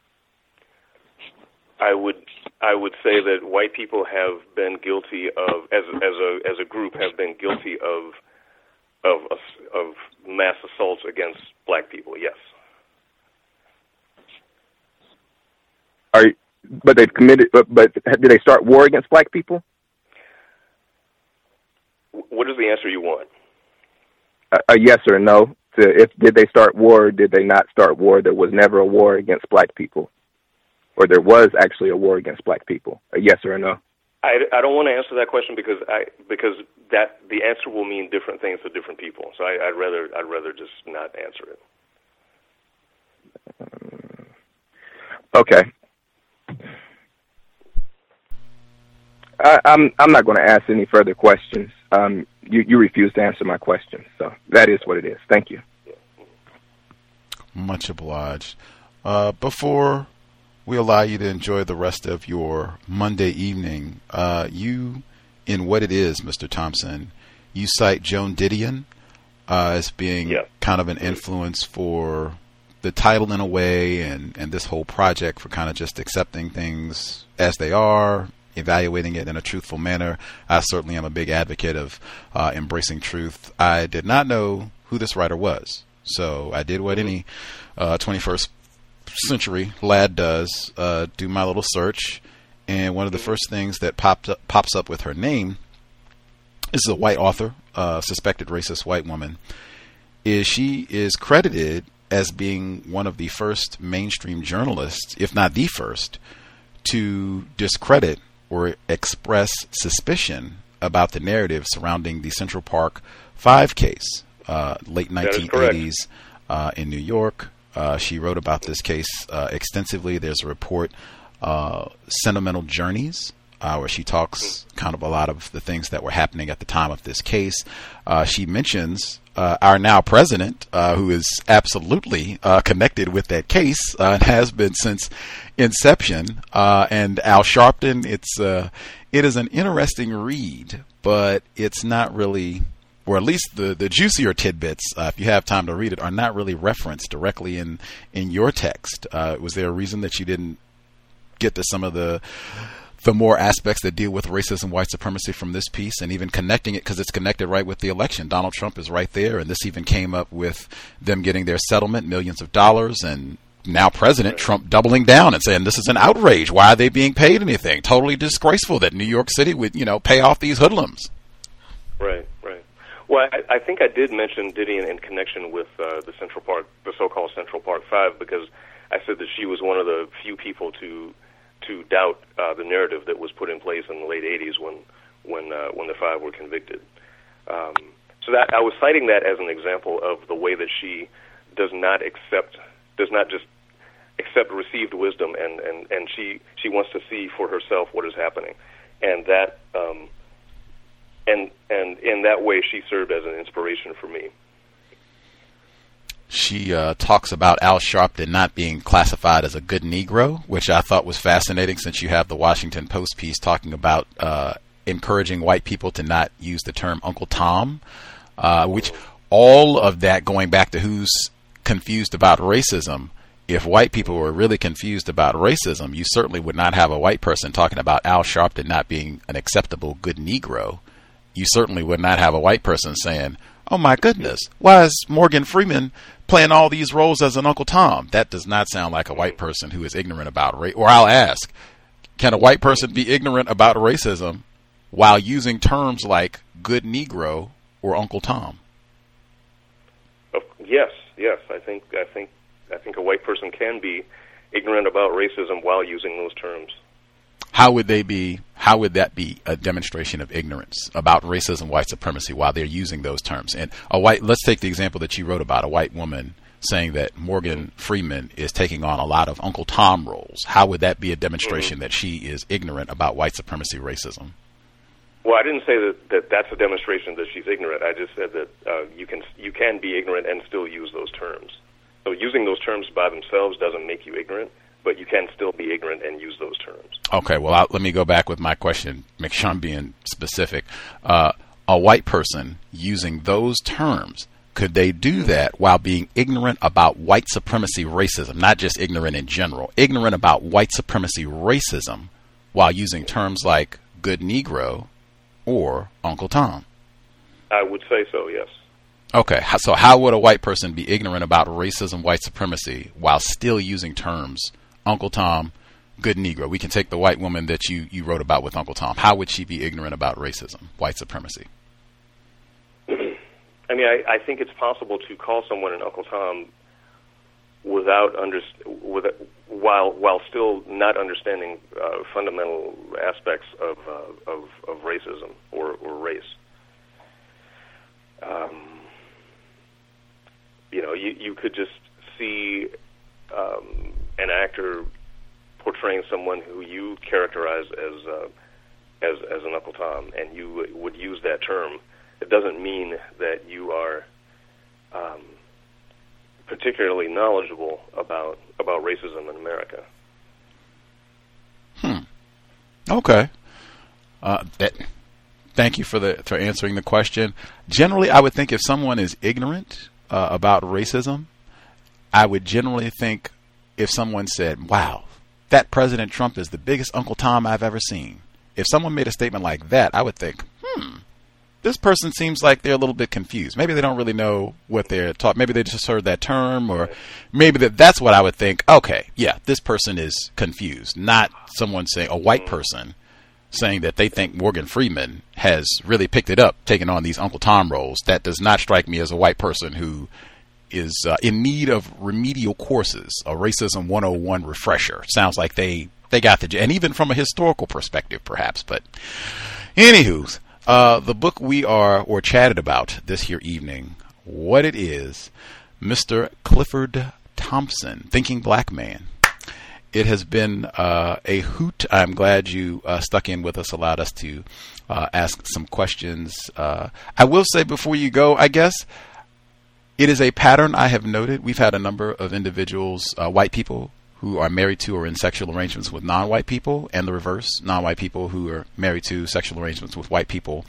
I would I would say that white people have been guilty of, as as a as a group, have been guilty of of of mass assaults against black people. Yes. Are but they've committed. But, but did they start war against black people? What is the answer you want? A, a yes or a no. To if did they start war or did they not start war? There was never a war against black people, or there was actually a war against black people. A yes or a no. I, I don't want to answer that question because I because that the answer will mean different things to different people. So I, I'd rather I'd rather just not answer it. Okay. I, I'm I'm not going to ask any further questions. Um, you you refuse to answer my question, so that is what it is. Thank you. Much obliged. Uh, before we allow you to enjoy the rest of your Monday evening, uh, you, in What It Is, Mister Thompson, you cite Joan Didion uh, as being yeah. kind of an influence for the title in a way, and, and this whole project for kind of just accepting things as they are, evaluating it in a truthful manner. I certainly am a big advocate of uh, embracing truth. I did not know who this writer was, so I did what any uh, twenty-first century lad does, uh, do my little search, and one of the first things that popped up, pops up with her name is a white author, uh, suspected racist white woman, is she is credited as being one of the first mainstream journalists, if not the first, to discredit or express suspicion about the narrative surrounding the Central Park Five case, uh, late nineteen eighties uh, in New York. Uh, she wrote about this case uh, extensively. There's a report, uh, Sentimental Journeys, uh, where she talks kind of a lot of the things that were happening at the time of this case. Uh, she mentions uh, our now president, uh, who is absolutely uh, connected with that case uh, and has been since inception, uh, and Al Sharpton. It's uh, it is an interesting read, but it's not really, or at least the, the juicier tidbits, uh, if you have time to read it, are not really referenced directly in, in your text. Uh, was there a reason that you didn't get to some of the the more aspects that deal with racism, white supremacy from this piece, and even connecting it, because it's connected right with the election? Donald Trump is right there, and this even came up with them getting their settlement, millions of dollars, and now President Trump doubling down and saying this is an outrage. Why are they being paid anything? Totally disgraceful that New York City would, you know, pay off these hoodlums. Right, right. Well, I, I think I did mention Didion in connection with uh, the Central Park, the so-called Central Park Five, because I said that she was one of the few people to to doubt uh, the narrative that was put in place in the late eighties when when uh, when the five were convicted. Um, so that I was citing that as an example of the way that she does not accept, does not just accept received wisdom, and, and, and she, she wants to see for herself what is happening, and that um, and and in that way she served as an inspiration for me. She uh, talks about Al Sharpton not being classified as a good Negro, which I thought was fascinating, since you have the Washington Post piece talking about uh, encouraging white people to not use the term Uncle Tom, uh, which all of that going back to who's confused about racism. If white people were really confused about racism, you certainly would not have a white person talking about Al Sharpton not being an acceptable good Negro. You certainly would not have a white person saying, oh my goodness, why is Morgan Freeman playing all these roles as an Uncle Tom? That does not sound like a white person who is ignorant about race. Or I'll ask, can a white person be ignorant about racism while using terms like good Negro or Uncle Tom? Oh, yes, yes. I think I think I think a white person can be ignorant about racism while using those terms. How would they be? How would that be a demonstration of ignorance about racism, white supremacy, while they're using those terms? And a white, let's take the example that you wrote about, a white woman saying that Morgan Freeman is taking on a lot of Uncle Tom roles. How would that be a demonstration mm-hmm. that she is ignorant about white supremacy, racism? Well, I didn't say that, that that's a demonstration that she's ignorant. I just said that uh, you can you can be ignorant and still use those terms. So using those terms by themselves doesn't make you ignorant, but you can still be ignorant and use those terms. Okay, well, I'll, let me go back with my question, make sure I'm being specific. Uh, a white person using those terms, could they do that while being ignorant about white supremacy racism, not just ignorant in general, ignorant about white supremacy racism while using terms like good Negro or Uncle Tom? I would say so, yes. Okay, so how would a white person be ignorant about racism, white supremacy, while still using terms Uncle Tom, good Negro. We can take the white woman that you, you wrote about with Uncle Tom. How would she be ignorant about racism, white supremacy? I mean, I, I think it's possible to call someone an Uncle Tom without under, with, while while still not understanding uh, fundamental aspects of, uh, of of racism or, or race. Um, you know, you you could just see um, an actor portraying someone who you characterize as uh, as as an Uncle Tom, and you would use that term. It doesn't mean that you are um, particularly knowledgeable about about racism in America. Hmm. Okay. Uh, that, thank you for the for answering the question. Generally, I would think if someone is ignorant uh, about racism, I would generally think if someone said, "Wow, that President Trump is the biggest Uncle Tom I've ever seen." If someone made a statement like that, I would think, hmm, this person seems like they're a little bit confused. Maybe they don't really know what they're taught. Maybe they just heard that term, or maybe that that's what I would think. Okay, yeah, this person is confused. Not someone saying, a white person saying that they think Morgan Freeman has really picked it up, taking on these Uncle Tom roles. That does not strike me as a white person who is uh, in need of remedial courses, a Racism one oh one refresher. Sounds like they, they got the, and even from a historical perspective, perhaps. But anywho, uh, the book we are, or chatted about this here evening, what it is, Mister Clifford Thompson, Thinking Black Man. It has been uh, a hoot. I'm glad you uh, stuck in with us, allowed us to uh, ask some questions. Uh, I will say before you go, I guess, it is a pattern I have noted. We've had a number of individuals, uh, white people, who are married to or in sexual arrangements with non-white people, and the reverse, non-white people who are married to sexual arrangements with white people.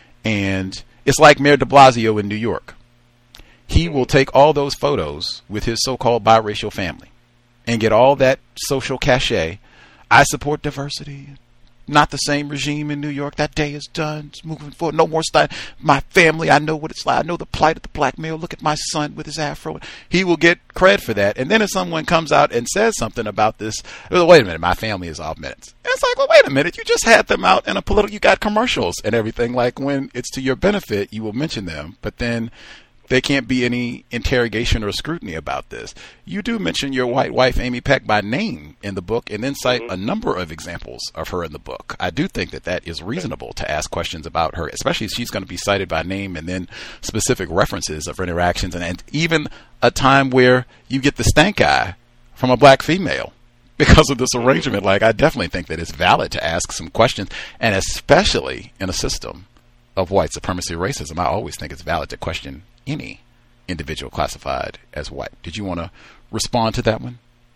And it's like Mayor de Blasio in New York. He will take all those photos with his so-called biracial family and get all that social cachet. I support diversity. Not the same regime in New York. That day is done. It's moving forward. No more style. My family, I know what it's like. I know the plight of the black male. Look at my son with his afro. He will get cred for that. And then if someone comes out and says something about this, well, wait a minute, my family is off minutes. And it's like, well, wait a minute. You just had them out in a political, you got commercials and everything. Like when it's to your benefit, you will mention them. But then there can't be any interrogation or scrutiny about this. You do mention your white wife, Amy Peck, by name in the book, and then cite mm-hmm. a number of examples of her in the book. I do think that that is reasonable to ask questions about her, especially if she's going to be cited by name and then specific references of her interactions, and, and even a time where you get the stank eye from a black female because of this arrangement. Like, I definitely think that it's valid to ask some questions, and especially in a system of white supremacy racism, I always think it's valid to question any individual classified as white. Did you want to respond to that one?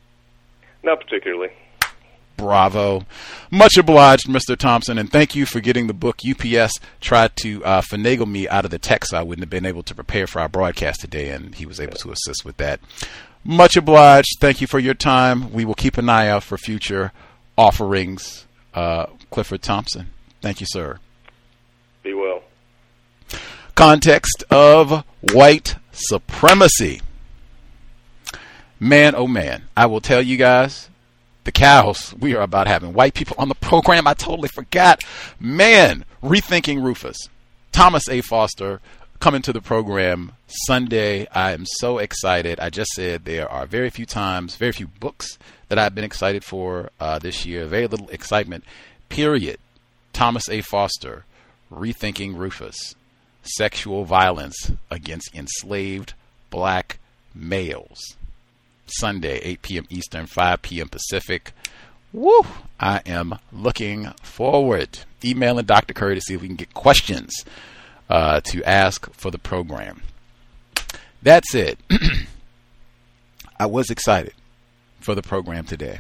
Not particularly. Bravo. Much obliged, Mister Thompson, and thank you for getting the book. U P S tried to uh, finagle me out of the text. I wouldn't have been able to prepare for our broadcast today, and he was able to assist with that. Much obliged. Thank you for your time. We will keep an eye out for future offerings. Uh, Clifford Thompson. Thank you, sir. Be well. Context of white supremacy. Man, oh man, I will tell you guys, the cows, we are about having white people on the program. I totally forgot. Man, Rethinking Rufus. Thomas A. Foster coming to the program Sunday. I am so excited. I just said there are very few times, very few books that I've been excited for uh, this year. Very little excitement, period. Thomas A. Foster, Rethinking Rufus. Sexual violence against enslaved black males. Sunday, eight p.m. Eastern, five p.m. Pacific. Woo! I am looking forward. Emailing Doctor Curry to see if we can get questions uh, to ask for the program. That's it. I was excited for the program today.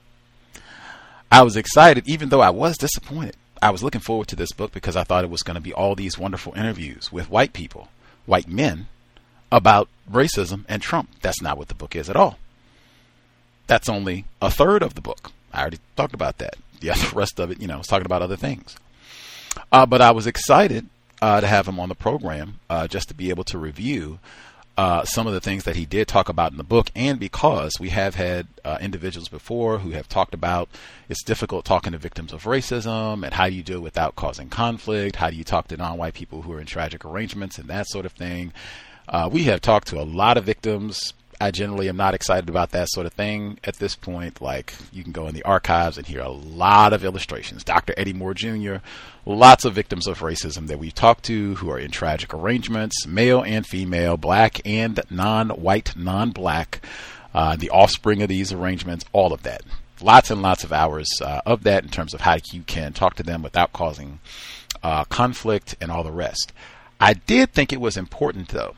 I was excited even though I was disappointed. I was looking forward to this book because I thought it was going to be all these wonderful interviews with white people, white men, about racism and Trump. That's not what the book is at all. That's only a third of the book. I already talked about that. The rest of it, you know, I was talking about other things. Uh, but I was excited uh, to have him on the program uh, just to be able to review uh, some of the things that he did talk about in the book, and because we have had uh, individuals before who have talked about it's difficult talking to victims of racism and how do you do it without causing conflict, how do you talk to non-white people who are in tragic arrangements and that sort of thing. Uh, we have talked to a lot of victims. I generally am not excited about that sort of thing at this point. Like, you can go in the archives and hear a lot of illustrations. Doctor Eddie Moore Junior, lots of victims of racism that we talked to who are in tragic arrangements, male and female, black and non-white, non-black, uh, the offspring of these arrangements, all of that. Lots and lots of hours uh, of that in terms of how you can talk to them without causing uh, conflict and all the rest. I did think it was important, though.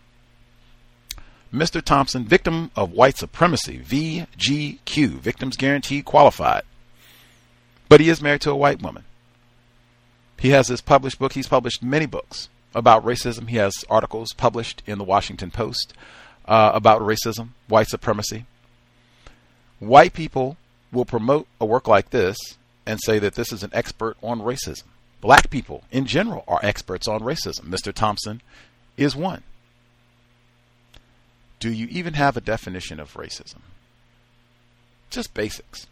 Mister Thompson, victim of white supremacy, V G Q, Victims Guaranteed Qualified. But he is married to a white woman. He has his published book. He's published many books about racism. He has articles published in the Washington Post uh, about racism, white supremacy. White people will promote a work like this and say that this is an expert on racism. Black people in general are experts on racism. Mister Thompson is one. Do you even have a definition of racism? Just basics.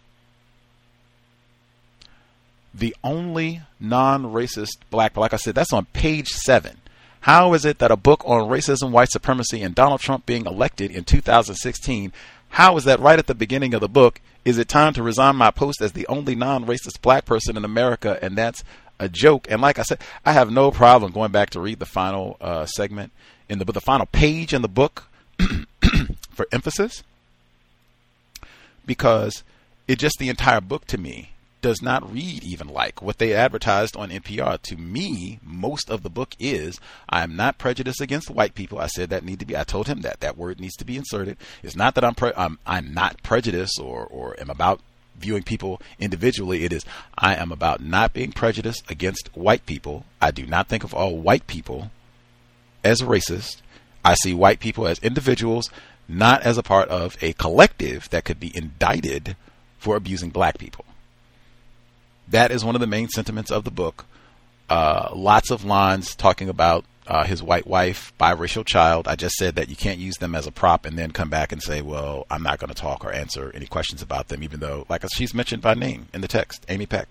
The only non-racist black, like I said, that's on page seven. How is it that a book on racism, white supremacy, and Donald Trump being elected in two thousand sixteen, how is that right at the beginning of the book? Is it time to resign my post as the only non-racist black person in America? And that's a joke. And like I said, I have no problem going back to read the final uh, segment in the book, the final page in the book, for emphasis, because it just, the entire book to me does not read even like what they advertised on N P R. To me, most of the book is, I am not prejudiced against white people. I said that need to be, I told him that, that word needs to be inserted. It's not that I'm, pre- I'm, I'm not prejudiced or, or am about viewing people individually. It is, I am about not being prejudiced against white people. I do not think of all white people as racist. I see white people as individuals, not as a part of a collective that could be indicted for abusing black people. That is one of the main sentiments of the book. Uh, lots of lines talking about uh, his white wife, biracial child. I just said that you can't use them as a prop and then come back and say, well, I'm not going to talk or answer any questions about them, even though, like, she's mentioned by name in the text, Amy Peck.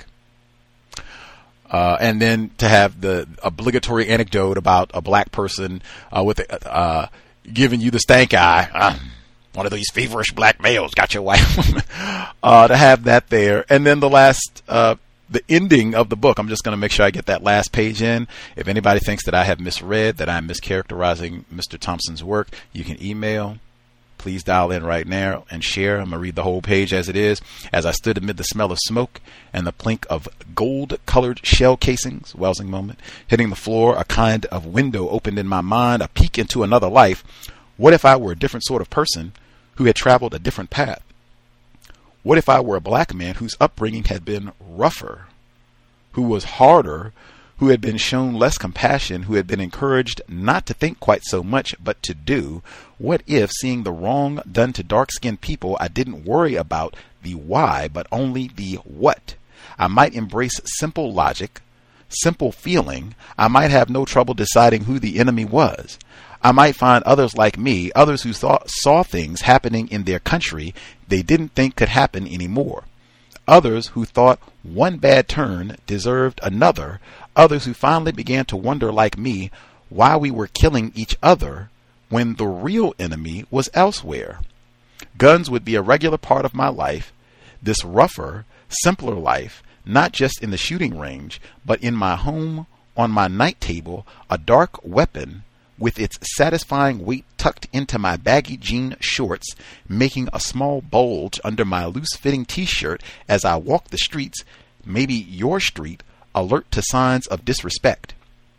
Uh, and then to have the obligatory anecdote about a black person uh, with a, uh, giving you the stank eye. Uh, one of these feverish black males got your white woman. uh, to have that there. And then the last, uh, the ending of the book, I'm just going to make sure I get that last page in. If anybody thinks that I have misread, that I'm mischaracterizing Mister Thompson's work, you can email. Please dial in right now and share. I'm going to read the whole page as it is. As I stood amid the smell of smoke and the plink of gold-colored shell casings, Welsing moment, hitting the floor, a kind of window opened in my mind, a peek into another life. What if I were a different sort of person who had traveled a different path? What if I were a black man whose upbringing had been rougher, who was harder, who had been shown less compassion, who had been encouraged not to think quite so much, but to do? What if, seeing the wrong done to dark-skinned people, I didn't worry about the why, but only the what? I might embrace simple logic, simple feeling. I might have no trouble deciding who the enemy was. I might find others like me, others who thought, saw things happening in their country they didn't think could happen anymore. Others who thought one bad turn deserved another. Others who finally began to wonder, like me, why we were killing each other when the real enemy was elsewhere. Guns would be a regular part of my life, this rougher, simpler life, not just in the shooting range, but in my home, on my night table, a dark weapon with its satisfying weight tucked into my baggy jean shorts, making a small bulge under my loose-fitting t-shirt as I walk the streets, maybe your street, alert to signs of disrespect.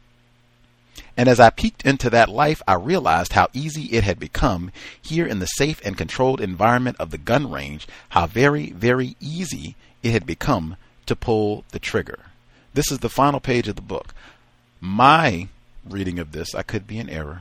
And as I peeked into that life, I realized how easy it had become here in the safe and controlled environment of the gun range, how very, very easy it had become to pull the trigger. This is the final page of the book. My reading of this, I could be in error.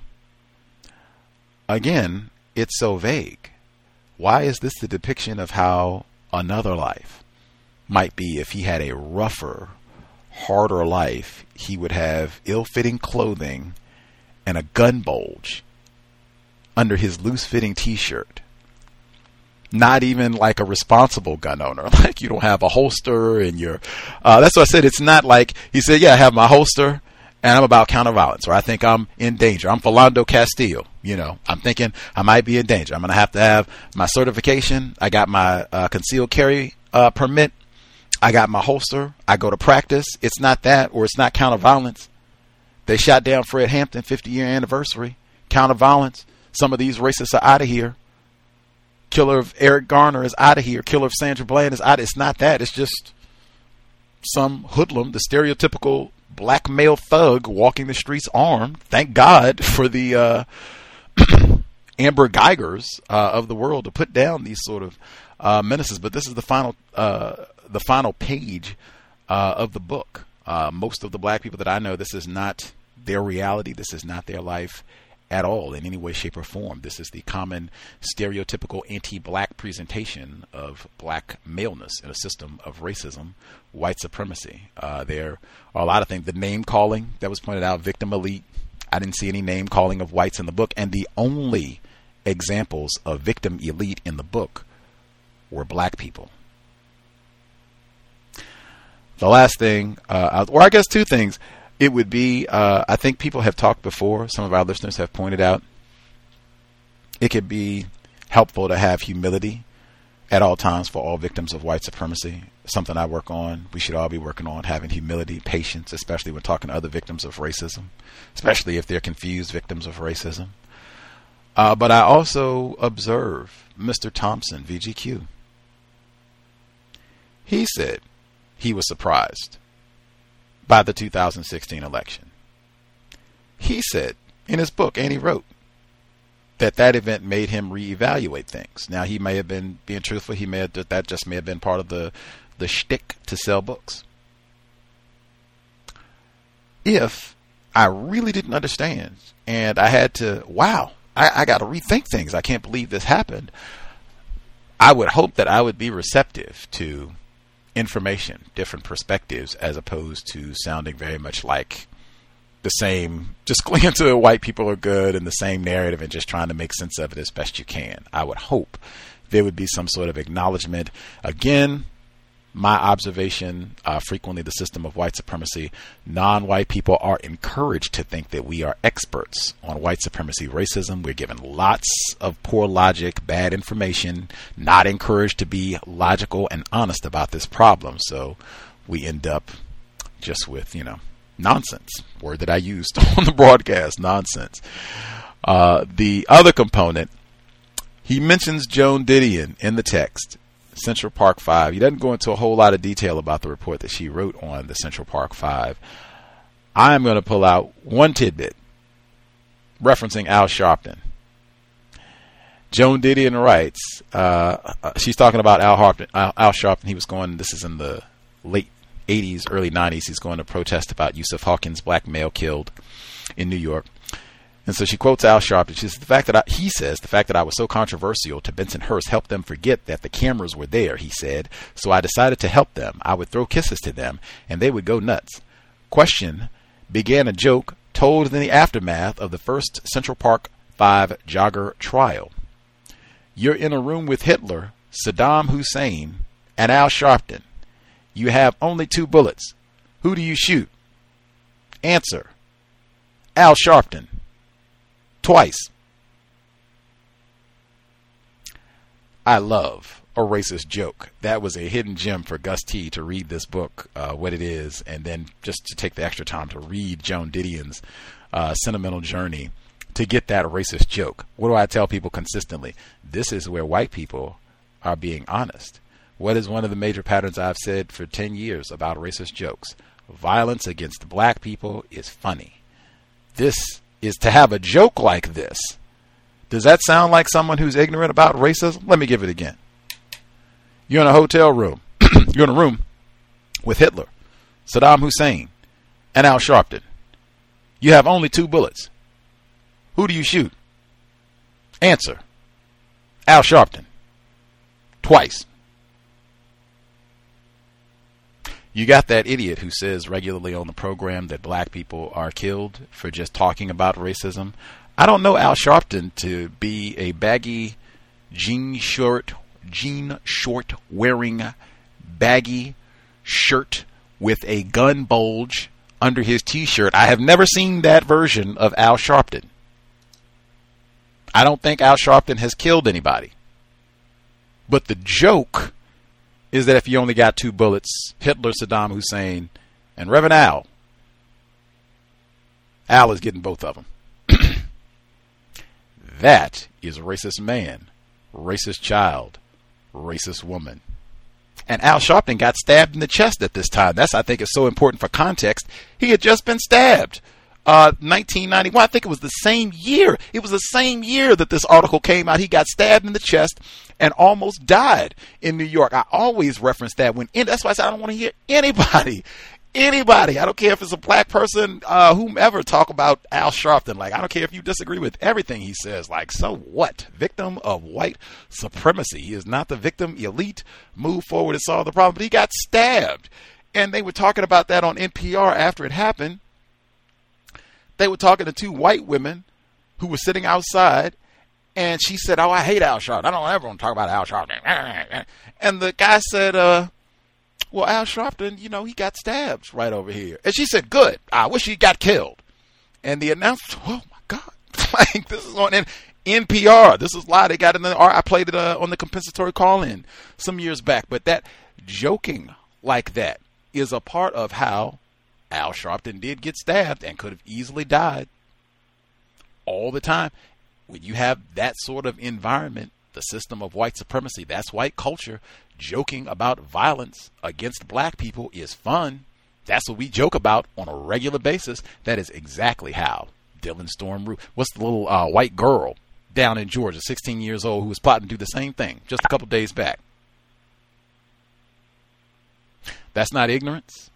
Again, it's so vague. Why is this the depiction of how another life might be? If he had a rougher, harder life, he would have ill-fitting clothing and a gun bulge under his loose-fitting T-shirt. Not even like a responsible gun owner. Like you don't have a holster in your, uh, that's what I said. It's not like, he said, yeah, I have my holster and I'm about counter-violence, or I think I'm in danger. I'm Philando Castile. You know, I'm thinking I might be in danger. I'm going to have to have my certification. I got my uh, concealed carry uh, permit. I got my holster. I go to practice. It's not that, or it's not counter-violence. They shot down Fred Hampton, fifty-year anniversary. Counter-violence. Some of these racists are out of here. Killer of Eric Garner is out of here. Killer of Sandra Bland is out. It's not that. It's just some hoodlum, the stereotypical black male thug walking the streets armed. Thank God for the uh, Amber Geigers uh, of the world to put down these sort of uh, menaces. But this is the final, uh, the final page uh, of the book. Uh, most of the black people that I know, this is not their reality. This is not their life at all in any way, shape, or form. This is the common stereotypical anti-black presentation of black maleness in a system of racism, white supremacy. Uh, there are a lot of things. The name calling that was pointed out, victim elite. I didn't see any name calling of whites in the book, and the only examples of victim elite in the book were black people. The last thing, uh, or I guess two things. It would be, uh, I think people have talked before, some of our listeners have pointed out, it could be helpful to have humility at all times for all victims of white supremacy. Something I work on. We should all be working on having humility, patience, especially when talking to other victims of racism, especially if they're confused victims of racism. Uh, but I also observe Mister Thompson, V G Q. He said he was surprised by the two thousand sixteen election. He said in his book, and he wrote, that that event made him reevaluate things. Now, he may have been being truthful. He may have, that just may have been part of the, the shtick to sell books. If I really didn't understand and I had to, wow, I, I got to rethink things. I can't believe this happened. I would hope that I would be receptive to information, different perspectives, as opposed to sounding very much like the same, just clinging to white people are good and the same narrative and just trying to make sense of it as best you can. I would hope there would be some sort of acknowledgement. Again, my observation, uh, frequently the system of white supremacy, non-white people are encouraged to think that we are experts on white supremacy racism. We're given lots of poor logic, bad information, not encouraged to be logical and honest about this problem. So we end up just with, you know, nonsense. Word that I used on the broadcast, nonsense. Uh, the other component, he mentions Joan Didion in the text. Central Park Five. He doesn't go into a whole lot of detail about the report that she wrote on the Central Park Five. I'm going to pull out one tidbit referencing Al Sharpton. Joan Didion writes, uh, she's talking about Al, Harpton, Al, Al Sharpton. He was going, this is in the late eighties, early nineties. He's going to protest about Yusuf Hawkins, black male killed in New York. And so she quotes Al Sharpton. She says, the fact that I, he says, the fact that I was so controversial to Bensonhurst helped them forget that the cameras were there, he said. So I decided to help them. I would throw kisses to them, and they would go nuts. Question began a joke told in the aftermath of the first Central Park Five jogger trial. You're in a room with Hitler, Saddam Hussein, and Al Sharpton. You have only two bullets. Who do you shoot? Answer: Al Sharpton. Twice. I love a racist joke. That was a hidden gem for Gus T to read this book, uh, what it is, and then just to take the extra time to read Joan Didion's uh, sentimental journey to get that racist joke. What do I tell people consistently? This is where white people are being honest. What is one of the major patterns I've said for ten years about racist jokes? Violence against black people is funny. This is to have a joke like this. Does that sound like someone who's ignorant about racism? Let me give it again. You're in a hotel room. You're in a room with Hitler, Saddam Hussein, and Al Sharpton. You have only two bullets. Who do you shoot? Answer: Al Sharpton. Twice. You got that idiot who says regularly on the program that black people are killed for just talking about racism. I don't know Al Sharpton to be a baggy jean short, jean short wearing baggy shirt with a gun bulge under his T-shirt. I have never seen that version of Al Sharpton. I don't think Al Sharpton has killed anybody. But the joke is that if you only got two bullets, Hitler, Saddam Hussein, and Reverend Al, Al is getting both of them. That is a racist man, racist child, racist woman. And Al Sharpton got stabbed in the chest at this time. That's, I think, is so important for context. He had just been stabbed. Uh, nineteen ninety-one, I think it was the same year. It was the same year that this article came out. He got stabbed in the chest and almost died in New York. I always reference that when, that's why I said I don't want to hear anybody, anybody. I don't care if it's a black person, uh, whomever, talk about Al Sharpton. Like, I don't care if you disagree with everything he says. Like, so what? Victim of white supremacy. He is not the victim. Elite. Move forward and solve the problem. But he got stabbed. And they were talking about that on N P R after it happened. They were talking to two white women who were sitting outside, and she said, oh, I hate Al Sharpton. I don't ever want to talk about Al Sharpton. And the guy said, uh, well, Al Sharpton, you know, he got stabbed right over here. And she said, good. I wish he got killed. And the announcer, oh, my God. Like, this is on N P R. This is live. They got it in the, I played it uh, on the compensatory call-in some years back. But that joking like that is a part of how Al Sharpton did get stabbed and could have easily died all the time. When you have that sort of environment, the system of white supremacy, that's white culture, joking about violence against black people is fun. That's what we joke about on a regular basis. That is exactly how Dylan Storm Root, what's the little uh, white girl down in Georgia, sixteen years old, who was plotting to do the same thing just a couple days back. That's not ignorance.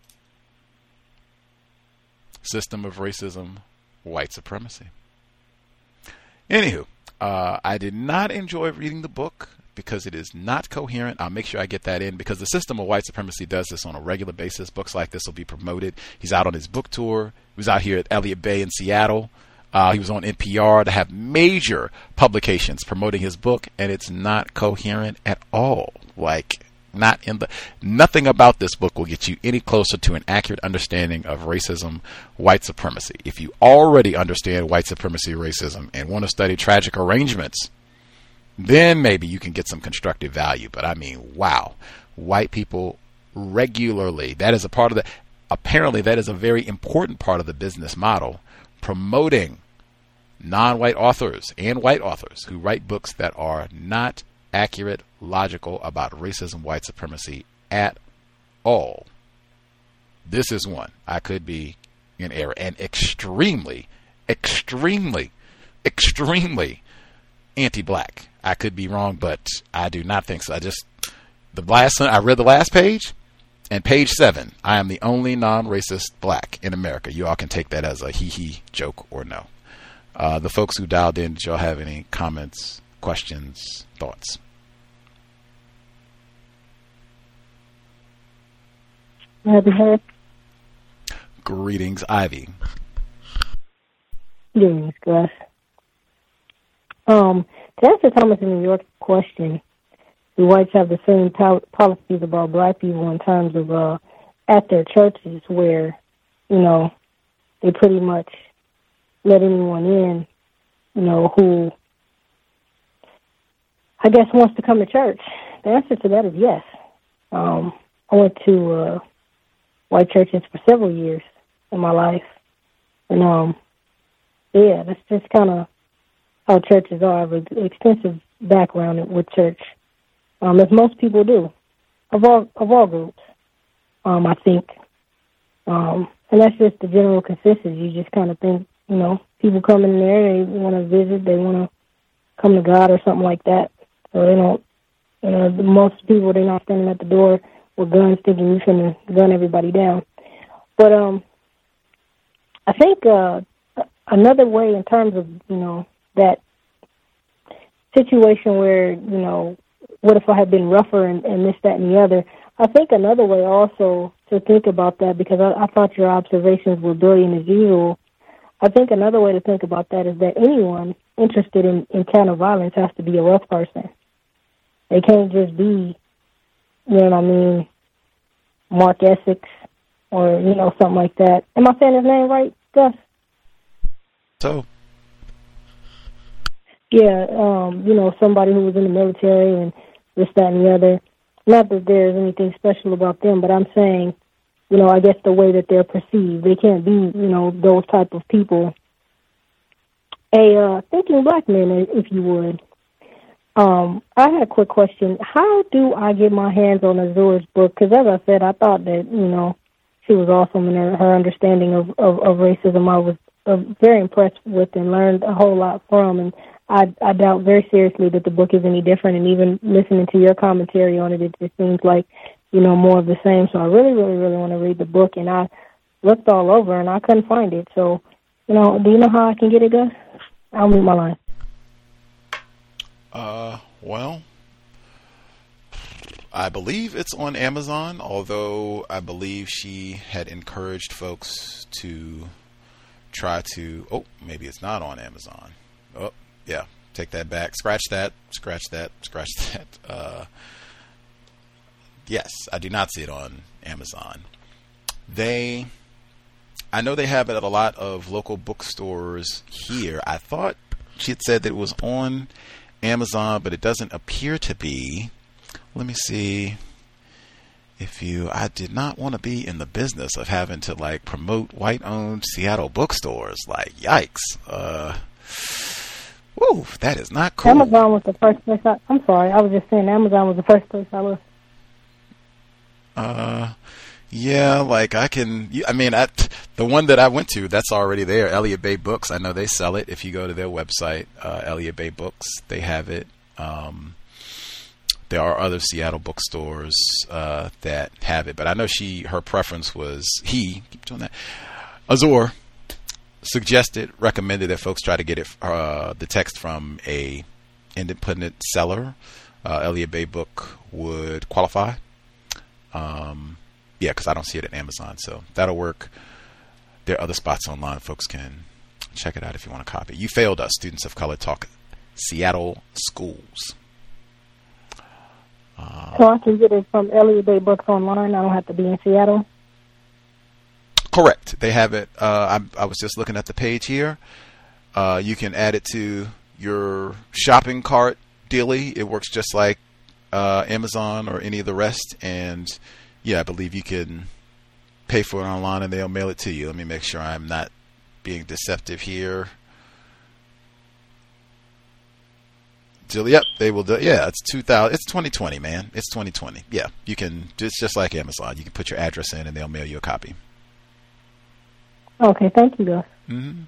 System of racism, white supremacy. Anywho, uh, I did not enjoy reading the book because it is not coherent. I'll make sure I get that in because the system of white supremacy does this on a regular basis. Books like this will be promoted. He's out on his book tour. He was out here at Elliott Bay in Seattle. Uh, he was on N P R to have major publications promoting his book, and it's not coherent at all. Like, not in the, nothing about this book will get you any closer to an accurate understanding of racism, white supremacy. If you already understand white supremacy, racism, and want to study tragic arrangements, then maybe you can get some constructive value. But I mean, wow, white people regularly, that is a part of the, apparently that is a very important part of the business model, promoting non-white authors and white authors who write books that are not accurate, logical about racism, white supremacy at all. This is one. I could be in error. And extremely, extremely, extremely anti-black. I could be wrong, but I do not think so. I just, the last, I read the last page, and page seven, I am the only non-racist black in America. You all can take that as a hee-hee joke or no. Uh, the folks who dialed in, did y'all have any comments, questions, thoughts? Happy Greetings, Ivy. Greetings, Gus. Um, to answer Thomas in New York question, do whites have the same pol- policies about black people in terms of uh, at their churches where, you know, they pretty much let anyone in, you know, who I guess wants to come to church? The answer to that is yes. Um, I went to uh, white churches for several years in my life. And, um, yeah, that's just kind of how churches are. I have an extensive background with church, um, as most people do, of all of all groups, um, I think. Um, and that's just the general consensus. You just kind of think, you know, people come in there, they want to visit, they want to come to God or something like that. So they don't, you know, most people, they're not standing at the door with guns thinking you can gun everybody down. But um, I think uh, another way in terms of, you know, that situation where, you know, what if I had been rougher and, and this, that, and the other, I think another way also to think about that, because I, I thought your observations were brilliant as usual, I think another way to think about that is that anyone interested in, in counter-violence has to be a rough person. They can't just be, you know what I mean, Mark Essex or, you know, something like that. Am I saying his name right, Gus? So? Yeah, um, you know, somebody who was in the military and this, that, and the other. Not that there's anything special about them, but I'm saying, you know, I guess the way that they're perceived. They can't be, you know, those type of people. A uh, thinking black man, if you would. Um, I had a quick question. How do I get my hands on Azur's book? Because as I said, I thought that, you know, she was awesome in her, her understanding of, of, of racism. I was uh, very impressed with and learned a whole lot from. And I, I doubt very seriously that the book is any different. And even listening to your commentary on it, it just seems like, you know, more of the same. So I really, really, really want to read the book. And I looked all over and I couldn't find it. So, you know, do you know how I can get it, Gus? I'll mute my line. Uh, well, I believe it's on Amazon, although I believe she had encouraged folks to try to, oh, maybe it's not on Amazon. Oh, yeah, take that back. Scratch that, scratch that, scratch that. Uh, yes, I do not see it on Amazon. They, I know they have it at a lot of local bookstores here. I thought she had said that it was on Amazon, but it doesn't appear to be. Let me see if you, I did not want to be in the business of having to like promote white-owned Seattle bookstores. Like, yikes. Uh, whoa, that is not cool. Amazon was the first place I, I'm sorry, I was just saying Amazon was the first place I looked. Uh, yeah, like I can, I mean, I, the one that I went to, that's already there. Elliott Bay Books. I know they sell it. If you go to their website, uh, Elliott Bay Books, they have it. Um, there are other Seattle bookstores, uh, that have it, but I know she, her preference was, he, keep doing that, Azur suggested, recommended that folks try to get it, uh, the text from a independent seller. Uh, Elliott Bay Book would qualify. Um, yeah, because I don't see it at Amazon, so that'll work. There are other spots online. Folks can check it out if you want to copy. You Failed Us, Students of Color Talk Seattle Schools. Uh, so I can get it from Elliott Bay Books online. I don't have to be in Seattle? Correct. They have it. Uh, I, I was just looking at the page here. Uh, you can add it to your shopping cart daily. It works just like uh, Amazon or any of the rest. And yeah, I believe you can pay for it online and they'll mail it to you. Let me make sure I'm not being deceptive here. Yep, they will do. Yeah, it's two thousand. It's twenty twenty, man. It's twenty twenty. Yeah, you can. It's just like Amazon. You can put your address in and they'll mail you a copy. Okay, thank you, Gus. Mm-hmm.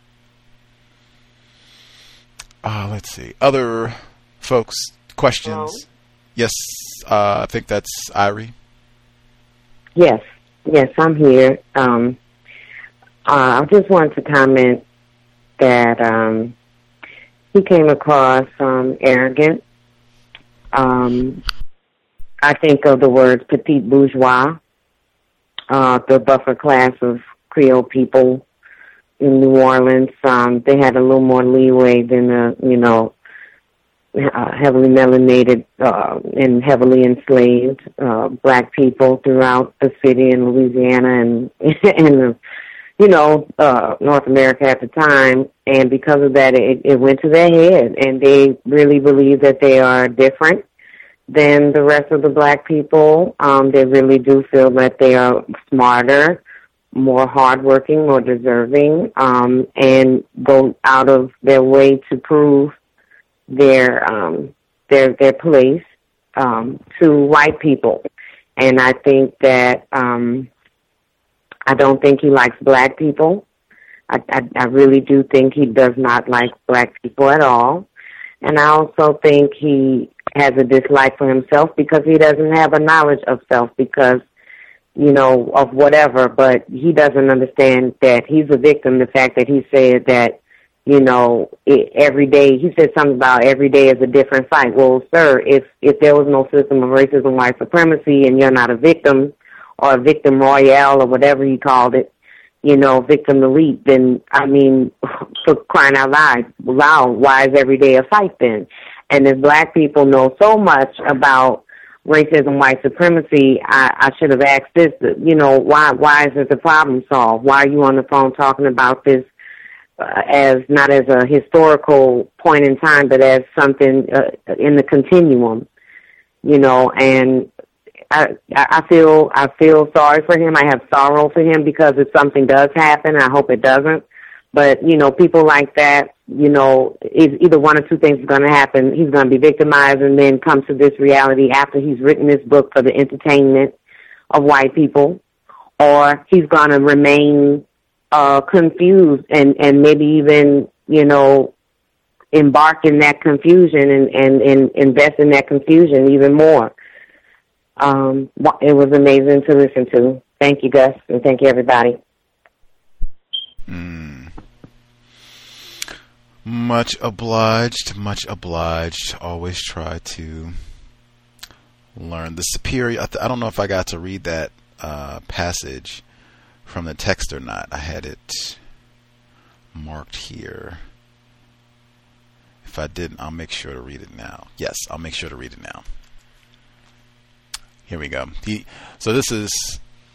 Uh, let's see. Other folks, questions? Hello? Yes, uh, I think that's Irie. Yes, yes, I'm here. Um, uh, I just wanted to comment that um, he came across um, arrogant. Um, I think of the words petite bourgeois, uh, the buffer class of Creole people in New Orleans. Um, they had a little more leeway than the, you know, uh, heavily melanated uh, and heavily enslaved uh, black people throughout the city in Louisiana and and the, you know, uh, North America at the time. And because of that, it, it went to their head, and they really believe that they are different than the rest of the black people. Um, they really do feel that they are smarter, more hardworking, more deserving, um, and go out of their way to prove their um, their their place um, to white people. And I think that um, I don't think he likes black people. I, I, I really do think he does not like black people at all. And I also think he has a dislike for himself because he doesn't have a knowledge of self because, you know, of whatever, but he doesn't understand that he's a victim. The fact that he said that, you know, it, every day, he said something about every day is a different fight. Well, sir, if, if there was no system of racism, white supremacy, and you're not a victim or a victim royale or whatever he called it, you know, victim elite, then, I mean, for crying out loud, loud, why is every day a fight then? And as black people know so much about racism, white supremacy, I, I should have asked this, you know, why why isn't the problem solved? Why are you on the phone talking about this uh, as not as a historical point in time, but as something uh, in the continuum, you know? And I, I feel I feel sorry for him. I have sorrow for him because if something does happen, I hope it doesn't. But, you know, people like that, you know, either one or two things is going to happen. He's going to be victimized and then come to this reality after he's written this book for the entertainment of white people, or he's going to remain uh, confused and, and maybe even, you know, embark in that confusion and, and, and invest in that confusion even more. Um, it was amazing to listen to. Thank you, Gus, and thank you, everybody. Mm. Much obliged, much obliged. Always try to learn the superior. I, th- I don't know if I got to read that uh, passage from the text or not. I had it marked here. If I didn't, I'll make sure to read it now. Yes, I'll make sure to read it now. Here we go. He, so this is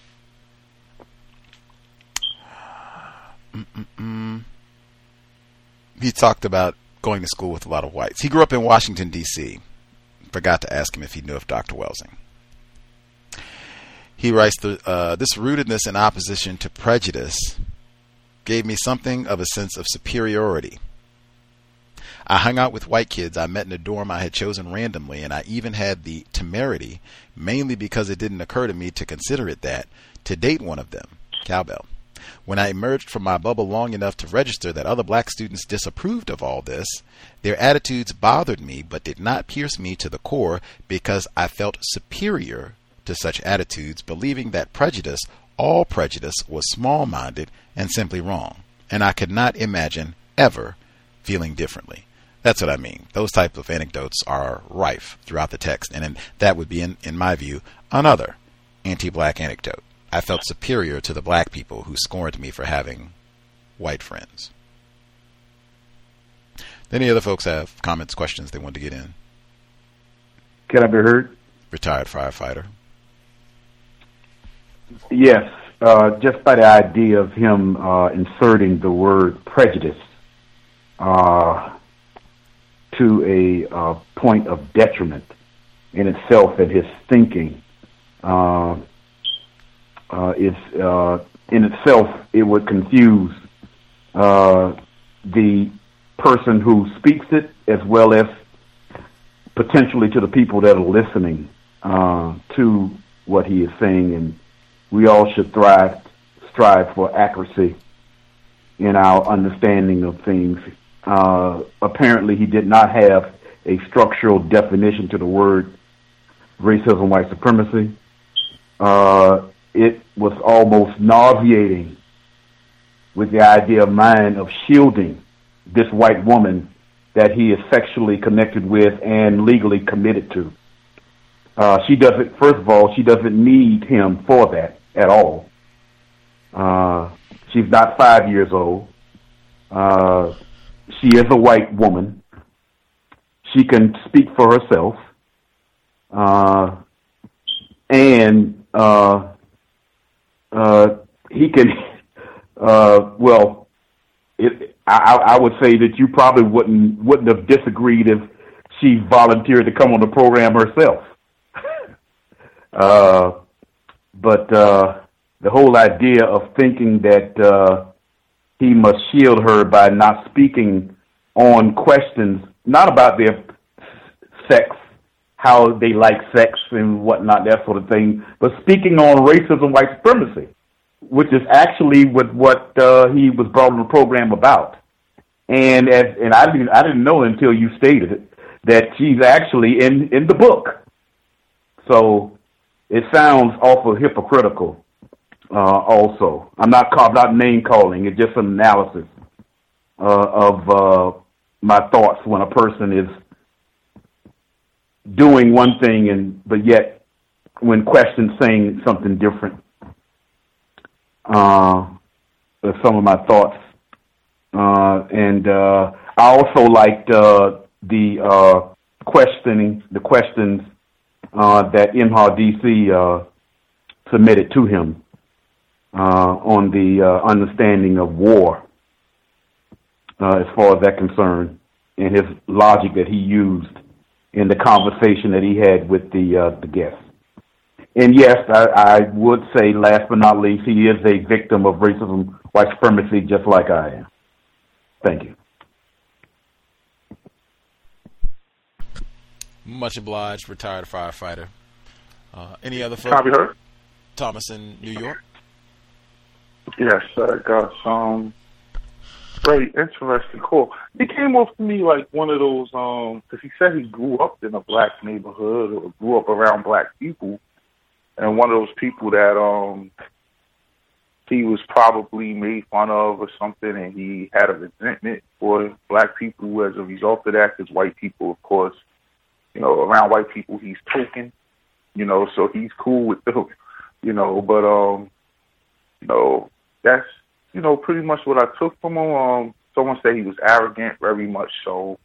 Mm-mm-mm. He talked about going to school with a lot of whites. He grew up in Washington, D C Forgot to ask him if he knew of Doctor Welsing. He writes, the, uh, this rootedness in opposition to prejudice gave me something of a sense of superiority. I hung out with white kids I met in a dorm I had chosen randomly, and I even had the temerity, mainly because it didn't occur to me to consider it that, to date one of them, Cowbell. When I emerged from my bubble long enough to register that other black students disapproved of all this, their attitudes bothered me but did not pierce me to the core because I felt superior to such attitudes, believing that prejudice, all prejudice, was small-minded and simply wrong, and I could not imagine ever feeling differently. That's what I mean. Those types of anecdotes are rife throughout the text, and in, that would be, in, in my view, another anti-black anecdote. I felt superior to the black people who scorned me for having white friends. Any other folks have comments, questions they want to get in? Can I be heard? Retired firefighter. Yes, uh, just by the idea of him uh, inserting the word prejudice uh, to a uh, point of detriment in itself and his thinking. Uh, Uh, is uh, in itself, it would confuse uh, the person who speaks it as well as potentially to the people that are listening uh, to what he is saying. And we all should thrive, strive for accuracy in our understanding of things. Uh, apparently, he did not have a structural definition to the word racism, white supremacy. Uh, It was almost nauseating with the idea of mine of shielding this white woman that he is sexually connected with and legally committed to. Uh, she doesn't, first of all, she doesn't need him for that at all. Uh, she's not five years old. Uh, she is a white woman. She can speak for herself. Uh, and, uh, Uh, he can, uh, well, it, I, I would say that you probably wouldn't wouldn't have disagreed if she volunteered to come on the program herself. uh, but uh, the whole idea of thinking that uh, he must shield her by not speaking on questions, not about their sex, how they like sex and whatnot, that sort of thing, but speaking on racism, white supremacy, which is actually what what uh, he was brought on the program about. And as and I didn't I didn't know until you stated it that she's actually in, in the book. So it sounds awful hypocritical. Uh, also, I'm not I'm not name calling. It's just an analysis uh, of uh, my thoughts when a person is doing one thing and but yet when questioned saying something different. Uh, uh, some of my thoughts. Uh, and uh, I also liked uh, the uh, questioning, the questions uh, that M H A D C uh, submitted to him uh, on the uh, understanding of war, uh, as far as that concerned, and his logic that he used in the conversation that he had with the uh, the guests. And yes, I, I would say, last but not least, he is a victim of racism, white supremacy, just like I am. Thank you. Much obliged, retired firefighter. Uh, any other folks? Copy her. Thomas in New York. Yes, I got some very interesting call. He came off to me like one of those, um, because he said he grew up in a black neighborhood or grew up around black people, and one of those people that um he was probably made fun of or something, and he had a resentment for black people as a result of that, because white people, of course, you know, around white people, he's token, you know, so he's cool with them, you know, but, um, you know, that's, you know, pretty much what I took from him. Um, someone said he was arrogant, very much so.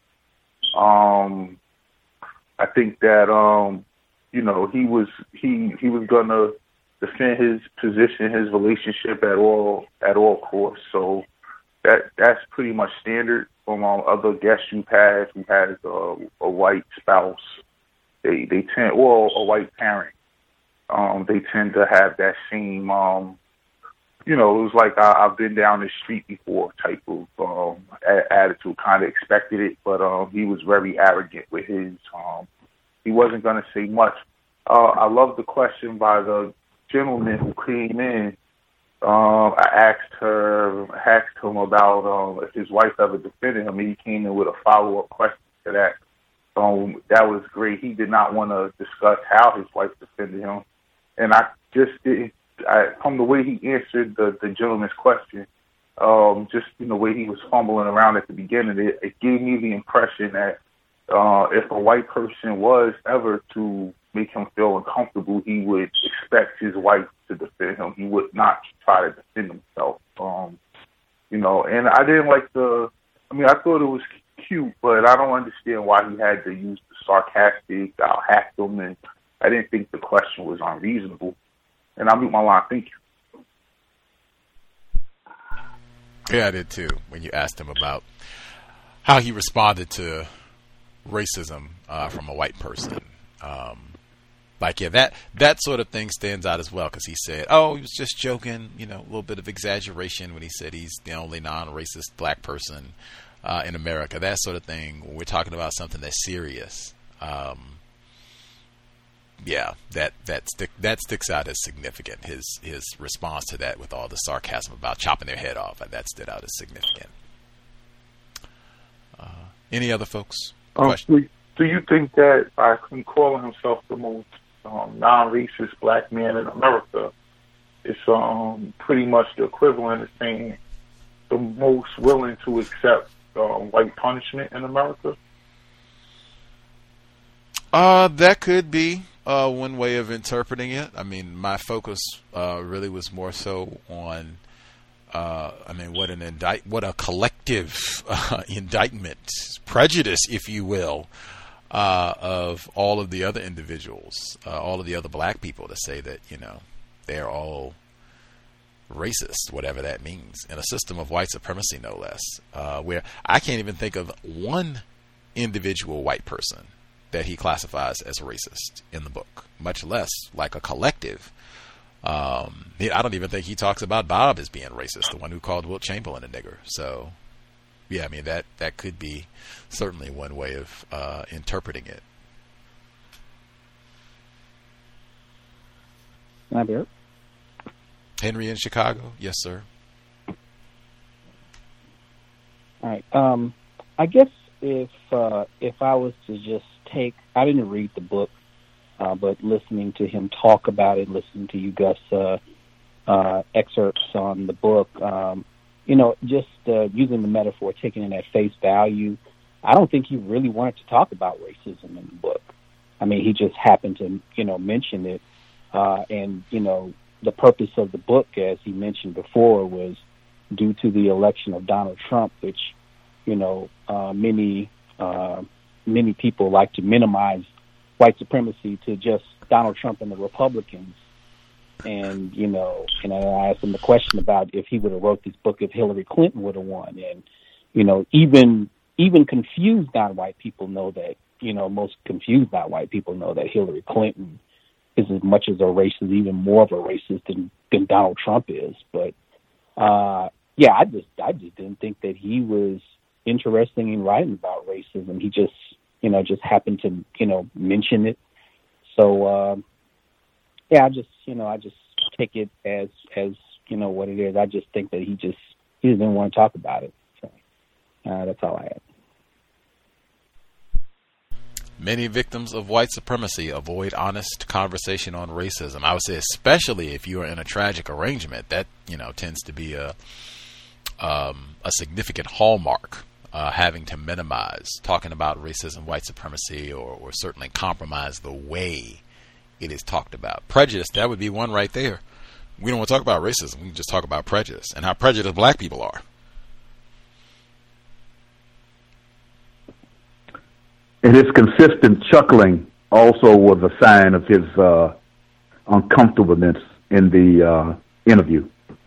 Um, I think that, um, you know, he was, he, he was gonna defend his position, his relationship at all, at all costs. So that, that's pretty much standard from um, other guests you've had who has uh, a white spouse. They, they tend, or a white parent. Um, they tend to have that same, um, you know, it was like I, I've been down the street before type of um, a- attitude. Kind of expected it, but um, he was very arrogant with his. Um, he wasn't going to say much. Uh, I love the question by the gentleman who came in. Um, I asked her, asked him about um, if his wife ever defended him, and he came in with a follow-up question to that. Um, that was great. He did not want to discuss how his wife defended him, and I just didn't. I, from the way he answered the, the gentleman's question, um, just in the way he was fumbling around at the beginning, it, it gave me the impression that uh, if a white person was ever to make him feel uncomfortable, he would expect his wife to defend him. He would not try to defend himself. Um, you know, and I didn't like the, I mean, I thought it was cute, but I don't understand why he had to use the sarcastic, I'll hack them, and I didn't think the question was unreasonable. And I'll mute my line. Thank you. Yeah, I did too, when you asked him about how he responded to racism uh, from a white person. Um, like, yeah, that that sort of thing stands out as well, because he said, oh, he was just joking, you know, a little bit of exaggeration when he said he's the only non-racist black person uh, in America. That sort of thing, when we're talking about something that's serious. Um, yeah, that that stick that sticks out as significant. His his response to that with all the sarcasm about chopping their head off, that stood out as significant. Uh, any other folks? Um, do, do you think that by him calling himself the most um, non-racist black man in America, it's um, pretty much the equivalent of saying the most willing to accept um, white punishment in America? Uh, that could be uh, one way of interpreting it. I mean, my focus uh, really was more so on, uh, I mean, what an indict, what a collective uh, indictment, prejudice, if you will, uh, of all of the other individuals, uh, all of the other black people, to say that, you know, they're all racist, whatever that means, in a system of white supremacy, no less, uh, where I can't even think of one individual white person that he classifies as a racist in the book, much less like a collective. Um, he, I don't even think he talks about Bob as being racist, the one who called Wilt Chamberlain a nigger. So, yeah, I mean, that, that could be certainly one way of uh, interpreting it. Can I be heard? Henry in Chicago? Yes, sir. All right. Um, I guess if uh, if I was to just take, I didn't read the book, uh, but listening to him talk about it, listening to you Gus uh, uh, excerpts on the book, um, you know, just uh, using the metaphor, taking it at face value, I don't think he really wanted to talk about racism in the book. I mean, he just happened to, you know, mention it, uh, and, you know, the purpose of the book, as he mentioned before, was due to the election of Donald Trump, which, you know, uh, many uh, many people like to minimize white supremacy to just Donald Trump and the Republicans. And, you know, and I asked him the question about if he would have wrote this book if Hillary Clinton would have won. And, you know, even even confused non-white people know that, you know, most confused non-white people know that Hillary Clinton is as much as a racist, even more of a racist than, than Donald Trump is. But, uh, yeah, I just I just didn't think that he was interested in writing about racism. He just, you know, just happened to, you know, mention it. So, uh, yeah, I just, you know, I just take it as, as, you know, what it is. I just think that he just, he didn't want to talk about it. So, uh, that's all I had. Many victims of white supremacy avoid honest conversation on racism. I would say especially if you are in a tragic arrangement. That, you know, tends to be a um, a significant hallmark, uh, having to minimize talking about racism, white supremacy, or, or certainly compromise the way it is talked about. Prejudice, that would be one right there. We don't want to talk about racism. We can just talk about prejudice and how prejudiced black people are. And his consistent chuckling also was a sign of his uh, uncomfortableness in the uh, interview.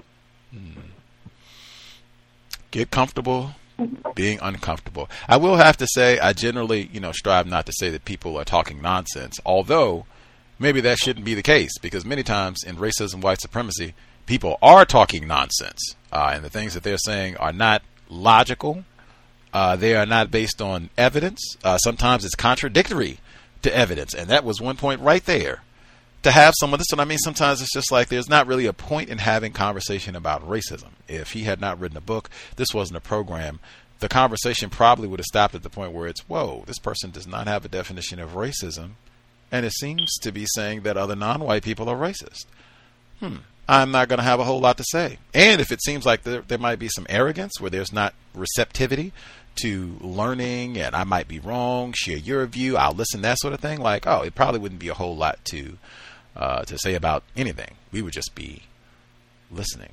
Get comfortable being uncomfortable. I will have to say, I generally, you know, strive not to say that people are talking nonsense, although maybe that shouldn't be the case, because many times in racism, white supremacy, people are talking nonsense, uh, and the things that they're saying are not logical. Uh, they are not based on evidence. Uh, sometimes it's contradictory to evidence, and that was one point right there. To have someone, this is what I mean, sometimes it's just like there's not really a point in having conversation about racism. If he had not written a book, this wasn't a program, the conversation probably would have stopped at the point where it's, whoa, this person does not have a definition of racism, and it seems to be saying that other non-white people are racist. Hmm. I'm not going to have a whole lot to say. And if it seems like there, there might be some arrogance where there's not receptivity to learning, and I might be wrong, share your view, I'll listen, that sort of thing, like, oh, it probably wouldn't be a whole lot to uh, to say about anything. We would just be listening.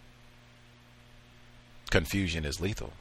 Confusion is lethal.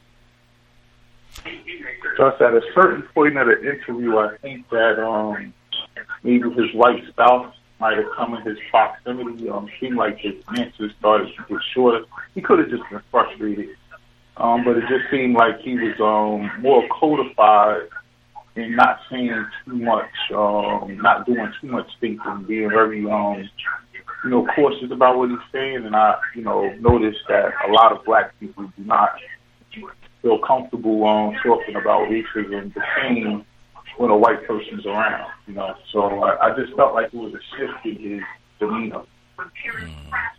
Just at a certain point of the interview, I think that um, maybe his white spouse might have come in his proximity. Um, seemed like his answers started to get shorter. He could have just been frustrated. Um, but it just seemed like he was um, more codified and not saying too much, um, not doing too much thinking, being very, um, you know, cautious about what he's saying. And I, you know, noticed that a lot of black people do not feel comfortable um, talking about racism the same when a white person's around, you know. So I, I just felt like it was a shift in his demeanor. Mm.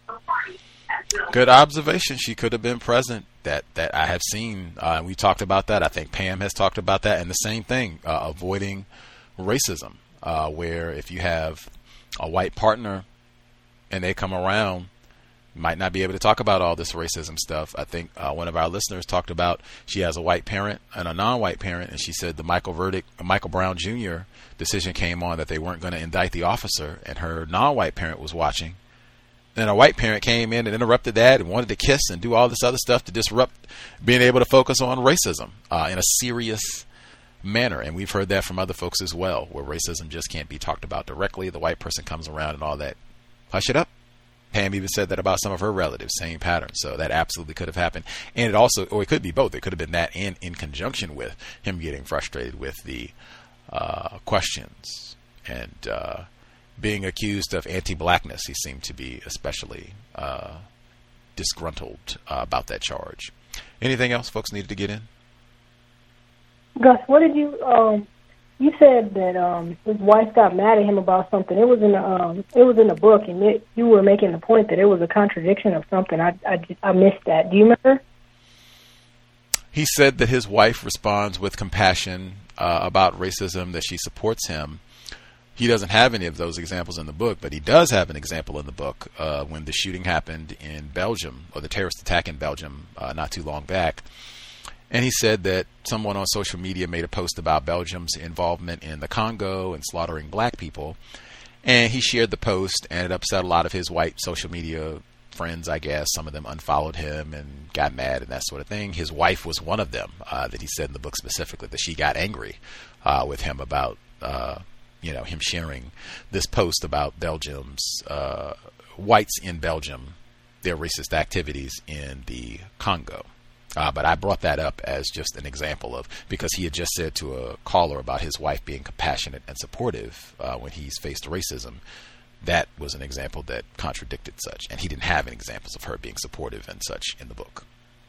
Good observation. She could have been present. That that I have seen. Uh, we talked about that. I think Pam has talked about that. And the same thing, uh, avoiding racism, uh, where if you have a white partner and they come around, you might not be able to talk about all this racism stuff. I think uh, one of our listeners talked about she has a white parent and a non-white parent, and she said the Michael verdict, Michael Brown Junior decision came on that they weren't going to indict the officer, and her non-white parent was watching. Then a white parent came in and interrupted that and wanted to kiss and do all this other stuff to disrupt being able to focus on racism uh, in a serious manner. And we've heard that from other folks as well, where racism just can't be talked about directly. The white person comes around and all that. Hush it up. Pam even said that about some of her relatives, same pattern. So that absolutely could have happened. And it also, or it could be both. It could have been that in, in conjunction with him getting frustrated with the uh, questions and uh being accused of anti-blackness. He seemed to be especially uh, disgruntled uh, about that charge. Anything else folks needed to get in? Gus, what did you, um, you said that um, his wife got mad at him about something. It was in the, um, it was in the book, and it, you were making the point that it was a contradiction of something. I, I, I missed that. Do you remember? He said that his wife responds with compassion uh, about racism, that she supports him. He doesn't have any of those examples in the book, but he does have an example in the book uh, when the shooting happened in Belgium, or the terrorist attack in Belgium uh, not too long back. And he said that someone on social media made a post about Belgium's involvement in the Congo and slaughtering black people. And he shared the post, and it upset a lot of his white social media friends, I guess. Some of them unfollowed him and got mad and that sort of thing. His wife was one of them uh, that he said in the book specifically that she got angry uh, with him about, uh, you know, him sharing this post about Belgium's uh, whites in Belgium, their racist activities in the Congo. Uh, but I brought that up as just an example of, because he had just said to a caller about his wife being compassionate and supportive uh, when he's faced racism. That was an example that contradicted such, and he didn't have any examples of her being supportive and such in the book.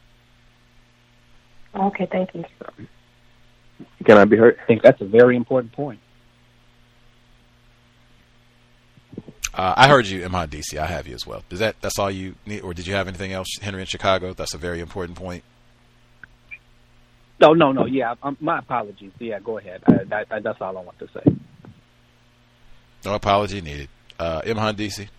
Okay, thank you. Can I be heard? I think that's a very important point. Uh, I heard you, M I D C. I have you as well. Is that that's all you need, or did you have anything else, Henry in Chicago? That's a very important point. No, no, no. Yeah, um, my apologies. Yeah, go ahead. I, I, that's all I want to say. No apology needed. Uh, M I D C.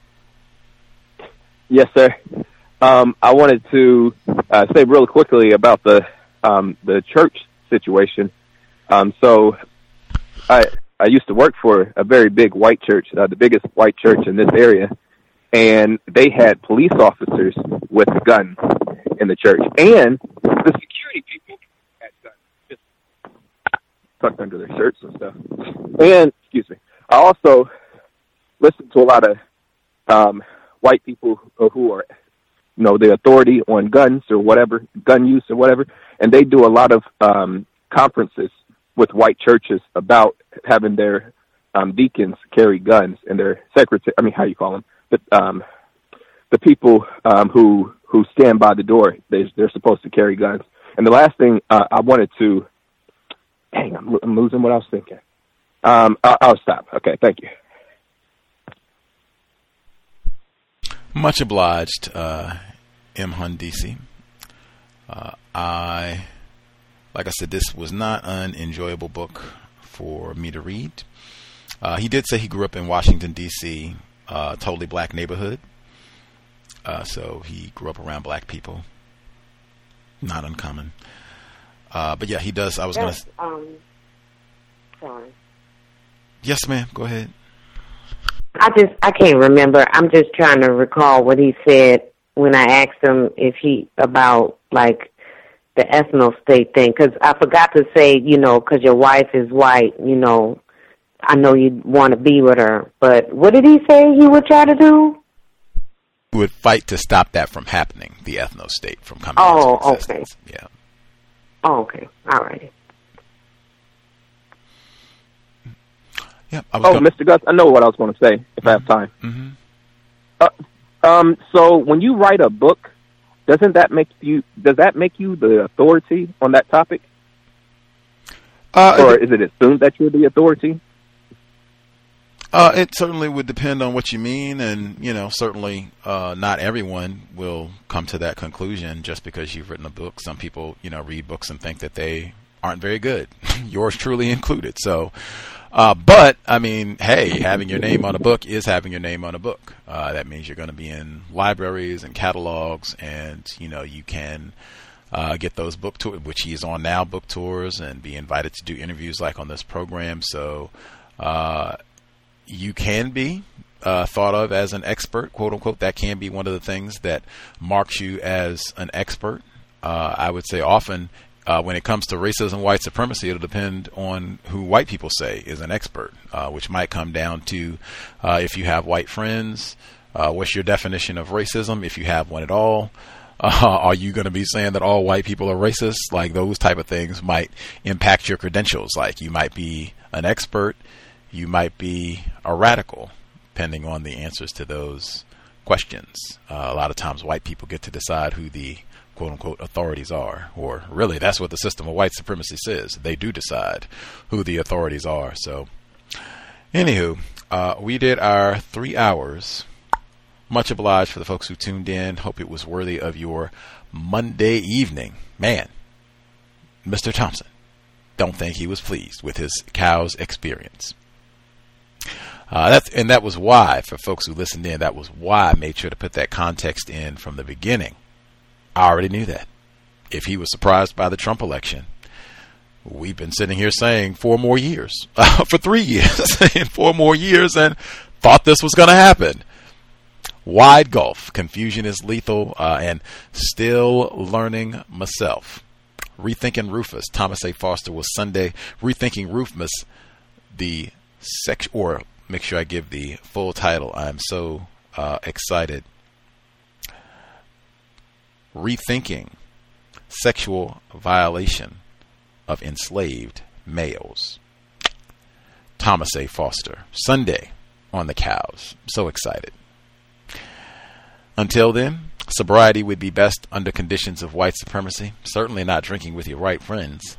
Yes, sir. Um, I wanted to uh, say real quickly about the um, the church situation. Um, so, I I used to work for a very big white church, uh, the biggest white church in this area, and they had police officers with guns in the church, and the security people had guns just tucked under their shirts and stuff. And excuse me, I also listened to a lot of um, white people who are, you know, the authority on guns or whatever, gun use or whatever, and they do a lot of um, conferences with white churches about having their um, deacons carry guns, and their secretary, I mean, how you call them, but um, the people um, who who stand by the door, they, they're supposed to carry guns. And the last thing uh, I wanted to, dang, I'm, I'm losing what I was thinking. Um, I'll, I'll stop. Okay, thank you. Much obliged, uh, M. Hundisi. Uh, I, like I said, this was not an enjoyable book for me to read. Uh, he did say he grew up in Washington, D C, uh, totally black neighborhood. Uh, so he grew up around black people. Not uncommon. Uh, but yeah, he does. I was going to. Um, sorry. Yes, ma'am. Go ahead. I just, I can't remember. I'm just trying to recall what he said when I asked him if he, about like the ethno state thing. Because I forgot to say, you know, because your wife is white, you know, I know you want to be with her. But what did he say he would try to do? He would fight to stop that from happening, the ethno state from coming oh, into existence. Okay. Yeah. Oh, okay. All right. Yeah, I was oh, gonna... Mister Gus, I know what I was going to say, if mm-hmm. I have time. Mm-hmm. Uh, um, so when you write a book, doesn't that make you, does that make you the authority on that topic? Uh, or is it assumed that you're the authority? Uh, it certainly would depend on what you mean, and, you know, certainly uh, not everyone will come to that conclusion just because you've written a book. Some people, you know, read books and think that they aren't very good, yours truly included. So, uh, but, I mean, hey, having your name on a book is having your name on a book. Uh, that means you're going to be in libraries and catalogs, and, you know, you can uh, get those book tours, which he is on now, book tours, and be invited to do interviews like on this program. So, uh, you can be uh, thought of as an expert, quote unquote. That can be one of the things that marks you as an expert. Uh, I would say often uh, when it comes to racism, white supremacy, it'll depend on who white people say is an expert, uh, which might come down to uh, if you have white friends, uh, what's your definition of racism, if you have one at all. Uh, are you going to be saying that all white people are racist? Like, those type of things might impact your credentials. Like, you might be an expert, you might be a radical, depending on the answers to those questions. Uh, a lot of times white people get to decide who the quote-unquote authorities are, or really that's what the system of white supremacy says. They do decide who the authorities are. So, anywho, uh, we did our three hours. Much obliged for the folks who tuned in. Hope it was worthy of your Monday evening. Man, Mister Thompson, don't think he was pleased with his cow's experience. Uh, that's, and that was why, for folks who listened in, that was why I made sure to put that context in from the beginning. I already knew that. If he was surprised by the Trump election, we've been sitting here saying four more years, uh, for three years, in four more years, and thought this was going to happen. Wide gulf. Confusion is lethal, uh, and still learning myself. Rethinking Rufus. Thomas A. Foster was Sunday. Rethinking Rufus, the sex, or make sure I give the full title. I'm so uh, excited. Rethinking Sexual Violation of Enslaved Males. Thomas A. Foster. Sunday on the Cows. So excited. Until then, sobriety would be best under conditions of white supremacy. Certainly not drinking with your right friends.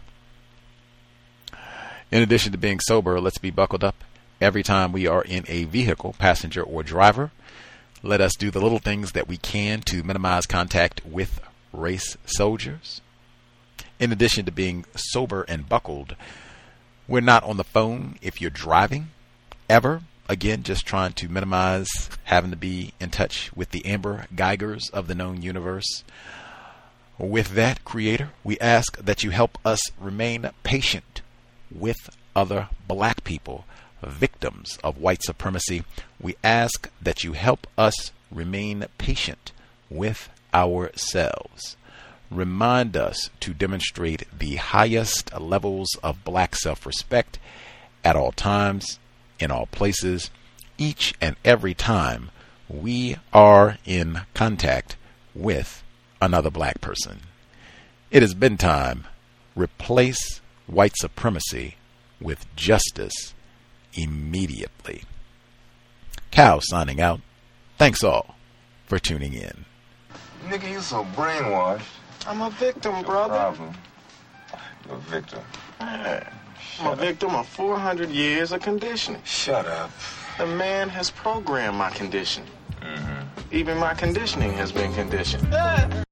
In addition to being sober, let's be buckled up every time we are in a vehicle, passenger or driver. Let us do the little things that we can to minimize contact with race soldiers. In addition to being sober and buckled, we're not on the phone if you're driving, ever. Again, just trying to minimize having to be in touch with the Amber Geigers of the known universe. With that, Creator, we ask that you help us remain patient with other black people, victims of white supremacy. We ask that you help us remain patient with ourselves. Remind us to demonstrate the highest levels of black self-respect at all times, in all places, each and every time we are in contact with another black person. It has been time. Replace white supremacy with justice immediately. Cal signing out. Thanks all for tuning in. Nigga, you so brainwashed. I'm a victim, brother. Problem. You're a victim. Man, I'm a victim of four hundred years of conditioning. Shut up. The man has programmed my conditioning. Mm-hmm. Even my conditioning has been conditioned.